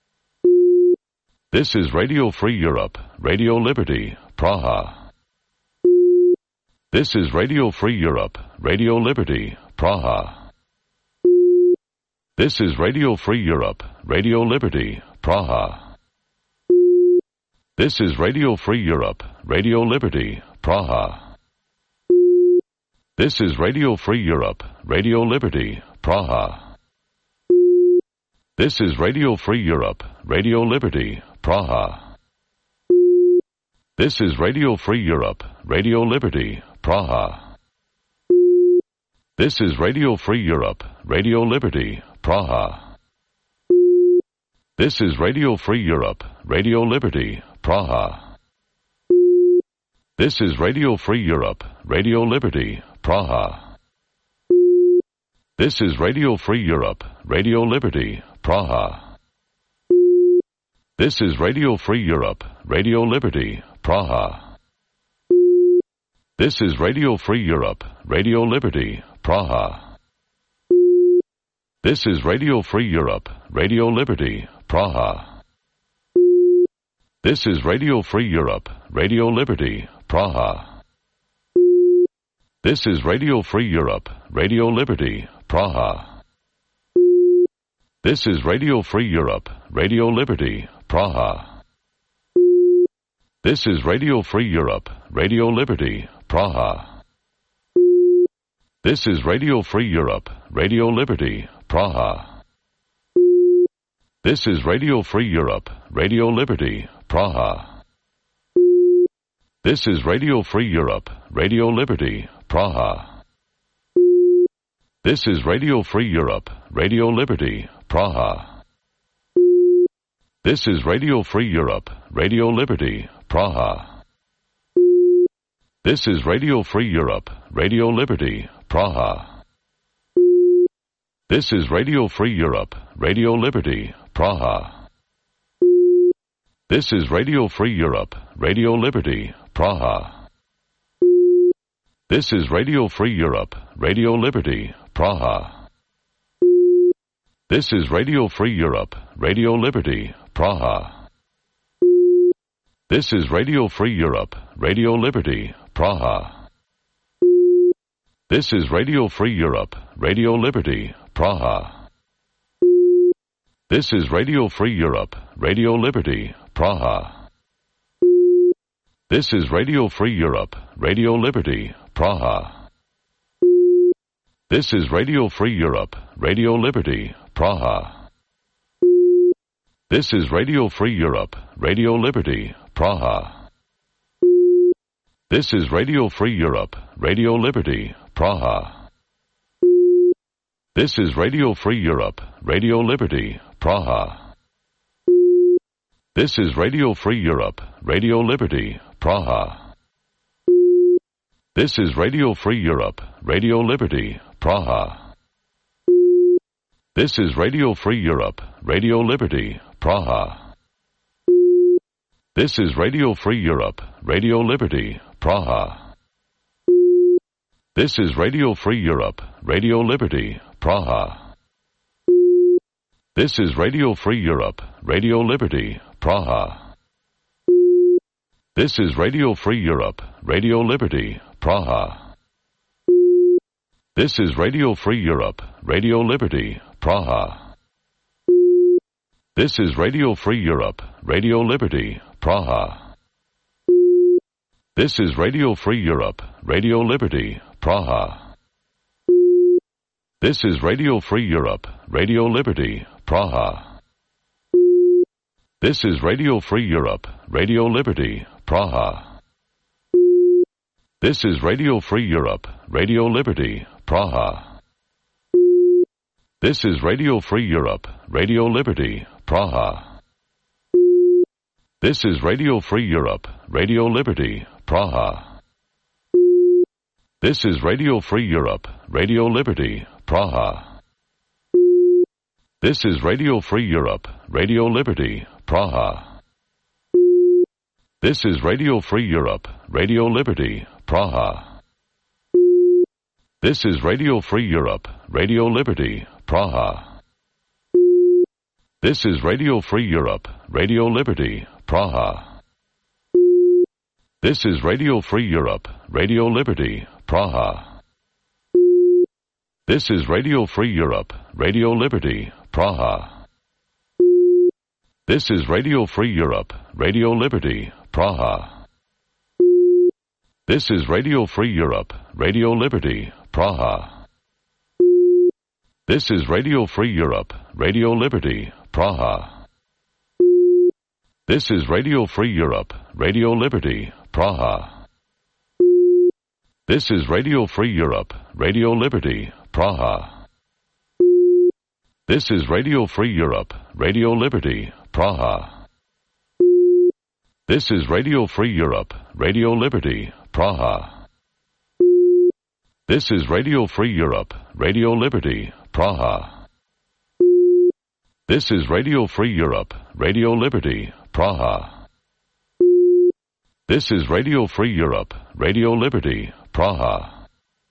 This is Radio Free Europe, Radio Liberty, Praha. This is Radio Free Europe, Radio Liberty, Praha. This is Radio Free Europe, Radio Liberty, Praha. This is Radio Free Europe, Radio Liberty, Praha. This is Radio Free Europe, Radio Liberty, Praha. This is Radio Free Europe, Radio Liberty, Praha. This is Radio Free Europe, Radio Liberty, Praha. This is Radio Free Europe, Radio Liberty, Praha. This is Radio Free Europe, Radio Liberty, Praha. This is Radio Free Europe, Radio Liberty, Praha. This is Radio Free Europe, Radio Liberty, Praha. This is Radio Free Europe, Radio Liberty, Praha. This is Radio Free Europe, Radio Liberty, Praha. This is Radio Free Europe, Radio Liberty, Praha. This is Radio Free Europe, Radio Liberty, Praha. This is Radio Free Europe, Radio Liberty, Praha. This is Radio Free Europe, Radio Liberty, Praha. This is Radio Free Europe, Radio Liberty, Praha. This is Radio Free Europe, Radio Liberty, Praha. This is Radio Free Europe, Radio Liberty, Praha. This is Radio Free Europe, Radio Liberty, Praha. This is Radio Free Europe, Radio Liberty, Praha. This is Radio Free Europe, Radio Liberty, Praha. This is Radio Free Europe, Radio Liberty, Praha. This is Radio Free Europe, Radio Liberty, Praha. This is Radio Free Europe, Radio Liberty, Praha. This is Radio Free Europe, Radio Liberty, Praha. This is Radio Free Europe, Radio Liberty, Praha. This is Radio Free Europe, Radio Liberty, Praha. This is Radio Free Europe, Radio Liberty, Praha. This is Radio Free Europe, Radio Liberty, Praha. This is Radio Free Europe, Radio Liberty, Praha. This is Radio Free Europe, Radio Liberty, Praha. This is Radio Free Europe, Radio Liberty, Praha. This is Radio Free Europe, Radio Liberty, Praha. This is Radio Free Europe, Radio Liberty, Praha. This is Radio Free Europe, Radio Liberty, Praha. This is Radio Free Europe, Radio Liberty, Praha. This is Radio Free Europe, Radio Liberty, Praha. This is Radio Free Europe, Radio Liberty, Praha. This is Radio Free Europe, Radio Liberty, Praha. This is Radio Free Europe, Radio Liberty, Praha. This is Radio Free Europe, Radio Liberty, Praha. This is Radio Free Europe, Radio Liberty, Praha. This is Radio Free Europe, Radio Liberty, Praha. This is Radio Free Europe, Radio Liberty, Praha. This is Radio Free Europe, Radio Liberty, Praha. This is Radio Free Europe, Radio Liberty, Praha. This is Radio Free Europe, Radio Liberty, Praha. This is Radio Free Europe, Radio Liberty, Praha. This is Radio Free Europe, Radio Liberty, Praha. This is Radio Free Europe, Radio Liberty, Praha. This is Radio Free Europe, Radio Liberty, Praha. This is Radio Free Europe, Radio Liberty, Praha. This is Radio Free Europe, Radio Liberty, Praha. This is Radio Free Europe, Radio Liberty, Praha. This is Radio Free Europe, Radio Liberty, Praha. This is Radio Free Europe, Radio Liberty, Praha. This is Radio Free Europe, Radio Liberty, Praha. This is Radio Free Europe, Radio Liberty, Praha. This is Radio Free Europe, Radio Liberty, Praha. This is Radio Free Europe, Radio Liberty, Praha. This is Radio Free Europe, Radio Liberty, Praha. This is Radio Free Europe, Radio Liberty, Praha. This is Radio Free Europe, Radio Liberty, Praha. This is Radio Free Europe, Radio Liberty, Praha. This is Radio Free Europe, Radio Liberty, Praha. This is Radio Free Europe, Radio Liberty, Praha.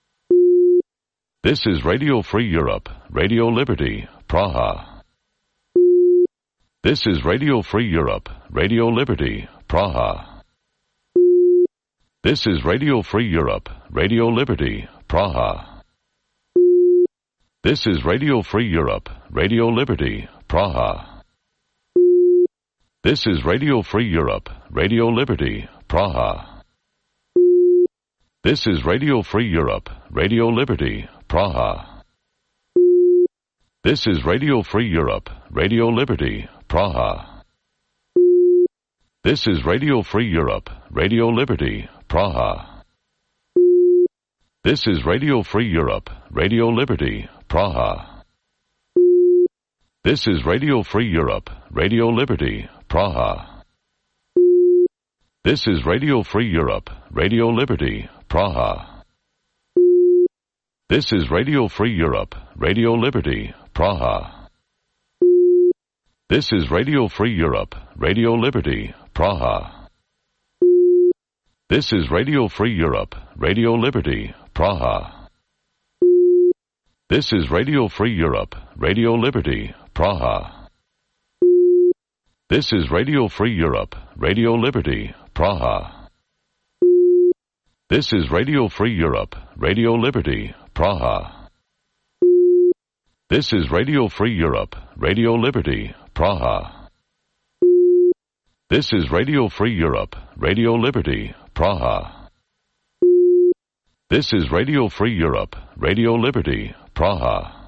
This is Radio Free Europe, Radio Liberty, Praha. This is Radio Free Europe, Radio Liberty, Praha. This is Radio Free Europe, Radio Liberty, Praha. This is Radio Free Europe, Radio Liberty, Praha. This is Radio Free Europe, Radio Liberty, Praha. This is Radio Free Europe, Radio Liberty, Praha. This is Radio Free Europe, Radio Liberty, Praha. This is Radio Free Europe, Radio Liberty, Praha. This is Radio Free Europe, Radio Liberty, Praha. This is Radio Free Europe, Radio Liberty, Praha. This is Radio Free Europe, Radio Liberty, Praha. This is Radio Free Europe, Radio Liberty, Praha. This is Radio Free Europe, Radio Liberty, Praha. This is Radio Free Europe, Radio Liberty, Praha. This is Radio Free Europe, Radio Liberty, Praha. This is Radio Free Europe, Radio Liberty, Praha. This is Radio Free Europe, Radio Liberty, Praha. This is Radio Free Europe, Radio Liberty, Praha. This is Radio Free Europe, Radio Liberty, Praha. This is Radio Free Europe, Radio Liberty, Praha.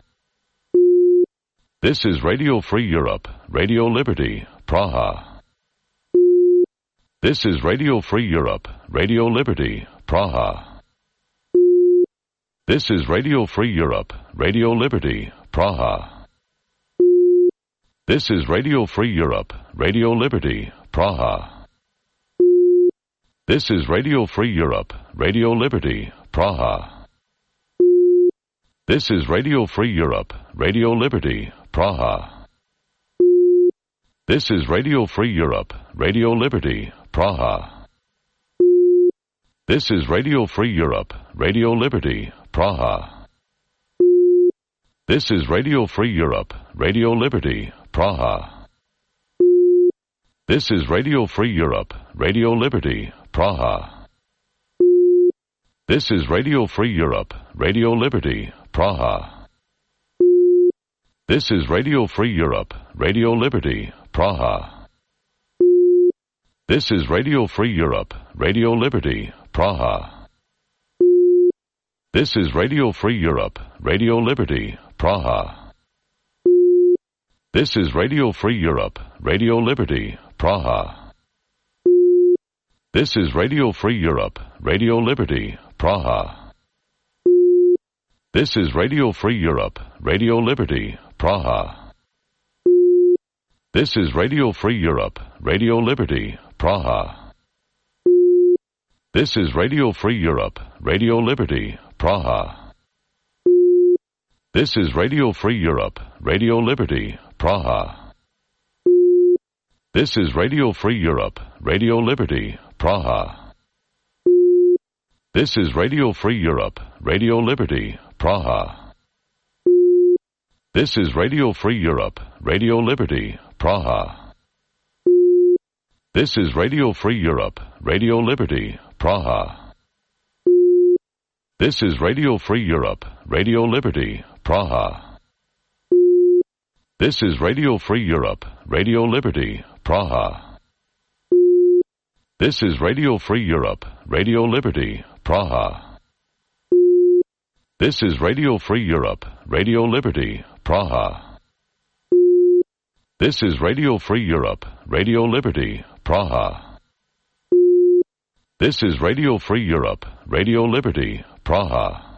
This is Radio Free Europe, Radio Liberty, Praha. This is Radio Free Europe, Radio Liberty, Praha. This is Radio Free Europe, Radio Liberty, Praha. This is Radio Free Europe, Radio Liberty, Praha. This is Radio Free Europe, Radio Liberty, Praha. This is Radio Free Europe, Radio Liberty, Praha. This is Radio Free Europe, Radio Liberty, Praha. This is Radio Free Europe, Radio Liberty, Praha. This is Radio Free Europe, Radio Liberty, Praha. This is Radio Free Europe, Radio Liberty, Praha. This is Radio Free Europe, Radio Liberty, Praha. This is Radio Free Europe, Radio Liberty, Praha. This is Radio Free Europe, Radio Liberty, Praha. This is Radio Free Europe, Radio Liberty, Praha. This is Radio Free Europe, Radio Liberty, Praha. This is Radio Free Europe, Radio Liberty, Praha. This is Radio Free Europe, Radio Liberty, Praha. This is Radio Free Europe, Radio Liberty, Praha. This is Radio Free Europe, Radio Liberty, Praha. This is Radio Free Europe, Radio Liberty, Praha. This is Radio Free Europe, Radio Liberty, Praha. This is Radio Free Europe, Radio Liberty, Praha. This is Radio Free Europe, Radio Liberty, Praha. This is Radio Free Europe, Radio Liberty, Praha. This is Radio Free Europe, Radio Liberty, Praha. This is Radio Free Europe, Radio Liberty, Praha. This is Radio Free Europe, Radio Liberty, Praha. This is Radio Free Europe, Radio Liberty, Praha. This is Radio Free Europe, Radio Liberty, Praha. This is Radio Free Europe, Radio Liberty, Praha.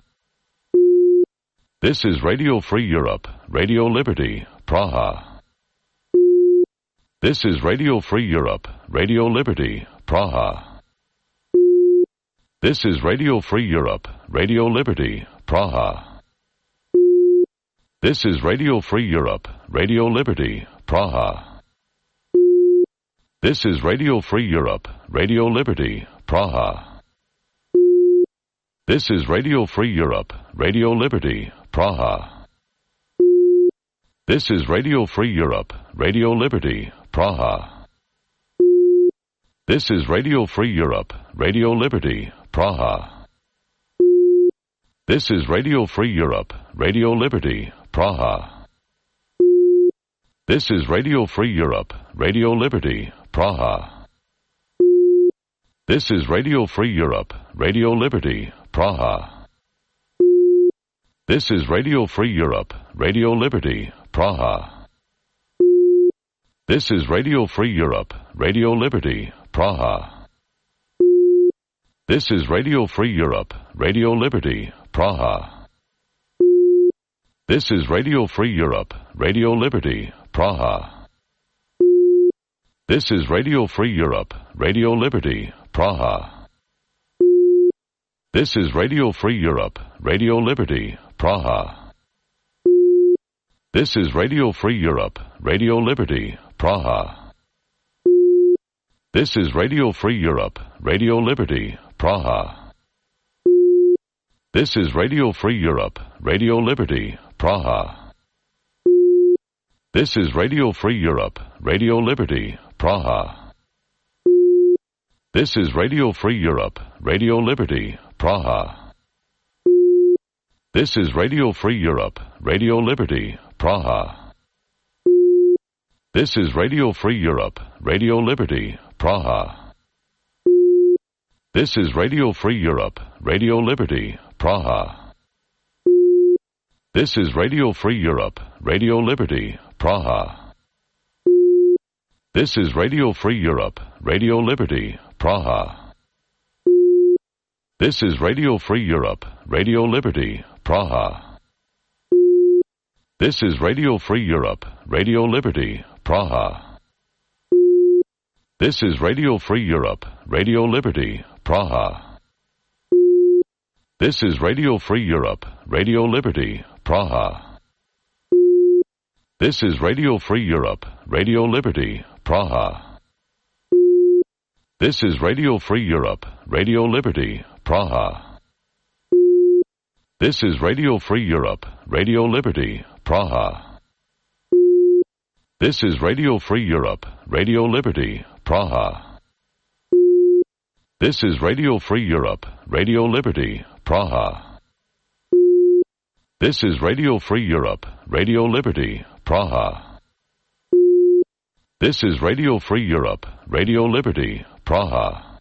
This is Radio Free Europe, Radio Liberty, Praha. This is Radio Free Europe, Radio Liberty, Praha. This is Radio Free Europe, Radio Liberty, Praha. This is Radio Free Europe, Radio Liberty, Praha. This is Radio Free Europe, Radio Liberty, Praha. This is Radio Free Europe, Radio Liberty, Praha. This is Radio Free Europe, Radio Liberty, Praha. This is Radio Free Europe, Radio Liberty, Praha. This is Radio Free Europe, Radio Liberty, Praha. This is Radio Free Europe, Radio Liberty, Praha. This is Radio Free Europe, Radio Liberty, Praha. This is Radio Free Europe, Radio Liberty, Praha. This is Radio Free Europe, Radio Liberty, Praha. This is Radio Free Europe, Radio Liberty, Praha. This is Radio Free Europe, Radio Liberty, Praha. This is Radio Free Europe, Radio Liberty, Praha. This is Radio Free Europe, Radio Liberty, Praha. This is Radio Free Europe, Radio Liberty, Praha. This is Radio Free Europe, Radio Liberty, Praha. This is Radio Free Europe, Radio Liberty, Praha. This is Radio Free Europe, Radio Liberty, Praha. This is Radio Free Europe, Radio Liberty, Praha. This is Radio Free Europe, Radio Liberty, Praha. This is Radio Free Europe, Radio Liberty, Praha. This is Radio Free Europe, Radio Liberty, Praha. This is Radio Free Europe, Radio Liberty, Praha. This is Radio Free Europe, Radio Liberty, Praha. This is Radio Free Europe, Radio Liberty, Praha. This is Radio Free Europe, Radio Liberty, Praha. This is Radio Free Europe, Radio Liberty, Praha. This is Radio Free Europe, Radio Liberty, Praha. This is Radio Free Europe, Radio Liberty, Praha. This is Radio Free Europe, Radio Liberty, Praha. This is Radio Free Europe, Radio Liberty, Praha. This is Radio Free Europe, Radio Liberty, Praha. This is Radio Free Europe, Radio Liberty, Praha. This is Radio Free Europe, Radio Liberty, Praha. This is Radio Free Europe, Radio Liberty, Praha.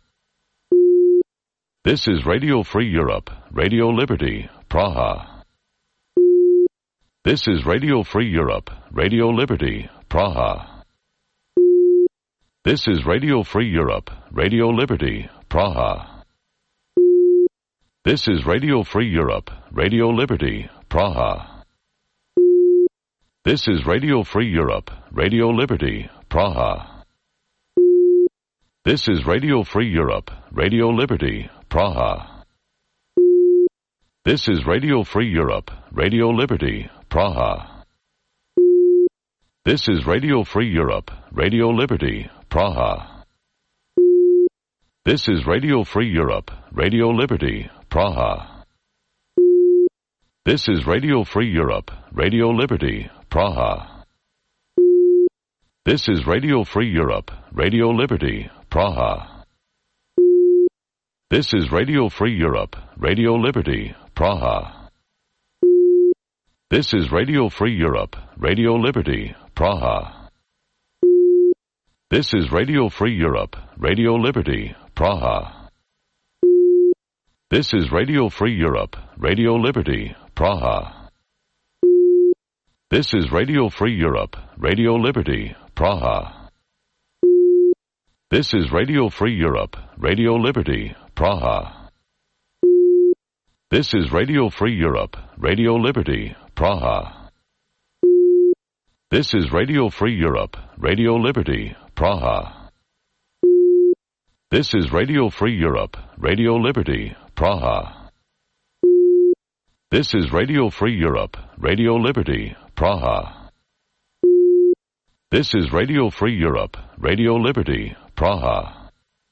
This is Radio Free Europe, Radio Liberty, Praha. This is Radio Free Europe, Radio Liberty, Praha. This is Radio Free Europe, Radio Liberty, Praha. This is Radio Free Europe, Radio Liberty, Praha. This is Radio Free Europe, Radio Liberty, Praha. This is Radio Free Europe, Radio Liberty, Praha. This is Radio Free Europe, Radio Liberty, Praha. This is Radio Free Europe, Radio Liberty, Praha. This is Radio Free Europe, Radio Liberty, Praha. This is Radio Free Europe, Radio Liberty, Praha. This is Radio Free Europe, Radio Liberty, Praha. This is Radio Free Europe, Radio Liberty, Praha. This is Radio Free Europe, Radio Liberty, Praha. This is Radio Free Europe, Radio Liberty, Praha. This is Radio Free Europe, Radio Liberty, Praha. This is Radio Free Europe, Radio Liberty, Praha. This is Radio Free Europe, Radio Liberty, Praha. This is Radio Free Europe, Radio Liberty, Praha. This is Radio Free Europe, Radio Liberty, Praha. This is Radio Free Europe, Radio Liberty, Praha. This is Radio Free Europe, Radio Liberty, Praha. This is Radio Free Europe, Radio Liberty, Praha.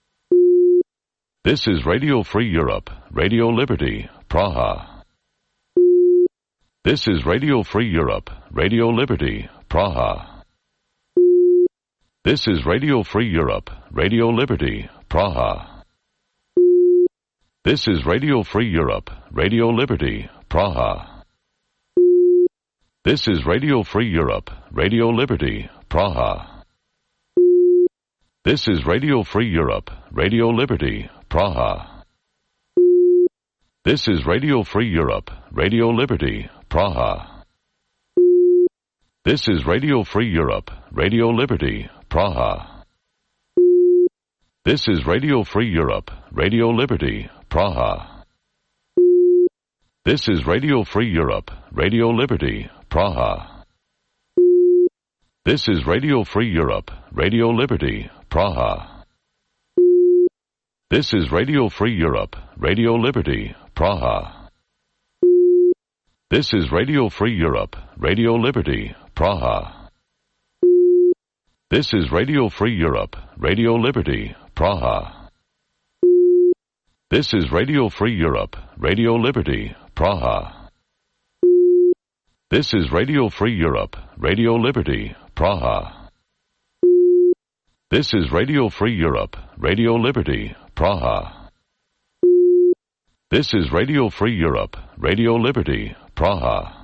This is Radio Free Europe, Radio Liberty, Praha. This is Radio Free Europe, Radio Liberty, Praha. This is Radio Free Europe, Radio Liberty, Praha. This is Radio Free Europe, Radio Liberty, Praha. This is Radio Free Europe, Radio Liberty, Praha. This is Radio Free Europe, Radio Liberty, Praha. This is Radio Free Europe, Radio Liberty, Praha. This is Radio Free Europe, Radio Liberty, Praha. This is Radio Free Europe, Radio Liberty, Praha. This is Radio Free Europe, Radio Liberty, Praha. This is Radio Free Europe, Radio Liberty, Praha. This is Radio Free Europe, Radio Liberty, Praha. This is Radio Free Europe, Radio Liberty, Praha. This is Radio Free Europe, Radio Liberty, Praha. This is Radio Free Europe, Radio Liberty, Praha. This is Radio Free Europe, Radio Liberty, Praha. This is Radio Free Europe, Radio Liberty, Praha. This is Radio Free Europe, Radio Liberty, Praha.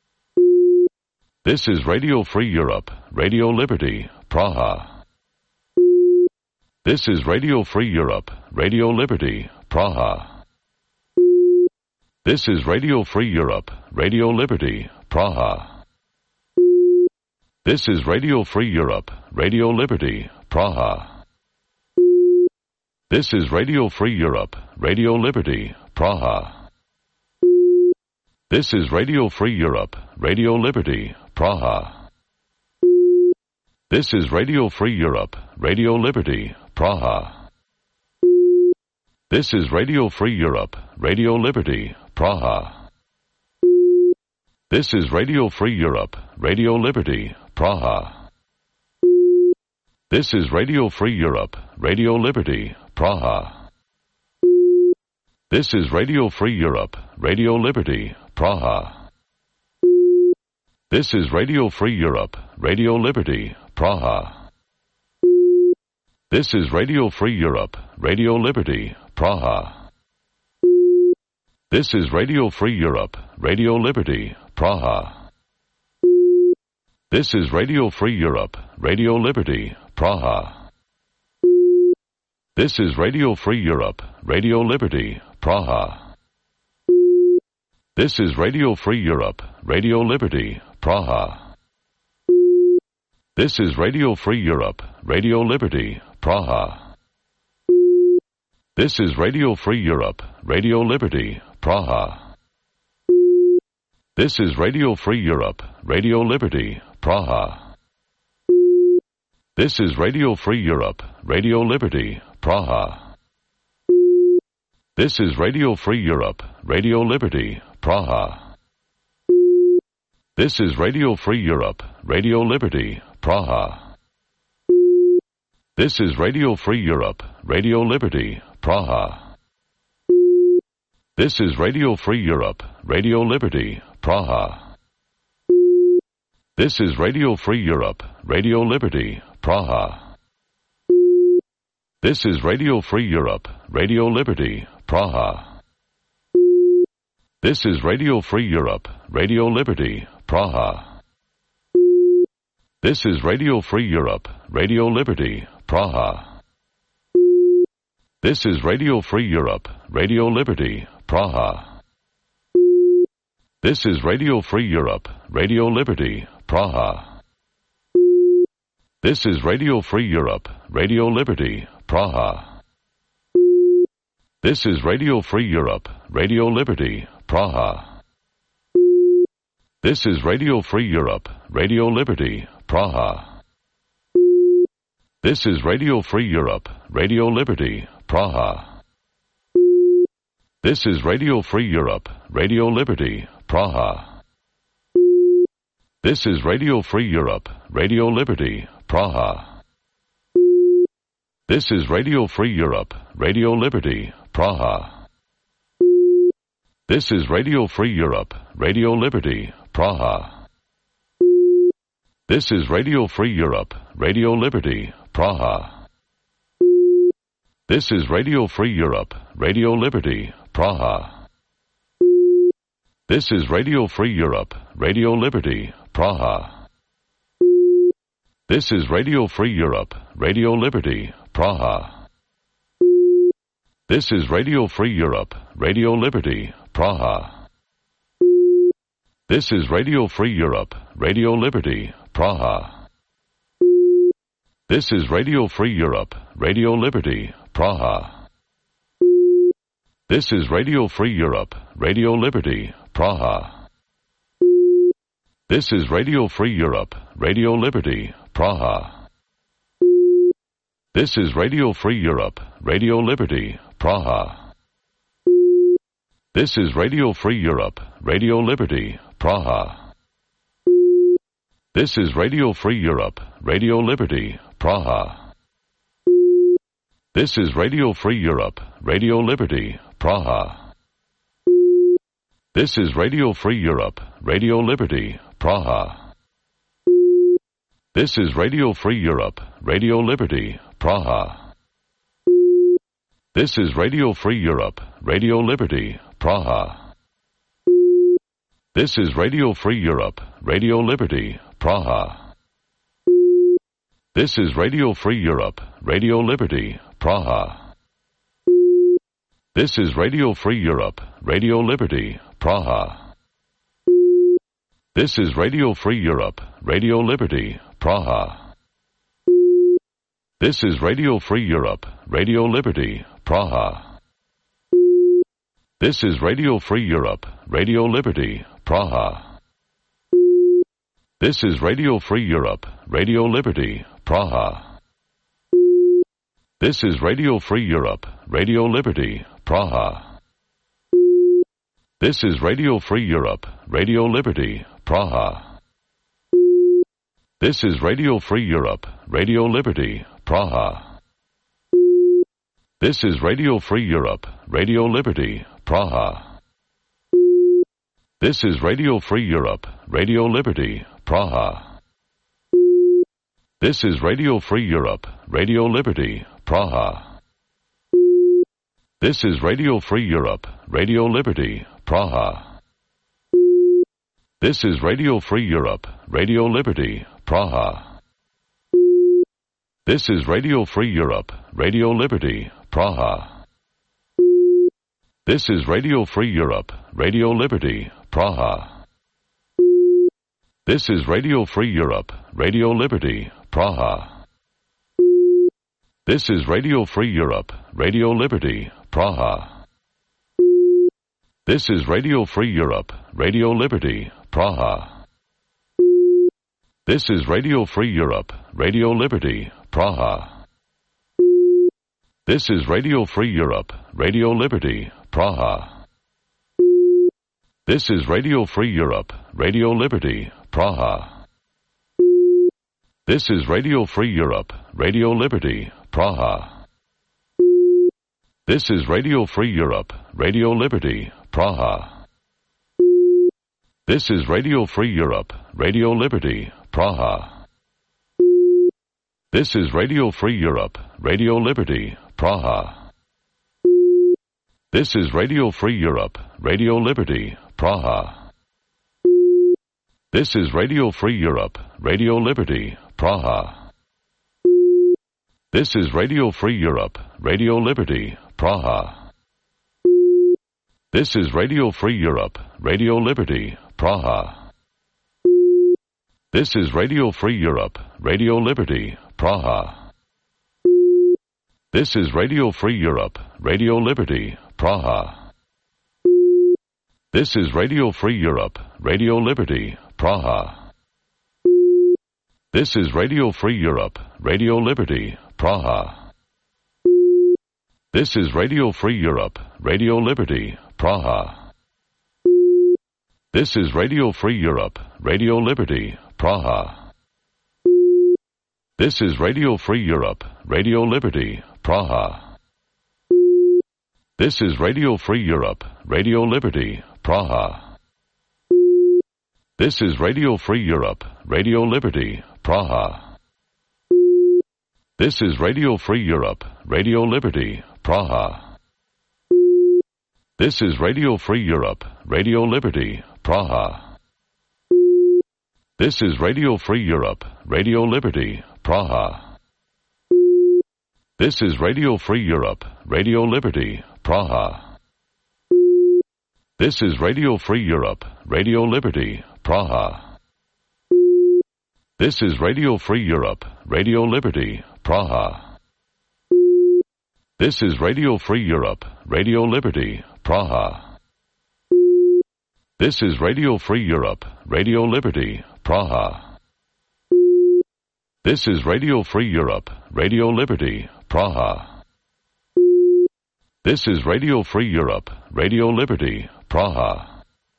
This is Radio Free Europe, Radio Liberty, Praha. This is Radio Free Europe, Radio Liberty, Praha. This is Radio Free Europe, Radio Liberty, Praha. This is Radio Free Europe, Radio Liberty, Praha. This is Radio Free Europe, Radio Liberty, Praha. This is Radio Free Europe, Radio Liberty, Praha. This is Radio Free Europe, Radio Liberty, Praha. This is Radio Free Europe, Radio Liberty, Praha. This is Radio Free Europe, Radio Liberty, Praha. This is Radio Free Europe, Radio Liberty, Praha. This is Radio Free Europe, Radio Liberty, Praha. This is Radio Free Europe, Radio Liberty, Praha. This is Radio Free Europe, Radio Liberty, Praha. This is Radio Free Europe, Radio Liberty, Praha. This is Radio Free Europe, Radio Liberty, Praha. This is Radio Free Europe, Radio Liberty, Praha. This is Radio Free Europe, Radio Liberty, Praha. This is Radio Free Europe, Radio Liberty, Praha. This is Radio Free Europe, Radio Liberty, Praha. This is Radio Free Europe, Radio Liberty, Praha. This is Radio Free Europe, Radio Liberty, Praha. This is Radio Free Europe, Radio Liberty, Praha. This is Radio Free Europe, Radio Liberty, Praha. This is Radio Free Europe, Radio Liberty, Praha. This is Radio Free Europe, Radio Liberty, Praha. This is Radio Free Europe, Radio Liberty, Praha. This is Radio Free Europe, Radio Liberty, Praha. This is Radio Free Europe, Radio Liberty, Praha. This is Radio Free Europe, Radio Liberty, Praha. This is Radio Free Europe, Radio Liberty, Praha. This is Radio Free Europe, Radio Liberty, Praha. This is Radio Free Europe, Radio Liberty, Praha. This is Radio Free Europe, Radio Liberty, Praha. This is Radio Free Europe, Radio Liberty, Praha. This is Radio Free Europe, Radio Liberty, Praha. This is Radio Free Europe, Radio Liberty, Praha. This is Radio Free Europe, Radio Liberty, Praha. This is Radio Free Europe, Radio Liberty, Praha. This is Radio Free Europe, Radio Liberty, Praha. This is Radio Free Europe, Radio Liberty, Praha. This is Radio Free Europe, Radio Liberty, Praha. This is Radio Free Europe, Radio Liberty, Praha. This is Radio Free Europe, Radio Liberty, Praha. This is Radio Free Europe, Radio Liberty, Praha. This is Radio Free Europe, Radio Liberty, Praha. This is Radio Free Europe, Radio Liberty, Praha. This is Radio Free Europe, Radio Liberty, Praha. This is Radio Free Europe, Radio Liberty, Praha. This is Radio Free Europe, Radio Liberty, Praha. This is Radio Free Europe, Radio Liberty, Praha. This is Radio Free Europe, Radio Liberty, Praha. This is Radio Free Europe, Radio Liberty, Praha. This is Radio Free Europe, Radio Liberty, Praha. This is Radio Free Europe, Radio Liberty, Praha. This is Radio Free Europe, Radio Liberty, Praha. This is Radio Free Europe, Radio Liberty, Praha. This is Radio Free Europe, Radio Liberty, Praha. This is Radio Free Europe, Radio Liberty, Praha. This is Radio Free Europe, Radio Liberty, Praha. This is Radio Free Europe, Radio Liberty, Praha. This is Radio Free Europe, Radio Liberty, Praha. This is Radio Free Europe, Radio Liberty, Praha. This is Radio Free Europe, Radio Liberty, Praha. This is Radio Free Europe, Radio Liberty, Praha. This is Radio Free Europe, Radio Liberty, Praha. This is Radio Free Europe, Radio Liberty, Praha. This is Radio Free Europe, Radio Liberty, Praha. This is Radio Free Europe, Radio Liberty, Praha. This is Radio Free Europe, Radio Liberty, Praha. This is Radio Free Europe, Radio Liberty, Praha. This is Radio Free Europe, Radio Liberty, Praha. This is Radio Free Europe, Radio Liberty, Praha. This is Radio Free Europe, Radio Liberty, Praha. This is Radio Free Europe, Radio Liberty, Praha. This is Radio Free Europe, Radio Liberty, Praha. This is Radio Free Europe, Radio Liberty, Praha. This is Radio Free Europe, Radio Liberty, Praha. This is Radio Free Europe, Radio Liberty, Praha. This is Radio Free Europe, Radio Liberty, Praha. This is Radio Free Europe, Radio Liberty, Praha. This is Radio Free Europe, Radio Liberty, Praha. This is Radio Free Europe, Radio Liberty, Praha. This is Radio Free Europe, Radio Liberty, Praha. This is Radio Free Europe, Radio Liberty, Praha. This is Radio Free Europe, Radio Liberty, Praha. This is Radio Free Europe, Radio Liberty, Praha. This is Radio Free Europe, Radio Liberty, Praha. This is Radio Free Europe, Radio Liberty, Praha. This is Radio Free Europe, Radio Liberty, Praha. This is Radio Free Europe, Radio Liberty, Praha. This is Radio Free Europe, Radio Liberty, Praha. This is Radio Free Europe, Radio Liberty, Praha. This is Radio Free Europe, Radio Liberty, Praha. This is Radio Free Europe, Radio Liberty, Praha. This is Radio Free Europe, Radio Liberty, Praha. This is Radio Free Europe, Radio Liberty, Praha. This is Radio Free Europe, Radio Liberty, Praha. This is Radio Free Europe, Radio Liberty, Praha. This is Radio Free Europe, Radio Liberty, Praha. This is Radio Free Europe, Radio Liberty, Praha. This is Radio Free Europe, Radio Liberty, Praha. This is Radio Free Europe, Radio Liberty, Praha. This is Radio Free Europe, Radio Liberty, Praha. This is Radio Free Europe, Radio Liberty, Praha. This is Radio Free Europe, Radio Liberty, Praha.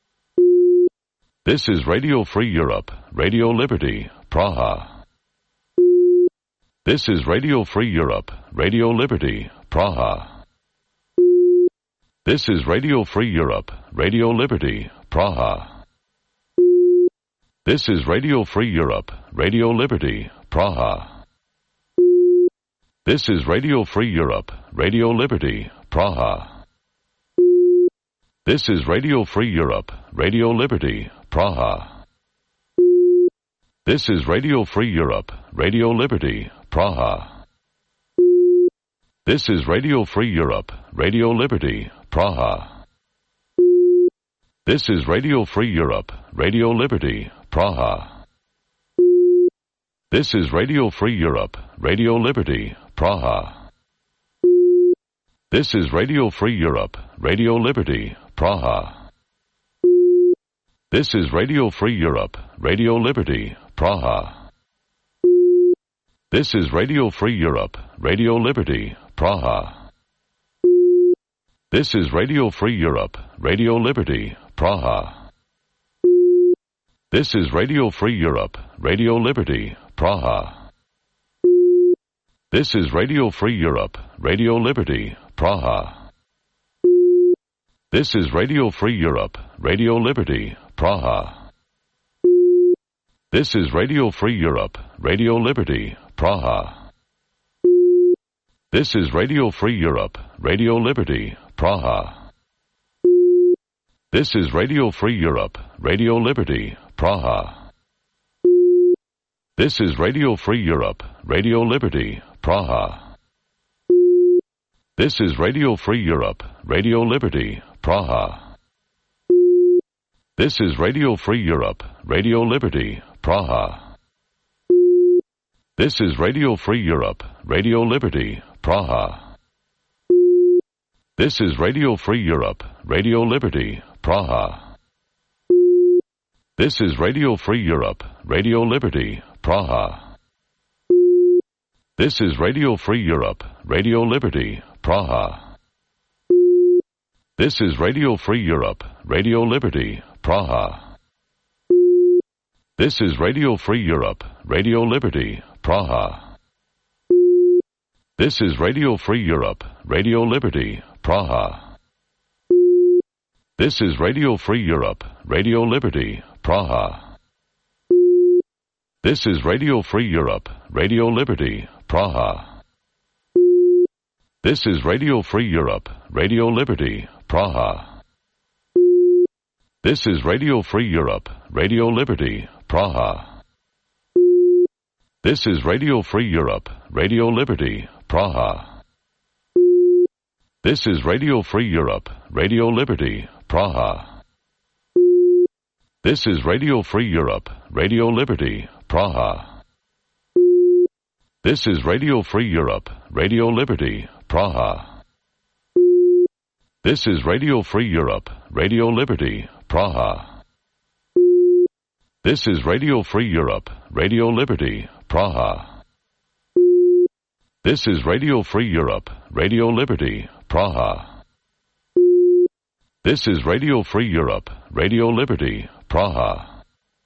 This is Radio Free Europe, Radio Liberty, Praha. This is Radio Free Europe, Radio Liberty, Praha. This is Radio Free Europe, Radio Liberty, Praha. This is Radio Free Europe, Radio Liberty, Praha. This is Radio Free Europe, Radio Liberty, Praha. This is Radio Free Europe, Radio Liberty, Praha. This is Radio Free Europe, Radio Liberty, Praha. This is Radio Free Europe, Radio Liberty, Praha. This is Radio Free Europe, Radio Liberty, Praha. This is Radio Free Europe, Radio Liberty, Praha. This is Radio Free Europe, Radio Liberty, Praha. This is Radio Free Europe, Radio Liberty, Praha. This is Radio Free Europe, Radio Liberty, Praha. This is Radio Free Europe, Radio Liberty, Praha. This is Radio Free Europe, Radio Liberty, Praha. This is Radio Free Europe, Radio Liberty, Praha. This is Radio Free Europe, Radio Liberty, Praha. This is Radio Free Europe, Radio Liberty, Praha. This is Radio Free Europe, Radio Liberty, Praha. This is Radio Free Europe, Radio Liberty, Praha. This is Radio Free Europe, Radio Liberty, Praha. This is Radio Free Europe, Radio Liberty, Praha. This is Radio Free Europe, Radio Liberty, Praha. This is Radio Free Europe, Radio Liberty, Praha. This is Radio Free Europe, Radio Liberty, Praha. This is Radio Free Europe, Radio Liberty, Praha. This is Radio Free Europe, Radio Liberty, Praha. This is Radio Free Europe, Radio Liberty, Praha. This is Radio Free Europe, Radio Liberty, Praha. This is Radio Free Europe, Radio Liberty, Praha. This is Radio Free Europe, Radio Liberty, Praha. This is Radio Free Europe, Radio Liberty, Praha. This is Radio Free Europe, Radio Liberty, Praha. This is Radio Free Europe, Radio Liberty, Praha. This is Radio Free Europe, Radio Liberty, Praha. This is Radio Free Europe, Radio Liberty, Praha. This is Radio Free Europe, Radio Liberty, Praha. This is Radio Free Europe, Radio Liberty, Praha. This is Radio Free Europe, Radio Liberty, Praha. This is Radio Free Europe, Radio Liberty, Praha. This is Radio Free Europe, Radio Liberty, Praha. This is Radio Free Europe, Radio Liberty, Praha.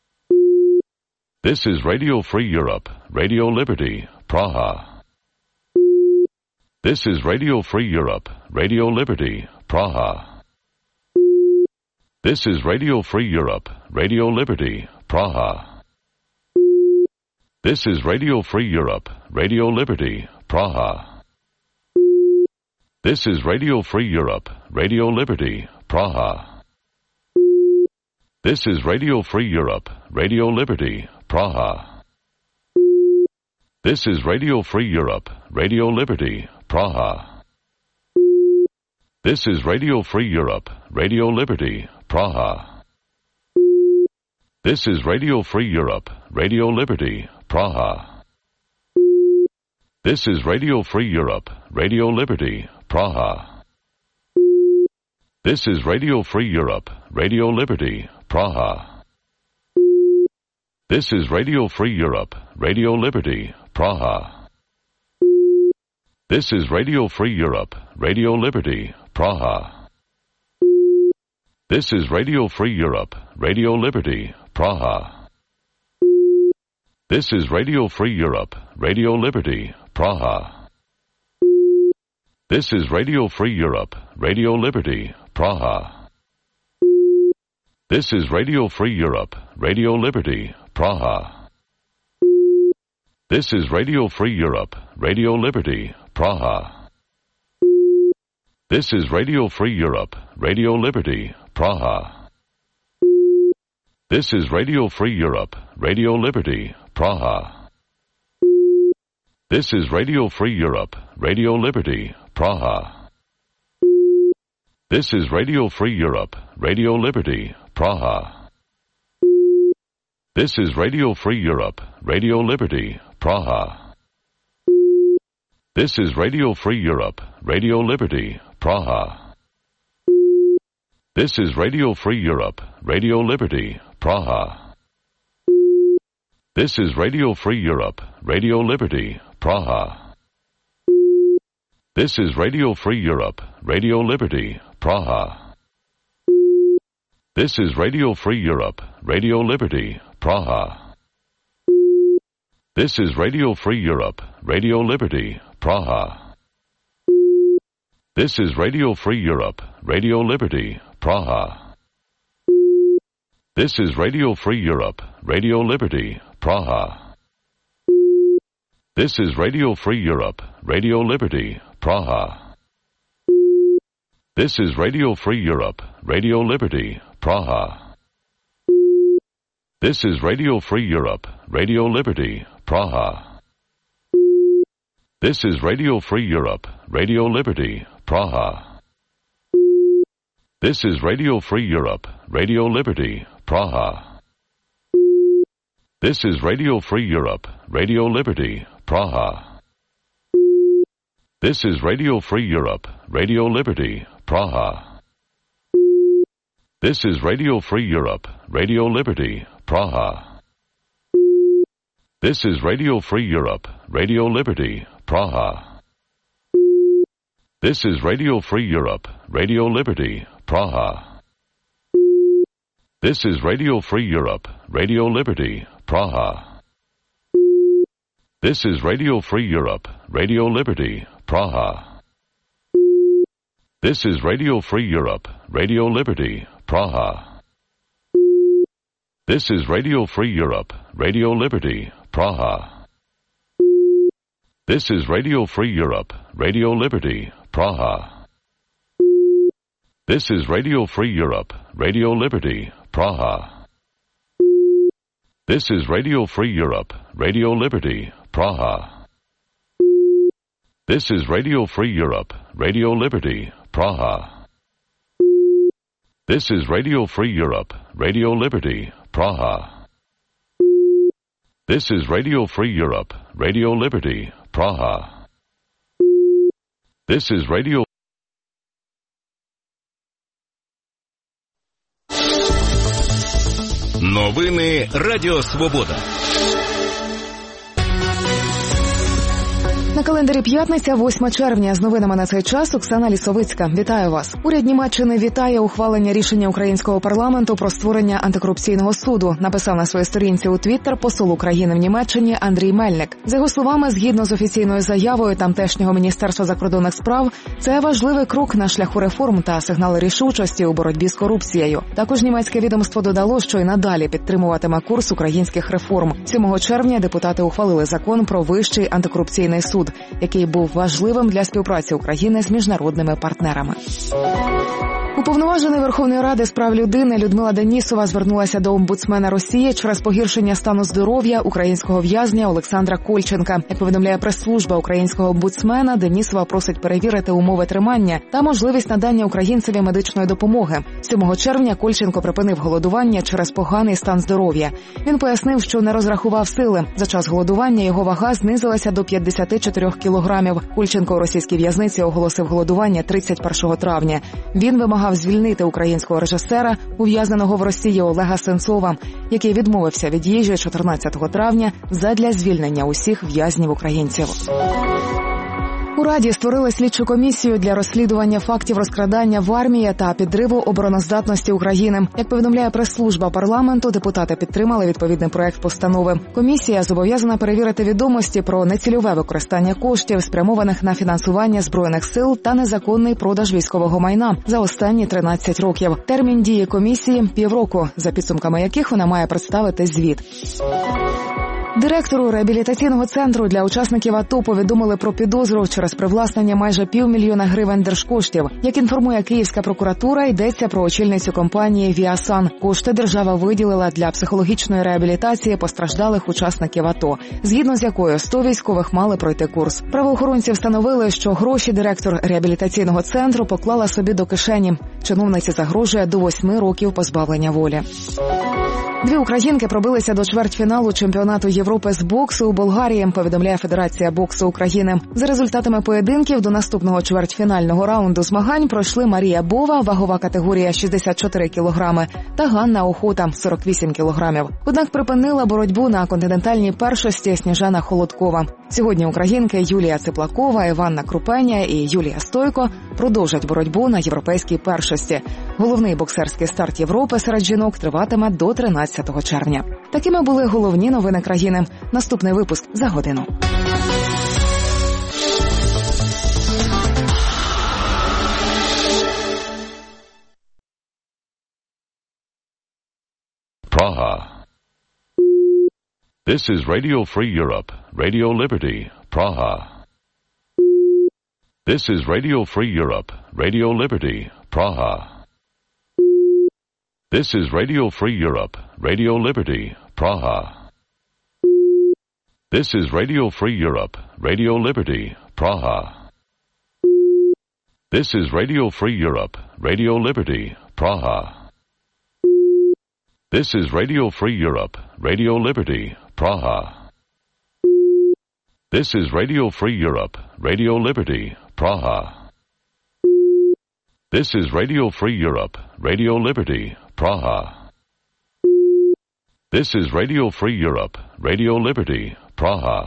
This is Radio Free Europe, Radio Liberty, Praha. This is Radio Free Europe, Radio Liberty, Praha. This is Radio Free Europe, Radio Liberty, Praha. This is Radio Free Europe, Radio Liberty, Praha. This is Radio Free Europe, Radio Liberty, Praha. This is Radio Free Europe, Radio Liberty, Praha. This is Radio Free Europe, Radio Liberty, Praha. This is Radio Free Europe, Radio Liberty, Praha. This is Radio Free Europe, Radio Liberty, Praha. This is Radio Free Europe, Radio Liberty, Praha. This is Radio Free Europe, Radio Liberty, Praha. This is Radio Free Europe, Radio Liberty, Praha. This is Radio Free Europe, Radio Liberty, Praha. This is Radio Free Europe, Radio Liberty, Praha. This is Radio Free Europe, Radio Liberty, Praha. This is Radio Free Europe, Radio Liberty, Praha. This is Radio Free Europe, Radio Liberty, Praha. This is Radio Free Europe, Radio Liberty, Praha. This is Radio Free Europe, Radio Liberty, Praha. This is Radio Free Europe, Radio Liberty, Praha. This is Radio Free Europe, Radio Liberty, Praha. This is Radio Free Europe, Radio Liberty, Praha. This is Radio Free Europe, Radio Liberty, Praha. This is Radio Free Europe, Radio Liberty, Praha. This is Radio Free Europe, Radio Liberty, Praha. This is Radio Free Europe, Radio Liberty, Praha. This is Radio Free Europe, Radio Liberty, Praha. This is Radio Free Europe, Radio Liberty, Praha. This is Radio Free Europe, Radio Liberty, Praha. This is Radio Free Europe, Radio Liberty, Praha. This is Radio Free Europe, Radio Liberty, Praha. This is Radio Free Europe, Radio Liberty, Praha. This is Radio Free Europe, Radio Liberty, Praha. This is Radio Free Europe, Radio Liberty, Praha. This is Radio Free Europe, Radio Liberty, Praha. This is Radio Free Europe, Radio Liberty, Praha. This is Radio Free Europe, Radio Liberty, Praha. This is Radio Free Europe, Radio Liberty, Praha. This is Radio Free Europe, Radio Liberty, Praha. This is Radio Free Europe, Radio Liberty, Praha. This is Radio Free Europe, Radio Liberty, Praha. This is Radio Free Europe, Radio Liberty, Praha. This is Radio Free Europe, Radio Liberty, Praha. This is Radio Free Europe, Radio Liberty, Praha. This is Radio Free Europe, Radio Liberty, Praha. This is Radio Free Europe, Radio Liberty, Praha. This is Radio Free Europe, Radio Liberty, Praha. This is Radio Free Europe, Radio Liberty, Praha. This is Radio Free Europe, Radio Liberty, Praha. This is Radio Free Europe, Radio Liberty, Praha. This is Radio Free Europe, Radio Liberty, Praha. This is Radio Новини Радіо Свобода. На календарі п'ятниця, 8 червня. З новинами на цей час Оксана Лісовицька. Вітаю вас. Уряд Німеччини вітає ухвалення рішення українського парламенту про створення антикорупційного суду, написав на своїй сторінці у Твіттер посол України в Німеччині Андрій Мельник. За його словами, згідно з офіційною заявою тамтешнього Міністерства закордонних справ, це важливий крок на шляху реформ та сигнал рішучості у боротьбі з корупцією. Також німецьке відомство додало, що й надалі підтримуватиме курс українських реформ. 7 червня депутати ухвалили закон про Вищий антикорупційний суд, який був важливим для співпраці України з міжнародними партнерами. Уповноважений Верховної Ради з прав людини Людмила Денісова звернулася до омбудсмена Росії через погіршення стану здоров'я українського в'язня Олександра Кольченка. Як повідомляє прес-служба українського омбудсмена, Денісова просить перевірити умови тримання та можливість надання українцеві медичної допомоги. 7 червня Кольченко припинив голодування через поганий стан здоров'я. Він пояснив, що не розрахував сили. За час голодування його вага знизилася до 54 кілограмів. Кольченко у російській в'язниці оголосив голодування 31 травня. Він вимагав звільнити українського режисера, ув'язненого в Росії Олега Сенцова, який відмовився від їжі 14 травня задля звільнення усіх в'язнів-українців. У Раді створили слідчу комісію для розслідування фактів розкрадання в армії та підриву обороноздатності України. Як повідомляє прес-служба парламенту, депутати підтримали відповідний проект постанови. Комісія зобов'язана перевірити відомості про нецільове використання коштів, спрямованих на фінансування Збройних сил та незаконний продаж військового майна за останні 13 років. Термін дії комісії – півроку, за підсумками яких вона має представити звіт. Директору реабілітаційного центру для учасників АТО повідомили про підозру через привласнення майже 500 000 гривень держкоштів. Як інформує Київська прокуратура, йдеться про очільницю компанії «Віасан». Кошти держава виділила для психологічної реабілітації постраждалих учасників АТО, згідно з якою 100 військових мали пройти курс. Правоохоронці встановили, що гроші директор реабілітаційного центру поклала собі до кишені. Чиновниці загрожує до 8 років позбавлення волі. 2 українки пробилися до чвертьфіналу чемпіонату Європи з боксу у Болгарії, повідомляє Федерація боксу України. За результатами поєдинків до наступного чвертьфінального раунду змагань пройшли Марія Бова, вагова категорія 64 кілограми, та Ганна Охота, 48 кілограмів. Однак припинила боротьбу на континентальній першості Сніжана Холодкова. Сьогодні українки Юлія Циплакова, Іванна Крупеня і Юлія Стойко продовжать боротьбу на європейській першості. Головний боксерський старт Європи серед жінок триватиме до 13 червня. Такими були головні новини країни. Наступний випуск за годину. Praha. This is Radio Free Europe, Radio Liberty, Praha. This is Radio Free Europe, Radio Liberty, Praha. This is Radio Free Europe, Radio Liberty, Praha. This is Radio Free Europe, Radio Liberty, Praha. This is Radio Free Europe, Radio Liberty, Praha. This is Radio Free Europe, Radio Liberty, Praha. This is Radio Free Europe, Radio Liberty, Praha. This is Radio Free Europe, Radio Liberty, Praha. This is Radio Free Europe, Radio Liberty, Praha.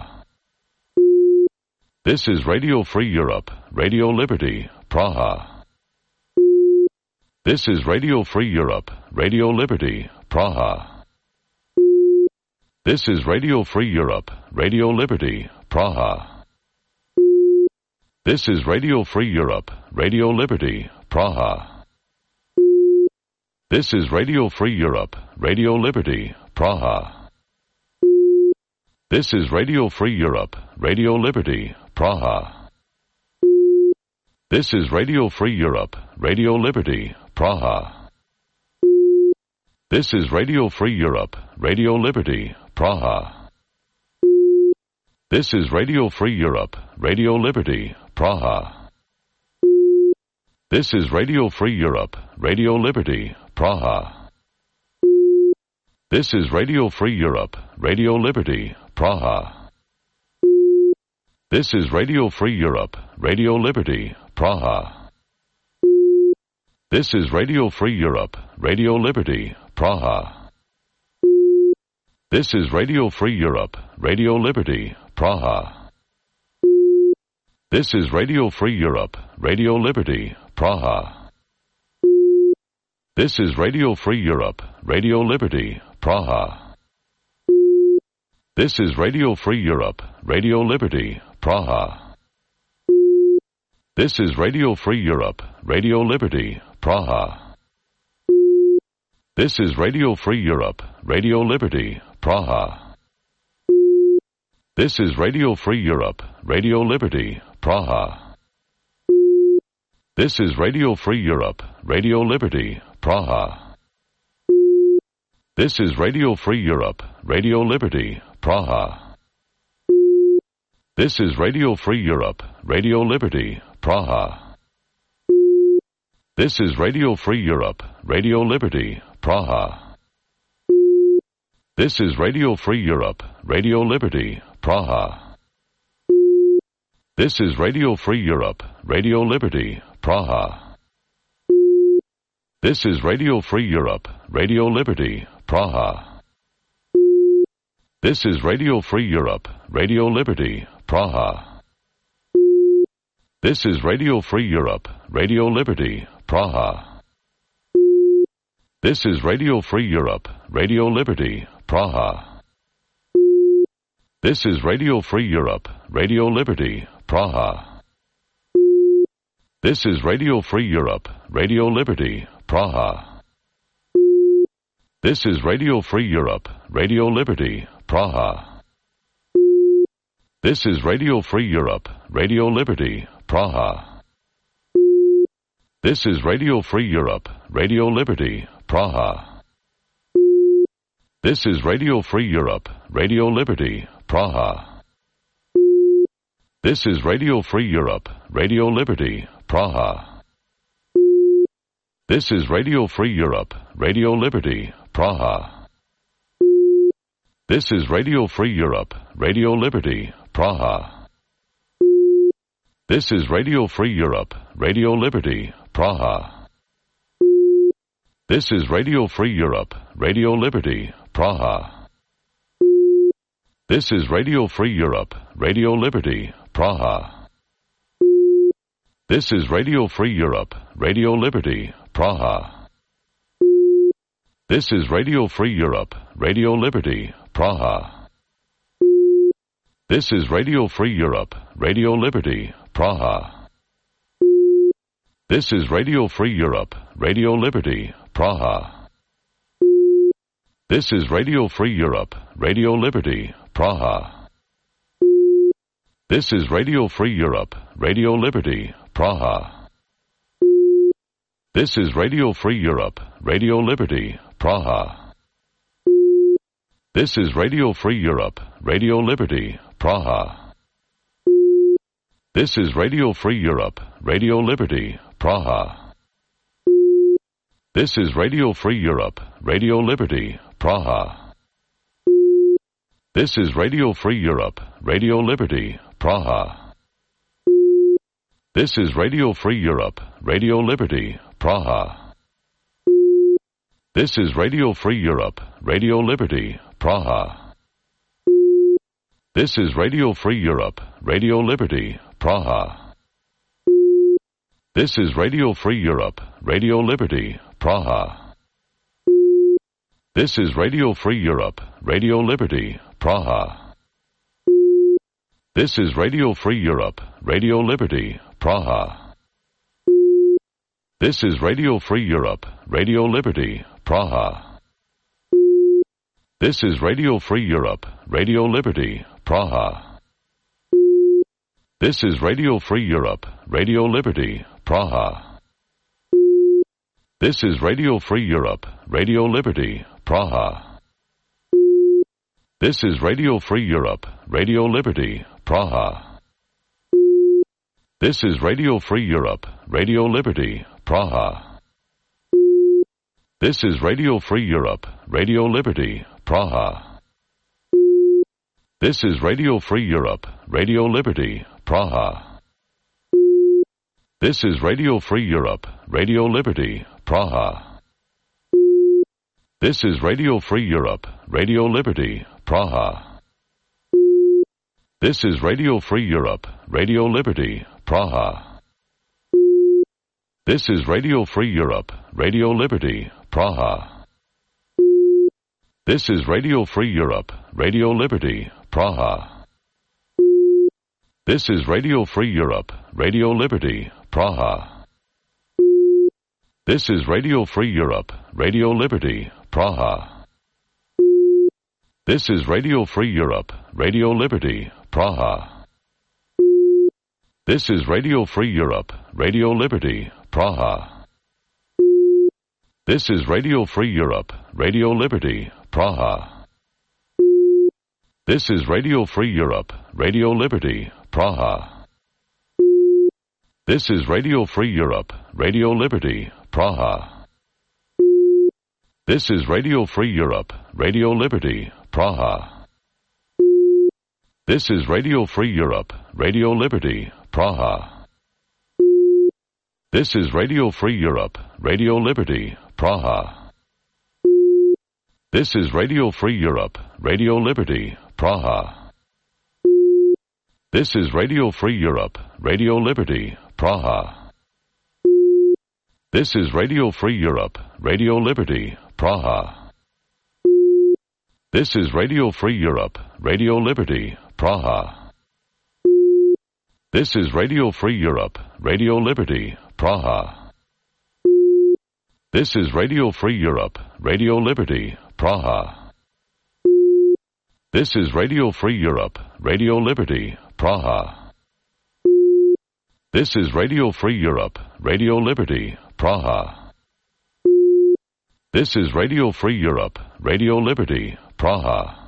This is Radio Free Europe, Radio Liberty, Praha. This is Radio Free Europe, Radio Liberty, Praha. This is Radio Free Europe, Radio Liberty, Praha. This is Radio Free Europe, Radio Liberty, Praha. This is Radio Free Europe, Radio Liberty, Praha. This is Radio Free Europe, Radio Liberty, Praha. This is Radio Free Europe, Radio Liberty, Praha. This is Radio Free Europe, Radio Liberty, Praha. This is Radio Free Europe, Radio Liberty, Praha. This is Radio Free Europe, Radio Liberty, Praha. This is Radio Free Europe, Radio Liberty, Praha. This is Radio Free Europe, Radio Liberty, Praha. This is Radio Free Europe, Radio Liberty, Praha. This is Radio Free Europe, Radio Liberty, Praha. This is Radio Free Europe, Radio Liberty, Praha. This is Radio Free Europe, Radio Liberty, Praha. This is Radio Free Europe, Radio Liberty, Praha. This is Radio Free Europe, Radio Liberty, Praha. This is Radio Free Europe, Radio Liberty, Praha. This is Radio Free Europe, Radio Liberty, Praha. This is Radio Free Europe, Radio Liberty, Praha. This is Radio Free Europe, Radio Liberty, Praha. This is Radio Free Europe, Radio Liberty, Praha. This is Radio Free Europe, Radio Liberty, Praha. This is Radio Free Europe, Radio Liberty, Praha. This is Radio Free Europe, Radio Liberty, Praha. This is Radio Free Europe, Radio Liberty, Praha. This is Radio Free Europe, Radio Liberty, Praha. This is Radio Free Europe, Radio Liberty, Praha. This is Radio Free Europe, Radio Liberty, Praha. This is Radio Free Europe, Radio Liberty, Praha. This is Radio Free Europe, Radio Liberty, Praha. This is Radio Free Europe, Radio Liberty, Praha. This is Radio Free Europe, Radio Liberty, Praha. This is Radio Free Europe, Radio Liberty, Praha. This is Radio Free Europe, Radio Liberty, Praha. This is Radio Free Europe, Radio Liberty, Praha. This is Radio Free Europe, Radio Liberty, Praha. This is Radio Free Europe, Radio Liberty, Praha. This is Radio Free Europe, Radio Liberty, Praha. This is Radio Free Europe, Radio Liberty, Praha. This is Radio Free Europe, Radio Liberty, Praha. This is Radio Free Europe, Radio Liberty, Praha. This is Radio Free Europe, Radio Liberty, Praha. This is Radio Free Europe, Radio Liberty, Praha. This is Radio Free Europe, Radio Liberty, Praha. This is Radio Free Europe, Radio Liberty, Praha. This is Radio Free Europe, Radio Liberty, Praha. This is Radio Free Europe, Radio Liberty, Praha. This is Radio Free Europe, Radio Liberty, Praha. This is Radio Free Europe, Radio Liberty, Praha. This is Radio Free Europe, Radio Liberty, Praha. This is Radio Free Europe, Radio Liberty, Praha. This is Radio Free Europe, Radio Liberty, Praha. This is Radio Free Europe, Radio Liberty, Praha. This is Radio Free Europe, Radio Liberty, Praha. This is Radio Free Europe, Radio Liberty, Praha. This is Radio Free Europe, Radio Liberty, Praha. This is Radio Free Europe, Radio Liberty, Praha. This is Radio Free Europe, Radio Liberty, Praha. This is Radio Free Europe, Radio Liberty, Praha. This is Radio Free Europe, Radio Liberty, Praha. This is Radio Free Europe, Radio Liberty, Praha. This is Radio Free Europe, Radio Liberty, Praha. This is Radio Free Europe, Radio Liberty, Praha. This is Radio Free Europe, Radio Liberty, Praha. This is Radio Free Europe, Radio Liberty, Praha. This is Radio Free Europe, Radio Liberty, Praha. This is Radio Free Europe, Radio Liberty, Praha. This is Radio Free Europe, Radio Liberty, Praha. This is Radio Free Europe, Radio Liberty, Praha. This is Radio Free Europe, Radio Liberty, Praha. This is Radio Free Europe, Radio Liberty, Praha. This is Radio Free Europe, Radio Liberty, Praha. This is Radio Free Europe, Radio Liberty, Praha. This is Radio Free Europe, Radio Liberty, Praha. This is Radio Free Europe, Radio Liberty, Praha. This is Radio Free Europe, Radio Liberty, Praha. This is Radio Free Europe, Radio Liberty, Praha. This is Radio Free Europe, Radio Liberty, Praha. This is Radio Free Europe, Radio Liberty, Praha. This is Radio Free Europe, Radio Liberty, Praha. This is Radio Free Europe, Radio Liberty, Praha. This is Radio Free Europe, Radio Liberty, Praha. This is Radio Free Europe, Radio Liberty, Praha. This is Radio Free Europe, Radio Liberty, Praha. This is Radio Free Europe, Radio Liberty, Praha. This is Radio Free Europe, Radio Liberty, Praha. This is Radio Free Europe, Radio Liberty, Praha. This is Radio Free Europe, Radio Liberty, Praha. This is Radio Free Europe, Radio Liberty, Praha.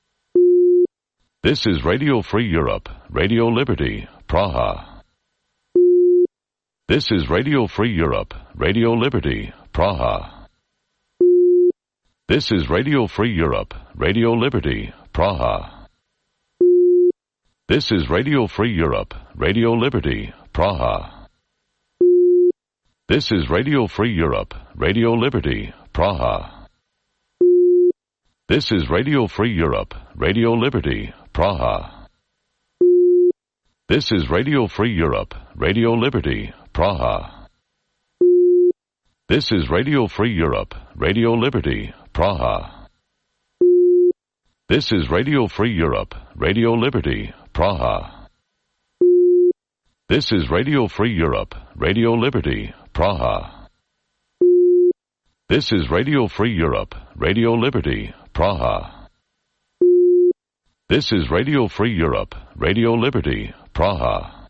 This is Radio Free Europe, Radio Liberty, Praha. This is Radio Free Europe, Radio Liberty, Praha. This is Radio Free Europe, Radio Liberty, Praha. This is Radio Free Europe, Radio Liberty, Praha. This is Radio Free Europe, Radio Liberty, Praha. This is Radio Free Europe, Radio Liberty, Praha. This is Radio Free Europe, Radio Liberty, Praha. This is Radio Free Europe, Radio Liberty, Praha. This is Radio Free Europe, Radio Liberty, Praha. This is Radio Free Europe, Radio Liberty, Praha. This is Radio Free Europe, Radio Liberty, Praha. This is Radio Free Europe, Radio Liberty, Praha.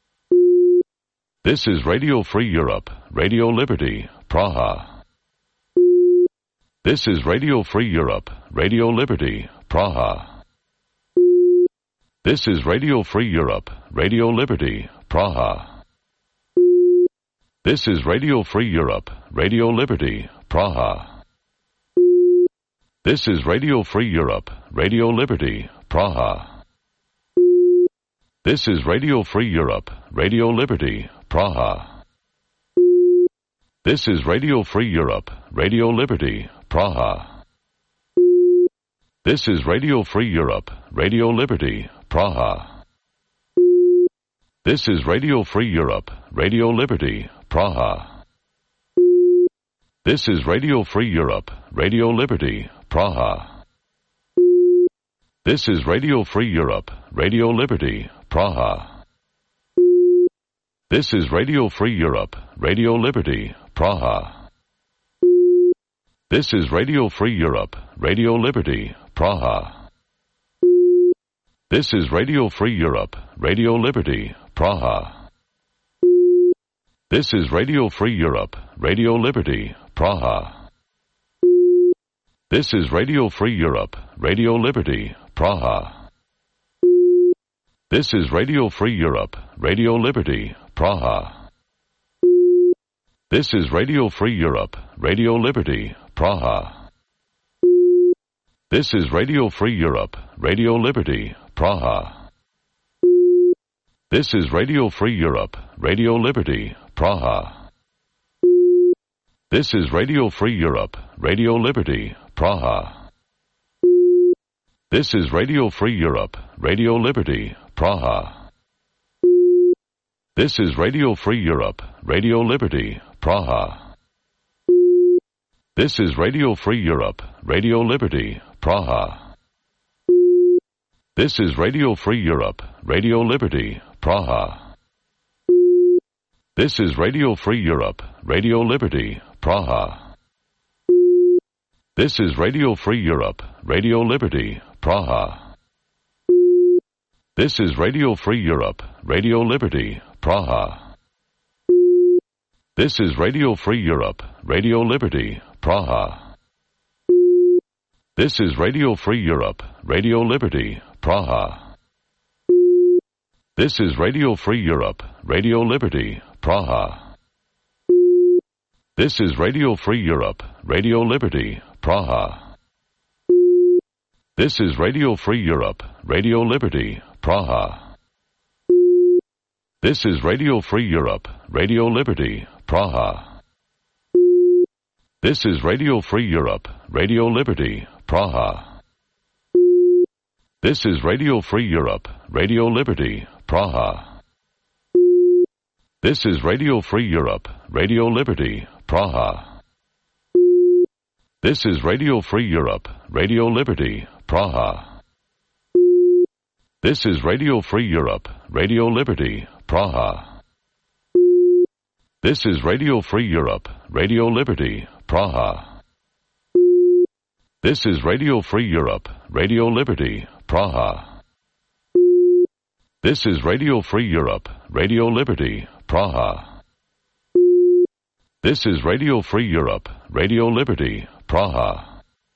This is Radio Free Europe, Radio Liberty, Praha. This is Radio Free Europe, Radio Liberty, Praha. This is Radio Free Europe, Radio Liberty, Praha. This is Radio Free Europe, Radio Liberty, Praha. This is Radio Free Europe, Radio Liberty, Praha. This is Radio Free Europe, Radio Liberty, Praha. This is Radio Free Europe, Radio Liberty, Praha. This is Radio Free Europe, Radio Liberty, Praha. This is Radio Free Europe, Radio Liberty, Praha. This is Radio Free Europe, Radio Liberty, Praha. This is Radio Free Europe, Radio Liberty, Praha. This is Radio Free Europe, Radio Liberty, Praha. This is Radio Free Europe, Radio Liberty, Praha. This is Radio Free Europe, Radio Liberty, Praha. This is Radio Free Europe, Radio Liberty, Praha. This is Radio Free Europe, Radio Liberty, Praha. This is Radio Free Europe, Radio Liberty, Praha. This is Radio Free Europe, Radio Liberty, Praha. This is Radio Free Europe, Radio Liberty, Praha. This is Radio Free Europe, Radio Liberty, Praha. This is Radio Free Europe, Radio Liberty, Praha. This is Radio Free Europe, Radio Liberty, Praha. This is Radio Free Europe, Radio Liberty, Praha. This is Radio Free Europe, Radio Liberty, Praha. This is Radio Free Europe, Radio Liberty, Praha. This is Radio Free Europe, Radio Liberty, Praha. This is Radio Free Europe, Radio Liberty, Praha. This is Radio Free Europe, Radio Liberty, Praha. This is Radio Free Europe, Radio Liberty, Praha. This is Radio Free Europe, Radio Liberty, Praha. This is Radio Free Europe, Radio Liberty, Praha. This is Radio Free Europe, Radio Liberty, Praha. This is Radio Free Europe, Radio Liberty, Praha. This is Radio Free Europe, Radio Liberty, Praha. This is Radio Free Europe, Radio Liberty, Praha. This is Radio Free Europe, Radio Liberty, Praha. This is Radio Free Europe, Radio Liberty, Praha. This is Radio Free Europe, Radio Liberty, Praha. This is Radio Free Europe, Radio Liberty, Praha. This is Radio Free Europe, Radio Liberty, Praha. This is Radio Free Europe, Radio Liberty, Praha. This is Radio Free Europe, Radio Liberty, Praha. This is Radio Free Europe, Radio Liberty, Praha.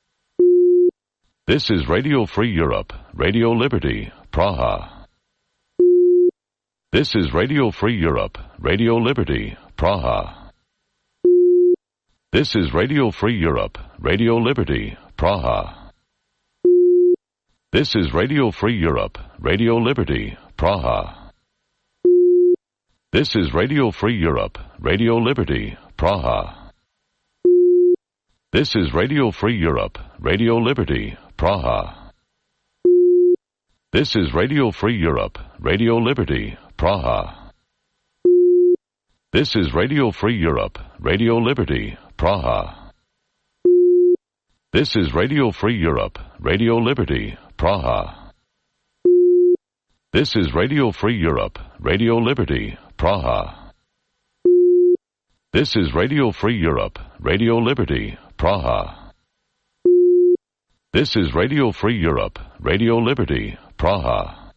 This is Radio Free Europe, Radio Liberty, Praha. This is Radio Free Europe, Radio Liberty, Praha. This is Radio Free Europe, Radio Liberty, Praha. This is Radio Free Europe, Radio Liberty, Praha. This is Radio Free Europe, Radio Liberty, Praha. This is Radio Free Europe, Radio Liberty, Praha. This is Radio Free Europe, Radio Liberty, Praha. This is Radio Free Europe, Radio Liberty, Praha. This is Radio Free Europe, Radio Liberty, Praha. This is Radio Free Europe, Radio Liberty, Praha. This is Radio Free Europe, Radio Liberty, Praha. This is Radio Free Europe, Radio Liberty, Praha.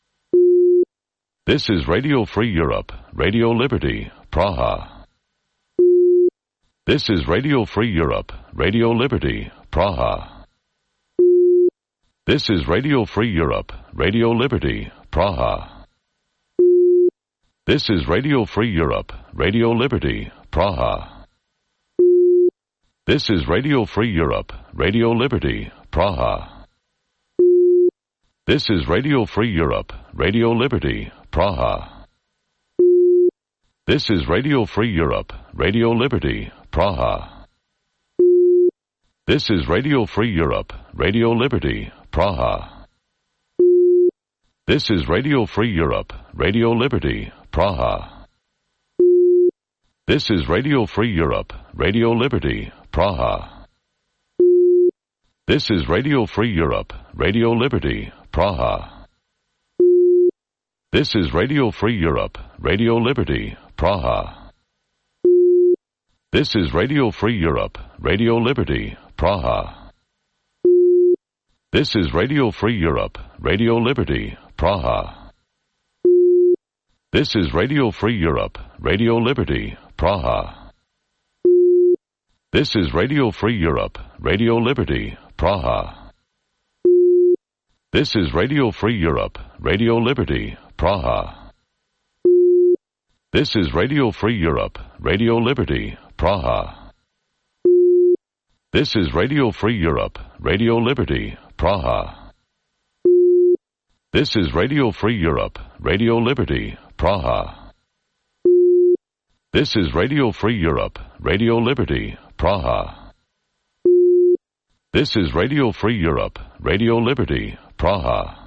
This is Radio Free Europe, Radio Liberty, Praha. This is Radio Free Europe, Radio Liberty, Praha. This is Radio Free Europe, Radio Liberty, Praha. This is Radio Free Europe, Radio Liberty, Praha. This is Radio Free Europe, Radio Liberty, Praha. This is Radio Free Europe, Radio Liberty, Praha. This is Radio Free Europe, Radio Liberty, Praha. This is Radio Free Europe, Radio Liberty, Praha. This is Radio Free Europe, Radio Liberty, Praha. This is Radio Free Europe, Radio Liberty, Praha. This is Radio Free Europe, Radio Liberty, Praha. This is Radio Free Europe, Radio Liberty, Praha. This is Radio Free Europe, Radio Liberty, Praha. This is Radio Free Europe, Radio Liberty, Praha. This is Radio Free Europe, Radio Liberty, Praha. This is Radio Free Europe, Radio Liberty, Praha. This is Radio Free Europe, Radio Liberty, Praha. This is Radio Free Europe, Radio Liberty, Praha. This is Radio Free Europe, Radio Liberty, Praha. This is Radio Free Europe, Radio Liberty, Praha. This is Radio Free Europe, Radio Liberty, Praha. This is Radio Free Europe, Radio Liberty, Praha.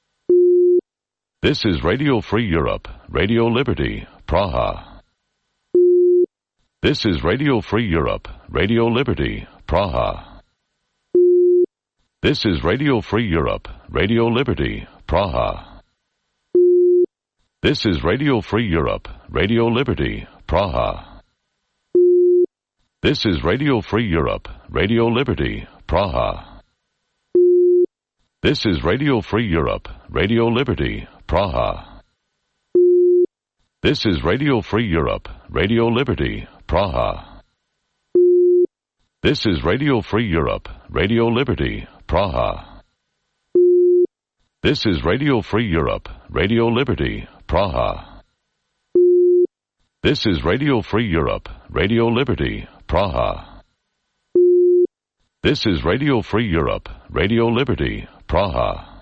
This is Radio Free Europe, Radio Liberty, Praha. This is Radio Free Europe, Radio Liberty, Praha. This is Radio Free Europe, Radio Liberty, Praha. This is Radio Free Europe, Radio Liberty, Praha. This is Radio Free Europe, Radio Liberty, Praha. This is Radio Free Europe, Radio Liberty, Praha. This is Radio Free Europe, Radio Liberty, Praha. This is Radio Free Europe, Radio Liberty, Praha. This is Radio Free Europe, Radio Liberty, Praha. This is Radio Free Europe, Radio Liberty, Praha. This is Radio Free Europe, Radio Liberty, Praha.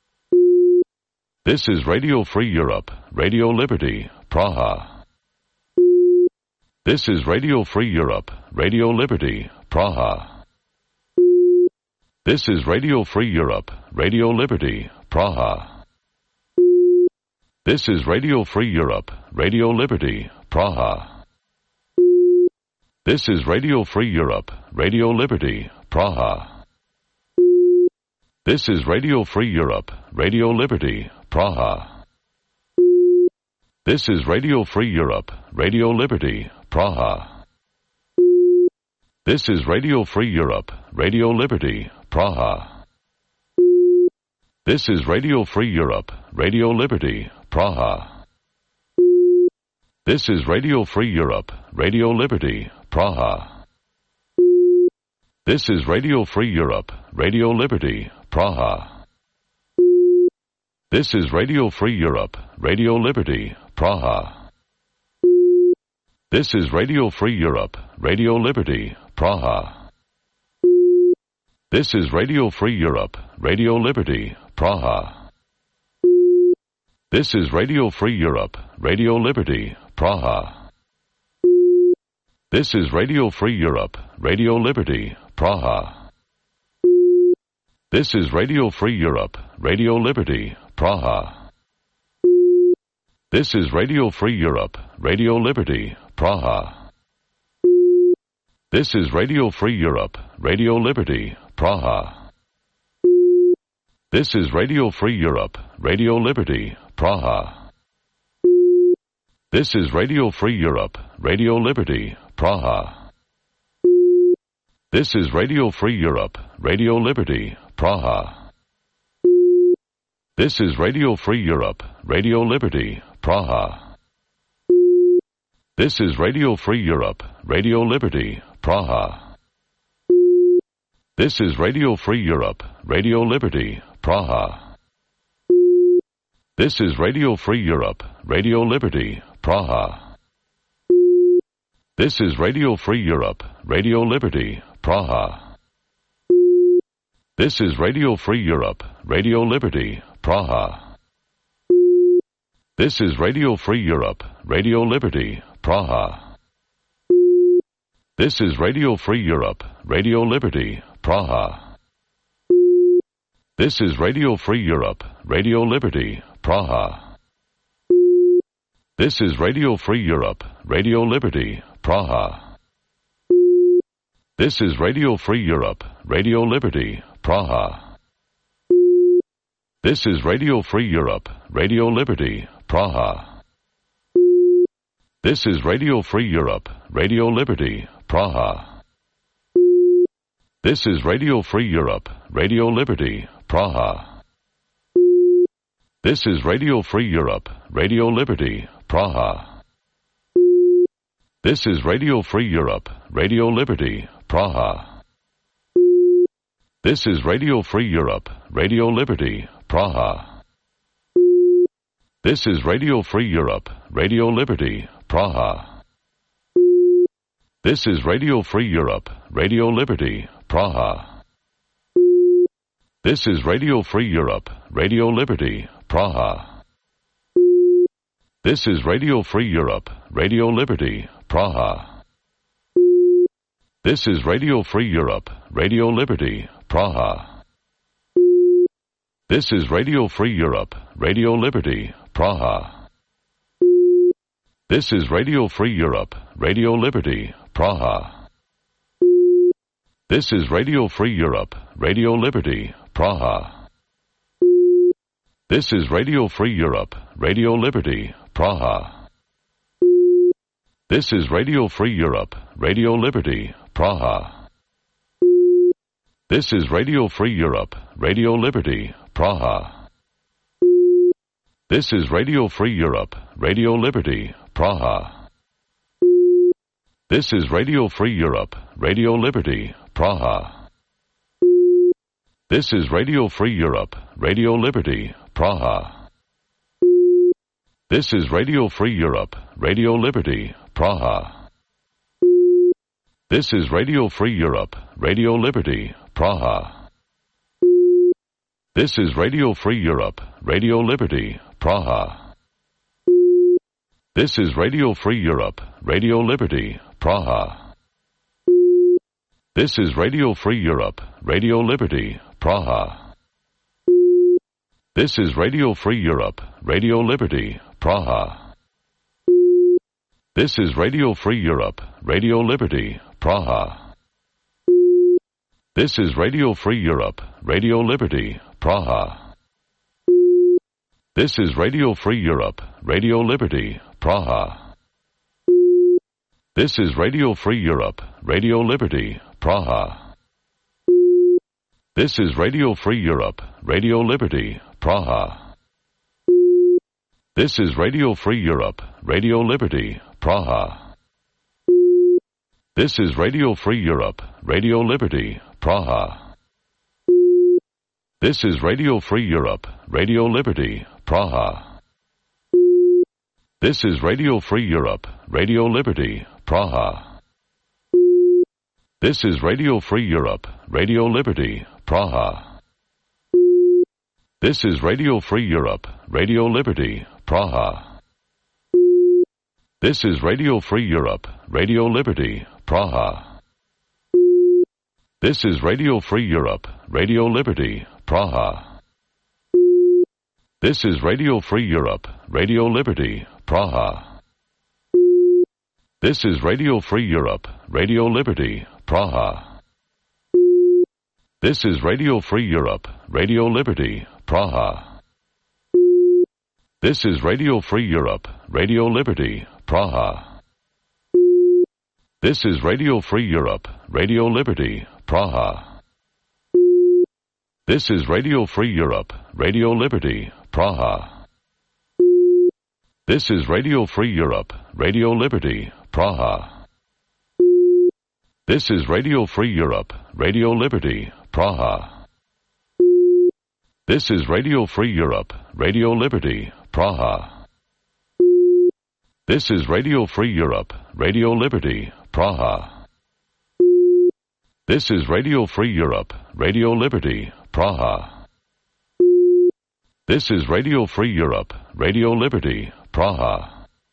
This is Radio Free Europe, Radio Liberty, Praha. This is Radio Free Europe, Radio Liberty, Praha. This is Radio Free Europe, Radio Liberty, Praha. This is Radio Free Europe, Radio Liberty, Praha. This is Radio Free Europe, Radio Liberty, Praha. This is Radio Free Europe, Radio Liberty, Praha. This is Radio Free Europe, Radio Liberty, Praha. This is Radio Free Europe, Radio Liberty, Praha. This is Radio Free Europe, Radio Liberty, Praha. This is Radio Free Europe, Radio Liberty, Praha. This is Radio Free Europe, Radio Liberty, Praha. This is Radio Free Europe, Radio Liberty, Praha. This is Radio Free Europe, Radio Liberty, Praha. This is Radio Free Europe, Radio Liberty, Praha. This is Radio Free Europe, Radio Liberty, Praha. This is Radio Free Europe, Radio Liberty, Praha. This is Radio Free Europe, Radio Liberty, Praha. This is Radio Free Europe, Radio Liberty, Praha. This is Radio Free Europe, Radio Liberty, Praha. This is Radio Free Europe, Radio Liberty, Praha. This is Radio Free Europe, Radio Liberty, Praha. This is Radio Free Europe, Radio Liberty, Praha. This is Radio Free Europe, Radio Liberty, Praha. This is Radio Free Europe, Radio Liberty, Praha. This is Radio Free Europe, Radio Liberty, Praha. This is Radio Free Europe, Radio Liberty, Praha. This is Radio Free Europe, Radio Liberty, Praha. This is Radio Free Europe, Radio Liberty, Praha. This is Radio Free Europe, Radio Liberty, Praha. This is Radio Free Europe, Radio Liberty, Praha. This is Radio Free Europe, Radio Liberty, Praha. This is Radio Free Europe, Radio Liberty, Praha. This is Radio Free Europe, Radio Liberty, Praha. This is Radio Free Europe, Radio Liberty, Praha. This is Radio Free Europe, Radio Liberty, Praha. This is Radio Free Europe, Radio Liberty, Praha. This is Radio Free Europe, Radio Liberty, Praha. This is Radio Free Europe, Radio Liberty, Praha. This is Radio Free Europe, Radio Liberty, Praha. This is Radio Free Europe, Radio Liberty, Praha. This is Radio Free Europe, Radio Liberty, Praha. This is Radio Free Europe, Radio Liberty, Praha. This is Radio Free Europe, Radio Liberty, Praha. This is Radio Free Europe, Radio Liberty, Praha. This is Radio Free Europe, Radio Liberty, Praha. This is Radio Free Europe, Radio Liberty, Praha. This is Radio Free Europe, Radio Liberty, Praha. This is Radio Free Europe, Radio Liberty, Praha. This is Radio Free Europe, Radio Liberty, Praha. This is Radio Free Europe, Radio Liberty, Praha. This is Radio Free Europe, Radio Liberty, Praha. This is Radio Free Europe, Radio Liberty, Praha. This is Radio Free Europe, Radio Liberty, Praha. This is Radio Free Europe, Radio Liberty, Praha. This is Radio Free Europe, Radio Liberty, Praha. This is Radio Free Europe, Radio Liberty, Praha. This is Radio Free Europe, Radio Liberty, Praha. This is Radio Free Europe, Radio Liberty, Praha. This is Radio Free Europe, Radio Liberty, Praha. This is Radio Free Europe, Radio Liberty, Praha. This is Radio Free Europe, Radio Liberty, Praha. This is Radio Free Europe, Radio Liberty, Praha. This is Radio Free Europe, Radio Liberty, Praha. This is Radio Free Europe, Radio Liberty, Praha. This is Radio Free Europe, Radio Liberty, Praha. This is Radio Free Europe, Radio Liberty, Praha. This is Radio Free Europe, Radio Liberty, Praha. This is Radio Free Europe, Radio Liberty, Praha. This is Radio Free Europe, Radio Liberty, Praha. This is Radio Free Europe, Radio Liberty, Praha. This is Radio Free Europe, Radio Liberty, Praha. This is Radio Free Europe, Radio Liberty, Praha. This is Radio Free Europe, Radio Liberty, Praha. This is Radio Free Europe, Radio Liberty, Praha. This is Radio Free Europe, Radio Liberty, Praha. This is Radio Free Europe, Radio Liberty, Praha. This is Radio Free Europe, Radio Liberty, Praha. This is Radio Free Europe, Radio Liberty, Praha. This is Radio Free Europe, Radio Liberty, Praha. This is Radio Free Europe, Radio Liberty, Praha. This is Radio Free Europe, Radio Liberty, Praha. This is Radio Free Europe, Radio Liberty, Praha. This is Radio Free Europe, Radio Liberty, Praha. This is Radio Free Europe, Radio Liberty, Praha.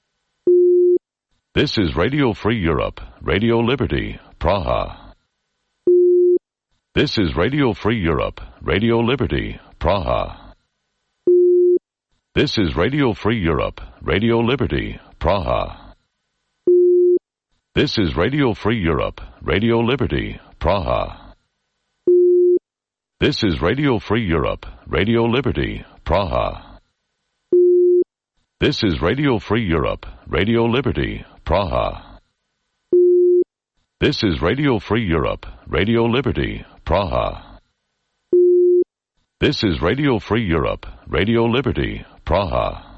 This is Radio Free Europe, Radio Liberty, Praha. This is Radio Free Europe, Radio Liberty, Praha. This is Radio Free Europe, Radio Liberty, Praha. This is Radio Free Europe, Radio Liberty, Praha. This is Radio Free Europe, Radio Liberty, Praha. This is Radio Free Europe, Radio Liberty, Praha. This is Radio Free Europe, Radio Liberty, Praha. This is Radio Free Europe, Radio Liberty, Praha.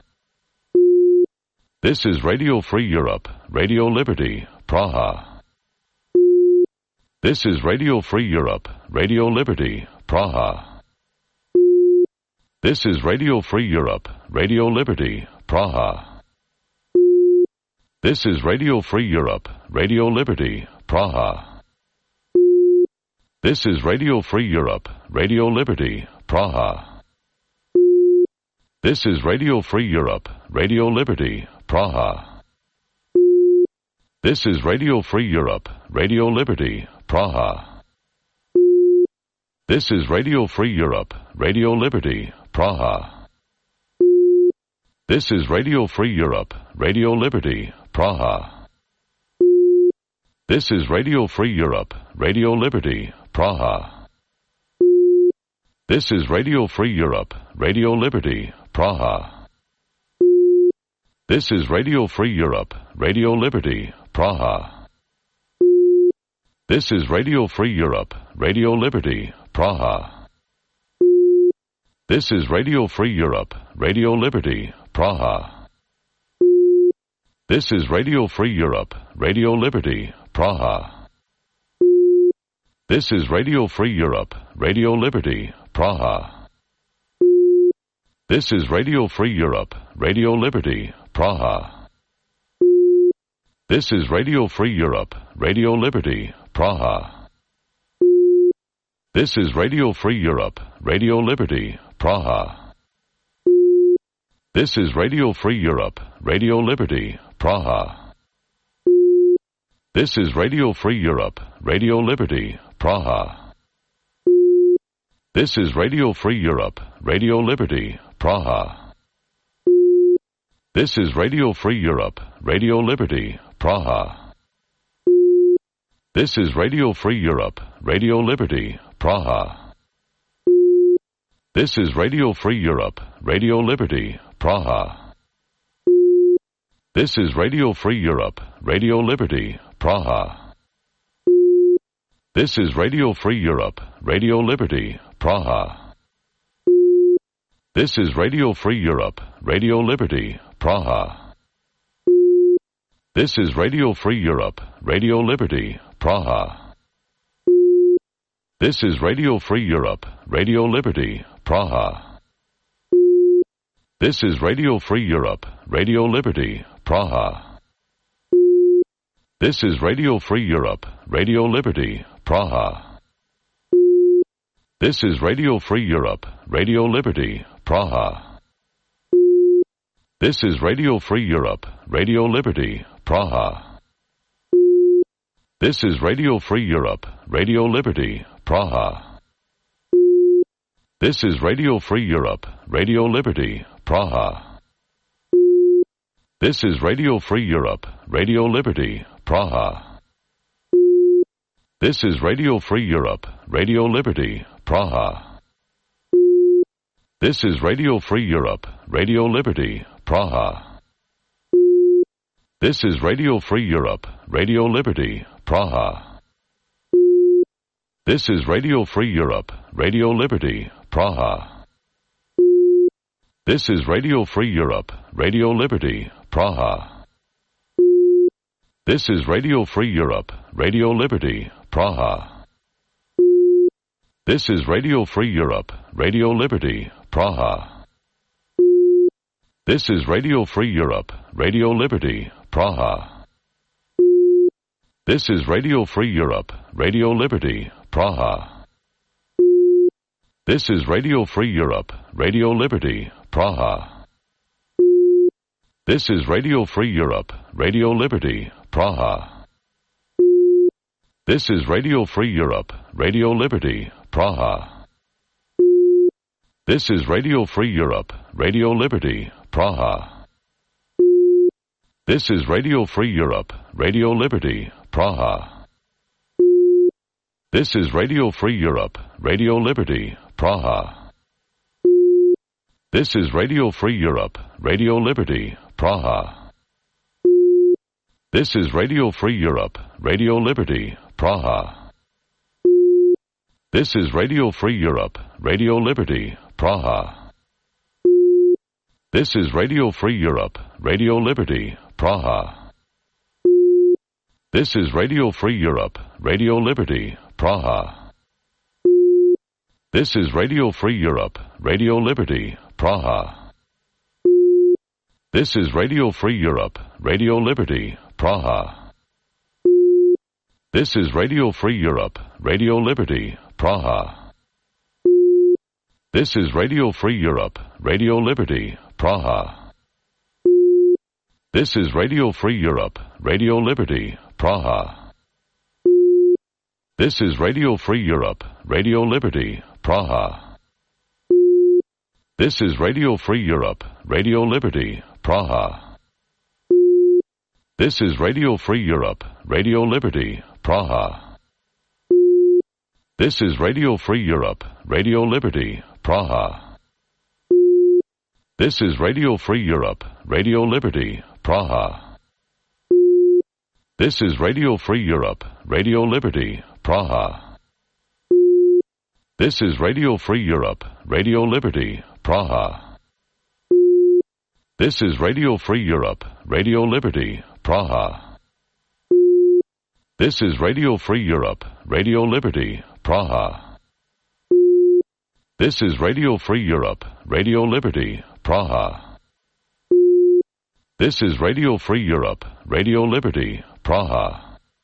This is Radio Free Europe, Radio Liberty, Praha. This is Radio Free Europe, Radio Liberty, Praha. This is Radio Free Europe, Radio Liberty, Praha. This is Radio Free Europe, Radio Liberty, Praha. This is Radio Free Europe, Radio Liberty, Praha. This is Radio Free Europe, Radio Liberty, Praha. This is Radio Free Europe, Radio Liberty, Praha. This is Radio Free Europe, Radio Liberty, Praha. This is Radio Free Europe, Radio Liberty, Praha. This is Radio Free Europe, Radio Liberty, Praha. This is Radio Free Europe, Radio Liberty, Praha. This is Radio Free Europe, Radio Liberty, Praha. This is Radio Free Europe, Radio Liberty, Praha. This is Radio Free Europe, Radio Liberty, Praha. This is Radio Free Europe, Radio Liberty, Praha. This is Radio Free Europe, Radio Liberty, Praha. This is Radio Free Europe, Radio Liberty, Praha. This is Radio Free Europe, Radio Liberty, Praha. This is Radio Free Europe, Radio Liberty, Praha. This is Radio Free Europe, Radio Liberty, Praha. This is Radio Free Europe, Radio Liberty, Praha. This is Radio Free Europe, Radio Liberty, Praha. This is Radio Free Europe, Radio Liberty, Praha. This is Radio Free Europe, Radio Liberty, Praha. This is Radio Free Europe, Radio Liberty, Praha. This is Radio Free Europe, Radio Liberty, Praha. This is Radio Free Europe, Radio Liberty, Praha. This is Radio Free Europe, Radio Liberty, Praha. This is Radio Free Europe, Radio Liberty, Praha. This is Radio Free Europe, Radio Liberty, Praha. This is Radio Free Europe, Radio Liberty, Praha. This is Radio Free Europe, Radio Liberty, Praha. This is Radio Free Europe, Radio Liberty, Praha. This is Radio Free Europe, Radio Liberty, Praha. This is Radio Free Europe, Radio Liberty, Praha. This is Radio Free Europe, Radio Liberty, Praha. This is Radio Free Europe, Radio Liberty, Praha. This is Radio Free Europe, Radio Liberty, Praha. This is Radio Free Europe, Radio Liberty, Praha. This is Radio Free Europe, Radio Liberty, Praha. This is Radio Free Europe, Radio Liberty, Praha. This is Radio Free Europe, Radio Liberty, Praha. This is Radio Free Europe, Radio Liberty, Praha. This is Radio Free Europe, Radio Liberty, Praha. This is Radio Free Europe, Radio Liberty, Praha. This is Radio Free Europe, Radio Liberty, Praha. This is Radio Free Europe, Radio Liberty, Praha. This is Radio Free Europe, Radio Liberty, Praha. This is Radio Free Europe, Radio Liberty, Praha. This is Radio Free Europe, Radio Liberty, Praha. This is Radio Free Europe, Radio Liberty, Praha. This is Radio Free Europe, Radio Liberty, Praha. This is Radio Free Europe, Radio Liberty, Praha. This is Radio Free Europe, Radio Liberty, Praha. This is Radio Free Europe, Radio Liberty, Praha. This is Radio Free Europe, Radio Liberty, Praha. This is Radio Free Europe, Radio Liberty, Praha. This is Radio Free Europe, Radio Liberty, Praha. This is Radio Free Europe, Radio Liberty, Praha. This is Radio Free Europe, Radio Liberty, Praha. This is Radio Free Europe, Radio Liberty, Praha. This is Radio Free Europe, Radio Liberty, Praha. This is Radio Free Europe, Radio Liberty, Praha. This is Radio Free Europe, Radio Liberty, Praha. This is Radio Free Europe, Radio Liberty, Praha. This is Radio Free Europe, Radio Liberty, Praha. This is Radio Free Europe, Radio Liberty, Praha. This is Radio Free Europe, Radio Liberty, Praha. This is Radio Free Europe, Radio Liberty, Praha. This is Radio Free Europe, Radio Liberty, Praha. This is Radio Free Europe, Radio Liberty, Praha. This is Radio Free Europe, Radio Liberty, Praha. This is Radio Free Europe, Radio Liberty, Praha.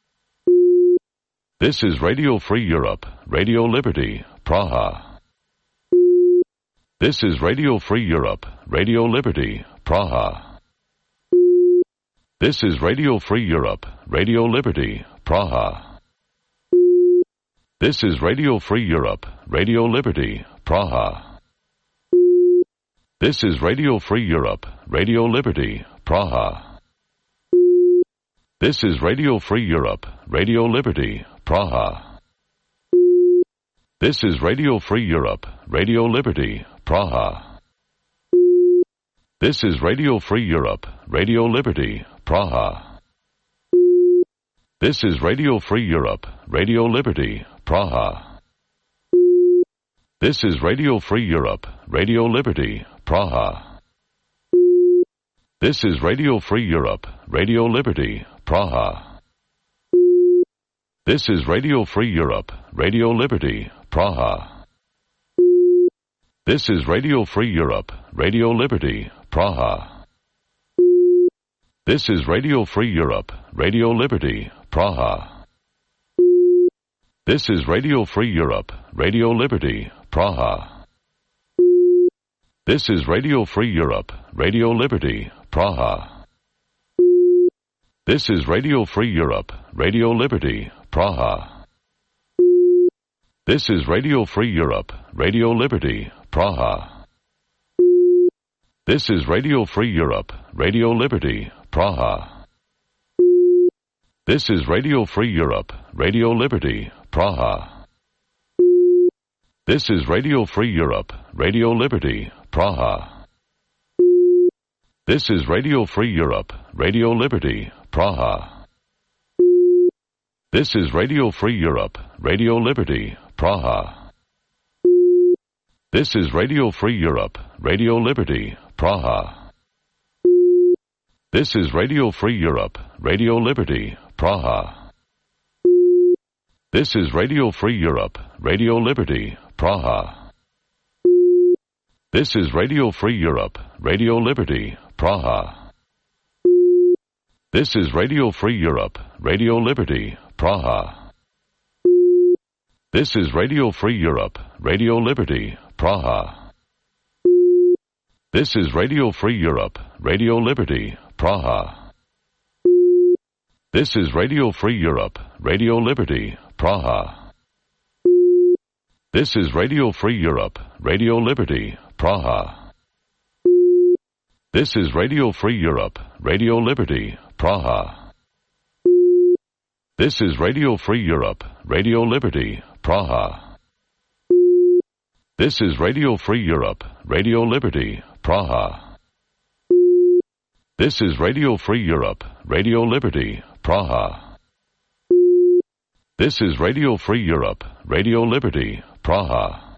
This is Radio Free Europe, Radio Liberty, Praha. This is Radio Free Europe, Radio Liberty, Praha. This is Radio Free Europe, Radio Liberty, Praha. This is Radio Free Europe, Radio Liberty, Praha. This is Radio Free Europe, Radio Liberty, Praha. This is Radio Free Europe, Radio Liberty, Praha. This is Radio Free Europe, Radio Liberty, Praha. This is Radio Free Europe, Radio Liberty, Praha. This is Radio Free Europe, Radio Liberty, Praha. This is Radio Free Europe, Radio Liberty, Praha. This is Radio Free Europe, Radio Liberty, Praha. This is Radio Free Europe, Radio Liberty, Praha. This is Radio Free Europe, Radio Liberty, Praha. This is Radio Free Europe, Radio Liberty, Praha. This is Radio Free Europe, Radio Liberty, Praha. This is Radio Free Europe, Radio Liberty, Praha. This is Radio Free Europe, Radio Liberty, Praha. This is Radio Free Europe, Radio Liberty, Praha. This is Radio Free Europe, Radio Liberty, Praha. This is Radio Free Europe, Radio Liberty, Praha. This is Radio Free Europe, Radio Liberty, Praha. This is Radio Free Europe, Radio Liberty, Praha. This is Radio Free Europe, Radio Liberty, Praha. This is Radio Free Europe, Radio Liberty, Praha. This is Radio Free Europe, Radio Liberty, Praha. This is Radio Free Europe, Radio Liberty, Praha. This is Radio Free Europe, Radio Liberty, Praha. This is Radio Free Europe, Radio Liberty, Praha. This is Radio Free Europe, Radio Liberty, Praha. This is Radio Free Europe, Radio Liberty, Praha. This is Radio Free Europe, Radio Liberty, Praha. This is Radio Free Europe, Radio Liberty, Praha. This is Radio Free Europe, Radio Liberty, Praha. This is Radio Free Europe, Radio Liberty, Praha. This is Radio Free Europe, Radio Liberty, Praha. This is Radio Free Europe, Radio Liberty, Praha. This is Radio Free Europe, Radio Liberty, Praha.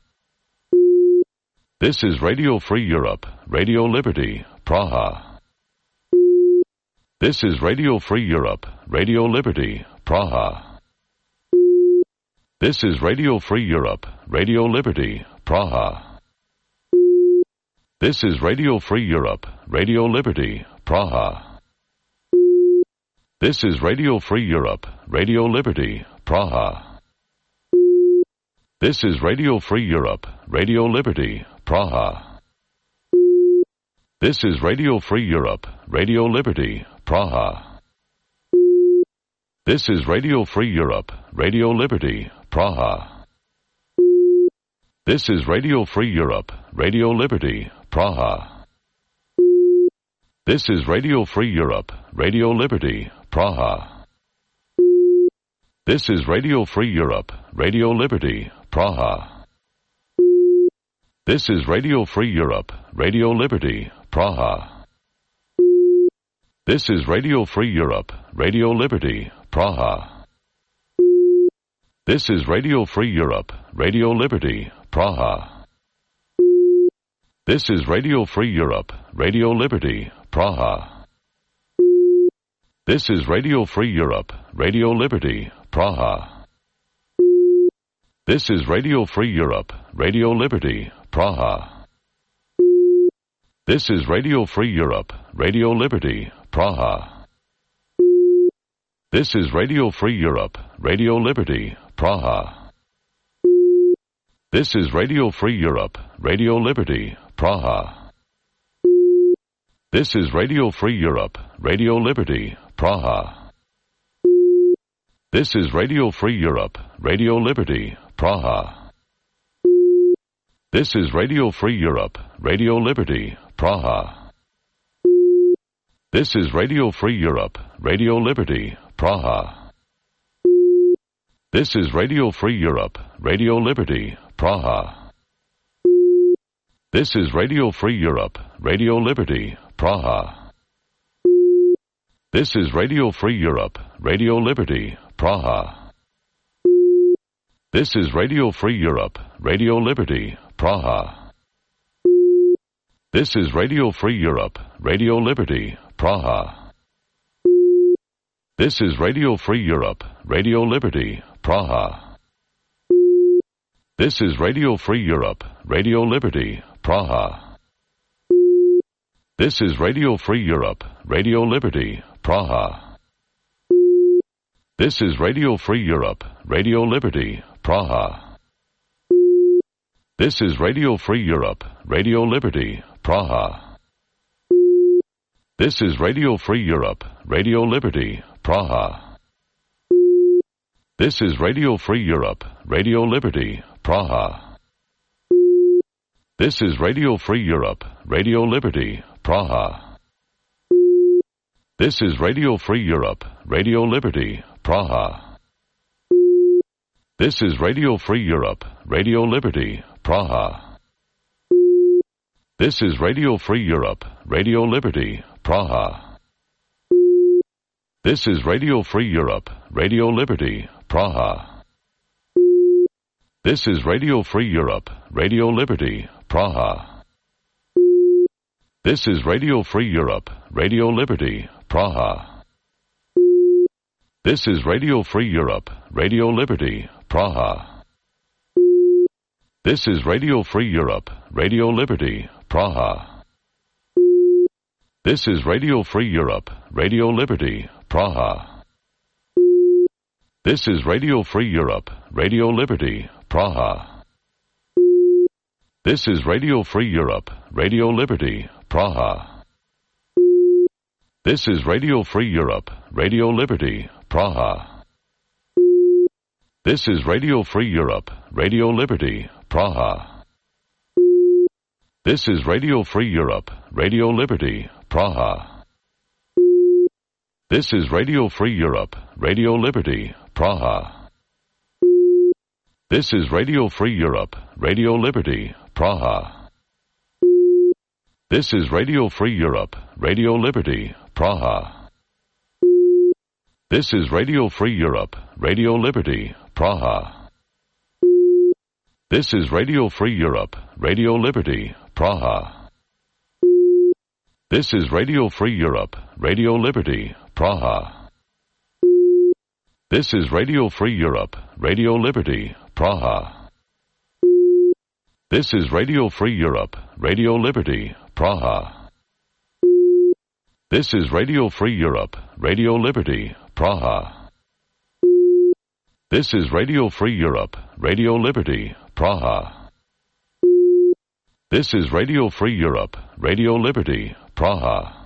This is Radio Free Europe, Radio Liberty, Praha. This is Radio Free Europe, Radio Liberty, Praha. This is Radio Free Europe, Radio Liberty, Praha. This is Radio Free Europe, Radio Liberty, Praha. This is Radio Free Europe, Radio Liberty, Praha. This is Radio Free Europe, Radio Liberty, Praha. This is Radio Free Europe, Radio Liberty, Praha. This is Radio Free Europe, Radio Liberty, Praha. This is Radio Free Europe, Radio Liberty, Praha. This is Radio Free Europe, Radio Liberty, Praha. This is Radio Free Europe, Radio Liberty, Praha. This is Radio Free Europe, Radio Liberty, Praha. This is Radio Free Europe, Radio Liberty, Praha. This is Radio Free Europe, Radio Liberty, Praha. This is Radio Free Europe, Radio Liberty, Praha. This is Radio Free Europe, Radio Liberty, Praha. This is Radio Free Europe, Radio Liberty, Praha. This is Radio Free Europe, Radio Liberty, Praha. This is Radio Free Europe, Radio Liberty, Praha. This is Radio Free Europe, Radio Liberty, Praha. This is Radio Free Europe, Radio Liberty, Praha. This is Radio Free Europe, Radio Liberty, Praha. This is Radio Free Europe, Radio Liberty, Praha. This is Radio Free Europe, Radio Liberty, Praha. This is Radio Free Europe, Radio Liberty, Praha. This is Radio Free Europe, Radio Liberty, Praha. This is Radio Free Europe, Radio Liberty, Praha. This is Radio Free Europe, Radio Liberty, Praha. This is Radio Free Europe, Radio Liberty, Praha. This is Radio Free Europe, Radio Liberty, Praha. This is Radio Free Europe, Radio Liberty, Praha. This is Radio Free Europe, Radio Liberty, Praha. This is Radio Free Europe, Radio Liberty, Praha. This is Radio Free Europe, Radio Liberty, Praha. This is Radio Free Europe, Radio Liberty, Praha. This is Radio Free Europe, Radio Liberty, Praha. This is Radio Free Europe, Radio Liberty, Praha. This is Radio Free Europe, Radio Liberty, Praha. This is Radio Free Europe, Radio Liberty, Praha. This is Radio Free Europe, Radio Liberty, Praha. This is Radio Free Europe, Radio Liberty, Praha. This is Radio Free Europe, Radio Liberty, Praha. This is Radio Free Europe, Radio Liberty, Praha. This is Radio Free Europe, Radio Liberty, Praha. This is Radio Free Europe, Radio Liberty, Praha. This is Radio Free Europe, Radio Liberty, Praha. This is Radio Free Europe, Radio Liberty, Praha. This is Radio Free Europe, Radio Liberty, Praha. This is Radio Free Europe, Radio Liberty, Praha. This is Radio Free Europe, Radio Liberty, Praha. This is Radio Free Europe, Radio Liberty, Praha. This is Radio Free Europe, Radio Liberty, Praha. This is Radio Free Europe, Radio Liberty, Praha. This is Radio Free Europe, Radio Liberty, Praha. This is Radio Free Europe, Radio Liberty, Praha. This is Radio Free Europe, Radio Liberty, Praha. This is Radio Free Europe, Radio Liberty, Praha. This is Radio Free Europe, Radio Liberty, Praha. This is Radio Free Europe, Radio Liberty, Praha. This is Radio Free Europe, Radio Liberty, Praha. This is Radio Free Europe, Radio Liberty, Praha. This is Radio Free Europe, Radio Liberty, Praha.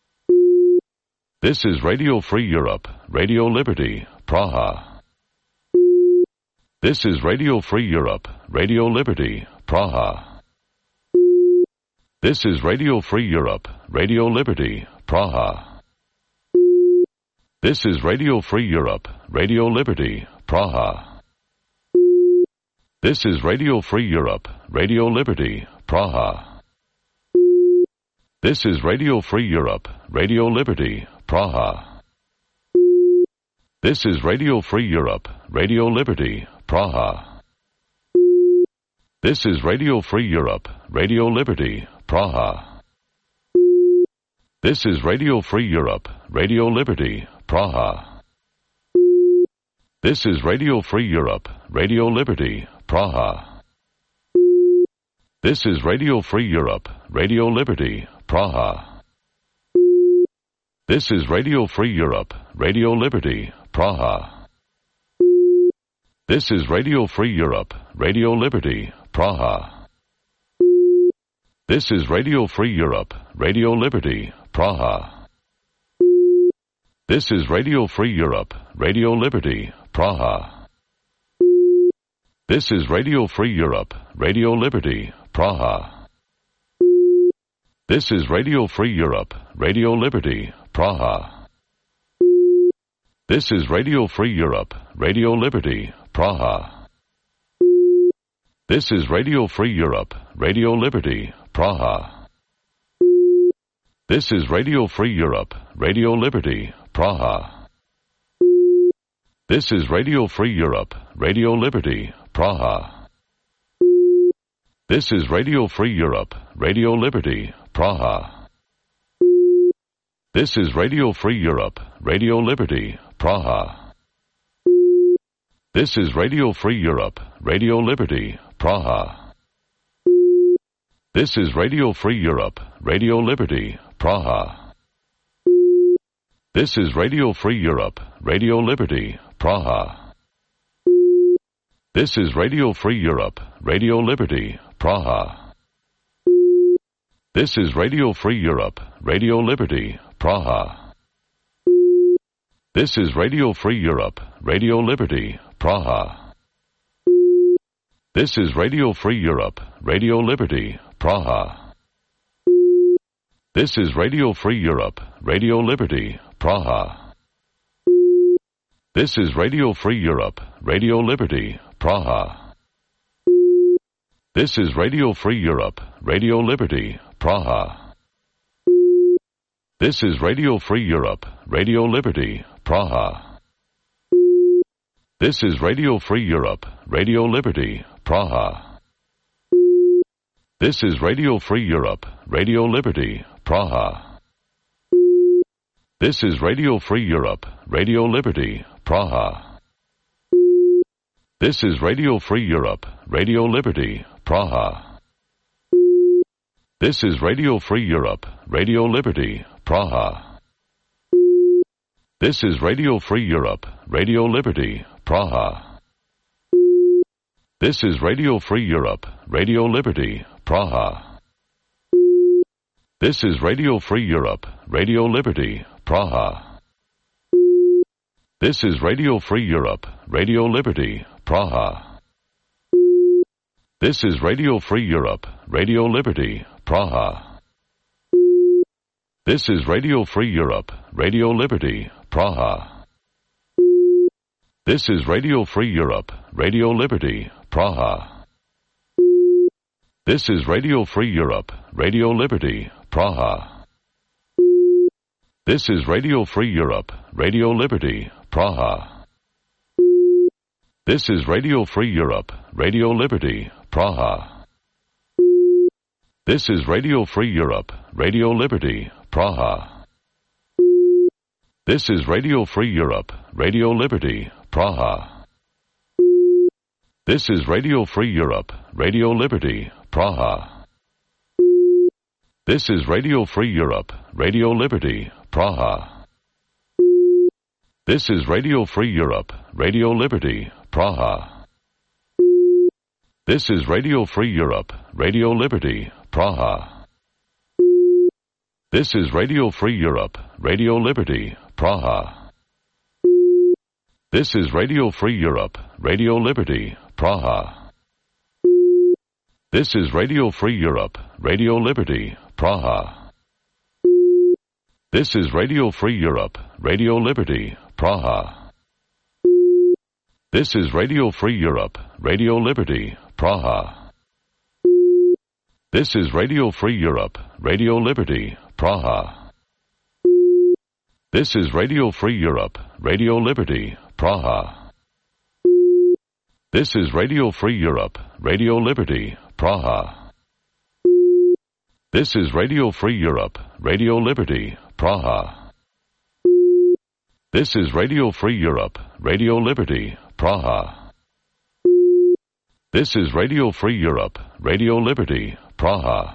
This is Radio Free Europe, Radio Liberty, Praha. This is Radio Free Europe, Radio Liberty, Praha. This is Radio Free Europe, Radio Liberty, Praha. This is Radio Free Europe, Radio Liberty, Praha. This is Radio Free Europe, Radio Liberty, Praha. This is Radio Free Europe, Radio Liberty, Praha. This is Radio Free Europe, Radio Liberty, Praha. This is Radio Free Europe, Radio Liberty, Praha. This is Radio Free Europe, Radio Liberty, Praha. This is Radio Free Europe, Radio Liberty, Praha. This is Radio Free Europe, Radio Liberty, Praha. This is Radio Free Europe, Radio Liberty, Praha. This is Radio Free Europe, Radio Liberty, Praha. This is Radio Free Europe, Radio Liberty, Praha. This is Radio Free Europe, Radio Liberty, Praha. This is Radio Free Europe, Radio Liberty, Praha. This is Radio Free Europe, Radio Liberty, Praha. This is Radio Free Europe, Radio Liberty, Praha. This is Radio Free Europe, Radio Liberty, Praha. This is Radio Free Europe, Radio Liberty, Praha. This is Radio Free Europe, Radio Liberty, Praha. This is Radio Free Europe, Radio Liberty, Praha. This is Radio Free Europe, Radio Liberty, Praha. This is Radio Free Europe, Radio Liberty, Praha. This is Radio Free Europe, Radio Liberty, Praha. This is Radio Free Europe, Radio Liberty, Praha. This is Radio Free Europe, Radio Liberty, Praha. This is Radio Free Europe, Radio Liberty, Praha. This is Radio Free Europe, Radio Liberty, Praha. This is Radio Free Europe, Radio Liberty, Praha. This is Radio Free Europe, Radio Liberty, Praha. This is Radio Free Europe, Radio Liberty, Praha. This is Radio Free Europe, Radio Liberty, Praha. This is Radio Free Europe, Radio Liberty, Praha. This is Radio Free Europe, Radio Liberty, Praha. This is Radio Free Europe, Radio Liberty, Praha. This is Radio Free Europe, Radio Liberty, Praha. This is Radio Free Europe, Radio Liberty, Praha. This is Radio Free Europe, Radio Liberty, Praha. This is Radio Free Europe, Radio Liberty, Praha. This is Radio Free Europe, Radio Liberty, Praha. This is Radio Free Europe, Radio Liberty, Praha. This is Radio Free Europe, Radio Liberty, Praha. This is Radio Free Europe, Radio Liberty, Praha. This is Radio Free Europe, Radio Liberty, Praha. This is Radio Free Europe, Radio Liberty, Praha. This is Radio Free Europe, Radio Liberty, Praha. This is Radio Free Europe, Radio Liberty, Praha. This is Radio Free Europe, Radio Liberty, Praha. This is Radio Free Europe, Radio Liberty, Praha. This is Radio Free Europe, Radio Liberty, Praha. This is Radio Free Europe, Radio Liberty, Praha. This is Radio Free Europe, Radio Liberty, Praha. This is Radio Free Europe, Radio Liberty, Praha. This is Radio Free Europe, Radio Liberty, Praha. This is Radio Free Europe, Radio Liberty, Praha. This is Radio Free Europe, Radio Liberty, Praha. This is Radio Free Europe, Radio Liberty, Praha. This is Radio Free Europe, Radio Liberty, Praha. This is Radio Free Europe, Radio Liberty, Praha. This is Radio Free Europe, Radio Liberty, Praha. This is Radio Free Europe, Radio Liberty, Praha. This is Radio Free Europe, Radio Liberty, Praha. This is Radio Free Europe, Radio Liberty, Praha. This is Radio Free Europe, Radio Liberty, Praha. This is Radio Free Europe, Radio Liberty, Praha.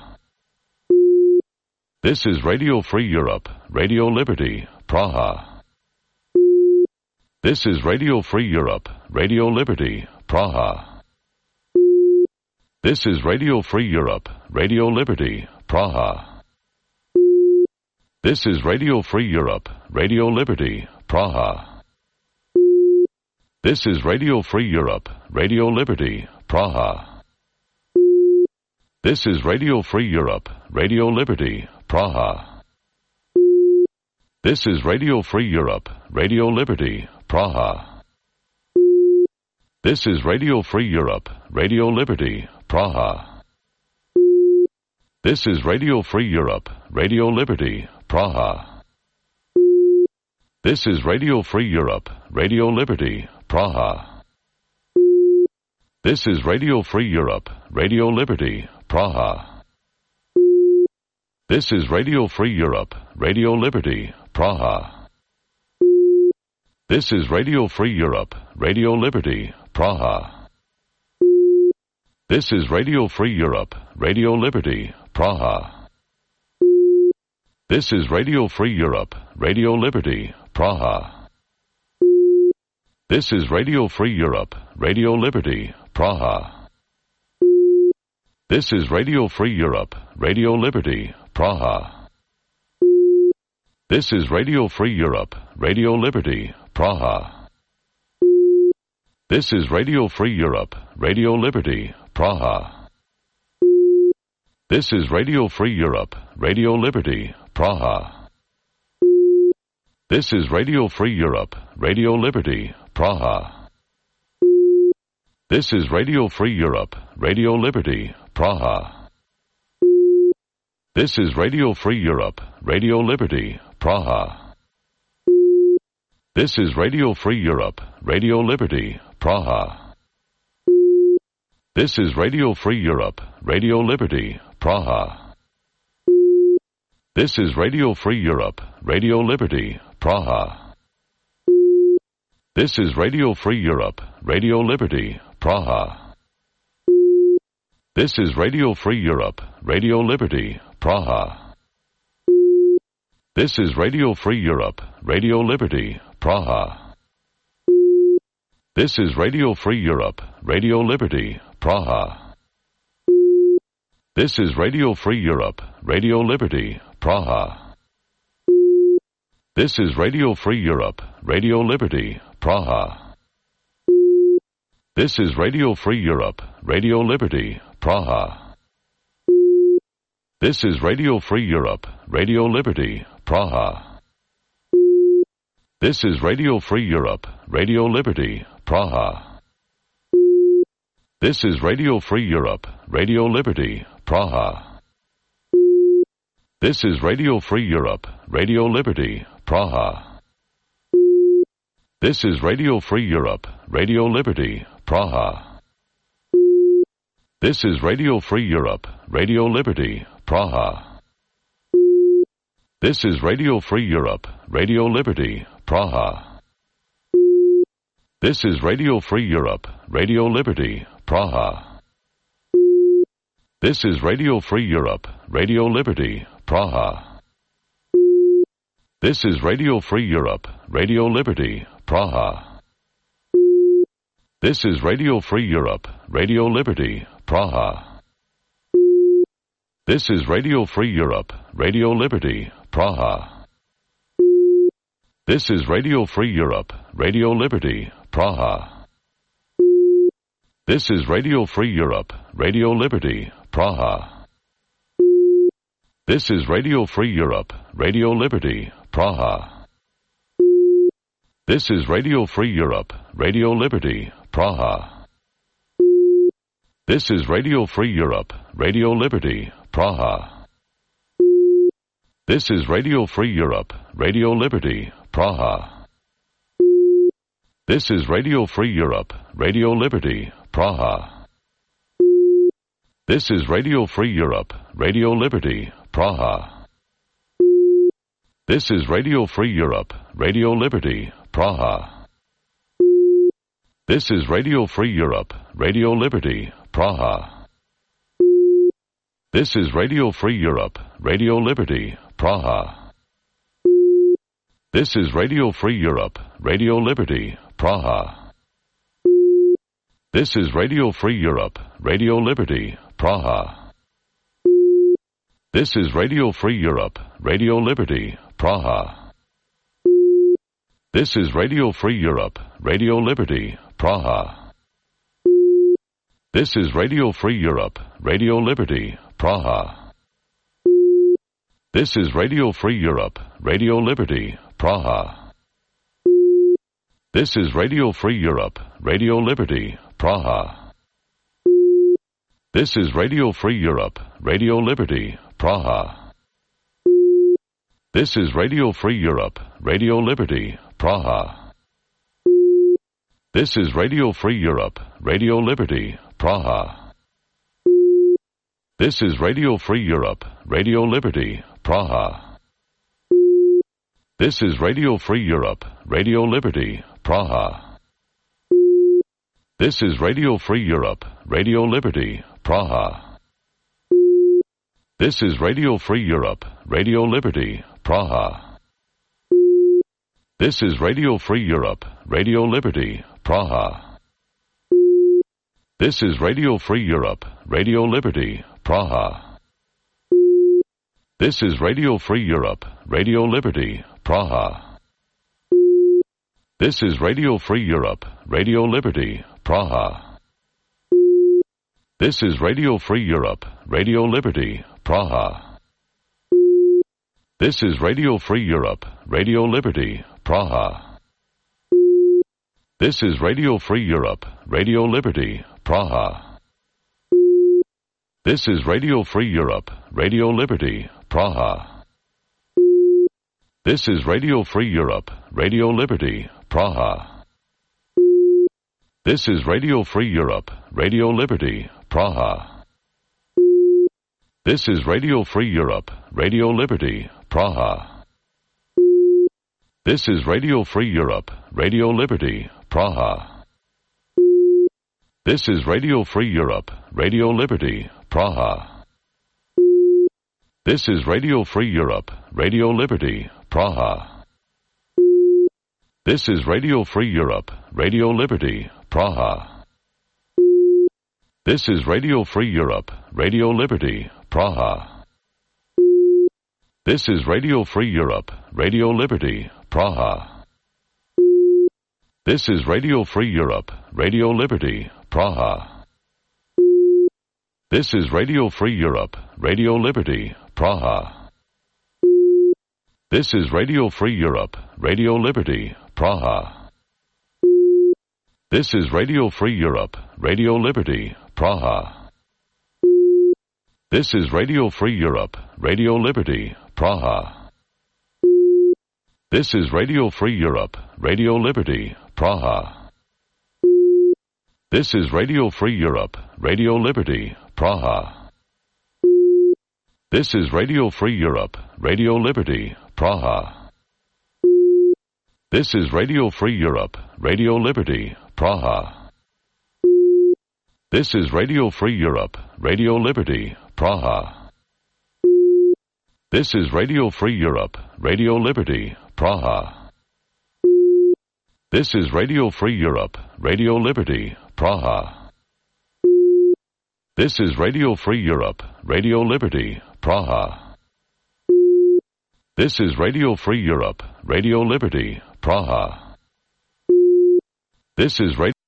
This is Radio Free Europe, Radio Liberty, Praha. This is Radio Free Europe, Radio Liberty, Praha. This is Radio Free Europe, Radio Liberty, Praha. This is Radio Free Europe, Radio Liberty, Praha. This is Radio Free Europe, Radio Liberty, Praha. This is Radio Free Europe, Radio Liberty, Praha. This is Radio Free Europe, Radio Liberty, Praha. This is Radio Free Europe, Radio Liberty, Praha. This is Radio Free Europe, Radio Liberty, Praha. This is Radio Free Europe, Radio Liberty, Praha. This is Radio Free Europe, Radio Liberty, Praha. This is Radio Free Europe, Radio Liberty, Praha. This is Radio Free Europe, Radio Liberty, Praha. This is Radio Free Europe, Radio Liberty, Praha. This is Radio Free Europe, Radio Liberty, Praha. This is Radio Free Europe, Radio Liberty, Praha. This is Radio Free Europe, Radio Liberty, Praha. This is Radio Free Europe, Radio Liberty, Praha. This is Radio Free Europe, Radio Liberty, Praha. This is Radio Free Europe, Radio Liberty, Praha. This is Radio Free Europe, Radio Liberty, Praha. This is Radio Free Europe, Radio Liberty, Praha. This is Radio Free Europe, Radio Liberty, Praha. This is Radio Free Europe, Radio Liberty, Praha. This is Radio Free Europe, Radio Liberty, Praha. This is Radio Free Europe, Radio Liberty, Praha. This is Radio Free Europe, Radio Liberty, Praha. This is Radio Free Europe, Radio Liberty, Praha. This is Radio Free Europe, Radio Liberty, Praha. This is Radio Free Europe, Radio Liberty, Praha. This is Radio Free Europe, Radio Liberty, Praha. This is Radio Free Europe, Radio Liberty, Praha. This is Radio Free Europe, Radio Liberty, Praha. This is Radio Free Europe, Radio Liberty, Praha. This is Radio Free Europe, Radio Liberty, Praha. This is Radio Free Europe, Radio Liberty, Praha. This is Radio Free Europe, Radio Liberty, Praha. This is Radio Free Europe, Radio Liberty, Praha. This is Radio Free Europe, Radio Liberty, Praha. This is Radio Free Europe, Radio Liberty, Praha. This is Radio Free Europe, Radio Liberty, Praha. This is Radio Free Europe, Radio Liberty, Praha. This is Radio Free Europe, Radio Liberty, Praha. This is Radio Free Europe, Radio Liberty, Praha. This is Radio Free Europe, Radio Liberty, Praha. This is Radio Free Europe, Radio Liberty, Praha. This is Radio Free Europe, Radio Liberty, Praha. This is Radio Free Europe, Radio Liberty, Praha. This is Radio Free Europe, Radio Liberty, Praha. This is Radio Free Europe, Radio Liberty, Praha. This is Radio Free Europe, Radio Liberty, Praha. This is Radio Free Europe, Radio Liberty, Praha. This is Radio Free Europe, Radio Liberty, Praha. This is Radio Free Europe, Radio Liberty, Praha. This is Radio Free Europe, Radio Liberty, Praha. This is Radio Free Europe, Radio Liberty, Praha. This is Radio Free Europe, Radio Liberty, Praha. This is Radio Free Europe, Radio Liberty, Praha. This is Radio Free Europe, Radio Liberty, Praha. This is Radio Free Europe, Radio Liberty, Praha. This is Radio Free Europe, Radio Liberty, Praha. This is Radio Free Europe, Radio Liberty, Praha. This is Radio Free Europe, Radio Liberty, Praha. This is Radio Free Europe, Radio Liberty, Praha. This is Radio Free Europe, Radio Liberty, Praha. This is Radio Free Europe, Radio Liberty, Praha. This is Radio Free Europe, Radio Liberty, Praha. This is Radio Free Europe, Radio Liberty, Praha. This is Radio Free Europe, Radio Liberty, Praha. This is Radio Free Europe, Radio Liberty, Praha. This is Radio Free Europe, Radio Liberty, Praha. This is Radio Free Europe, Radio Liberty, Praha. This is Radio Free Europe, Radio Liberty, Praha. This is Radio Free Europe, Radio Liberty, Praha. This is Radio Free Europe, Radio Liberty, Praha. This is Radio Free Europe, Radio Liberty, Praha. This is Radio Free Europe, Radio Liberty, Praha. This is Radio Free Europe, Radio Liberty, Praha. This is Radio Free Europe, Radio Liberty, Praha. This is Radio Free Europe, Radio Liberty, Praha. This is Radio Free Europe, Radio Liberty, Praha. This is Radio Free Europe, Radio Liberty, Praha. This is Radio Free Europe, Radio Liberty, Praha. This is Radio Free Europe, Radio Liberty, Praha. This is Radio Free Europe, Radio Liberty, Praha. This is Radio Free Europe, Radio Liberty, Praha. This is Radio Free Europe, Radio Liberty, Praha. This is Radio Free Europe, Radio Liberty, Praha. This is Radio Free Europe, Radio Liberty, Praha. This is Radio Free Europe, Radio Liberty, Praha. This is Radio Free Europe, Radio Liberty, Praha. This is Radio Free Europe, Radio Liberty, Praha. This is Radio Free Europe, Radio Liberty, Praha. This is Radio Free Europe, Radio Liberty, Praha. This is Radio Free Europe, Radio Liberty, Praha. This is Radio Free Europe, Radio Liberty, Praha. This is Radio Free Europe, Radio Liberty, Praha. This is Radio Free Europe, Radio Liberty, Praha. This is Radio Free Europe, Radio Liberty, Praha. This is Radio Free Europe, Radio Liberty, Praha. This is Radio Free Europe, Radio Liberty, Praha. This is Radio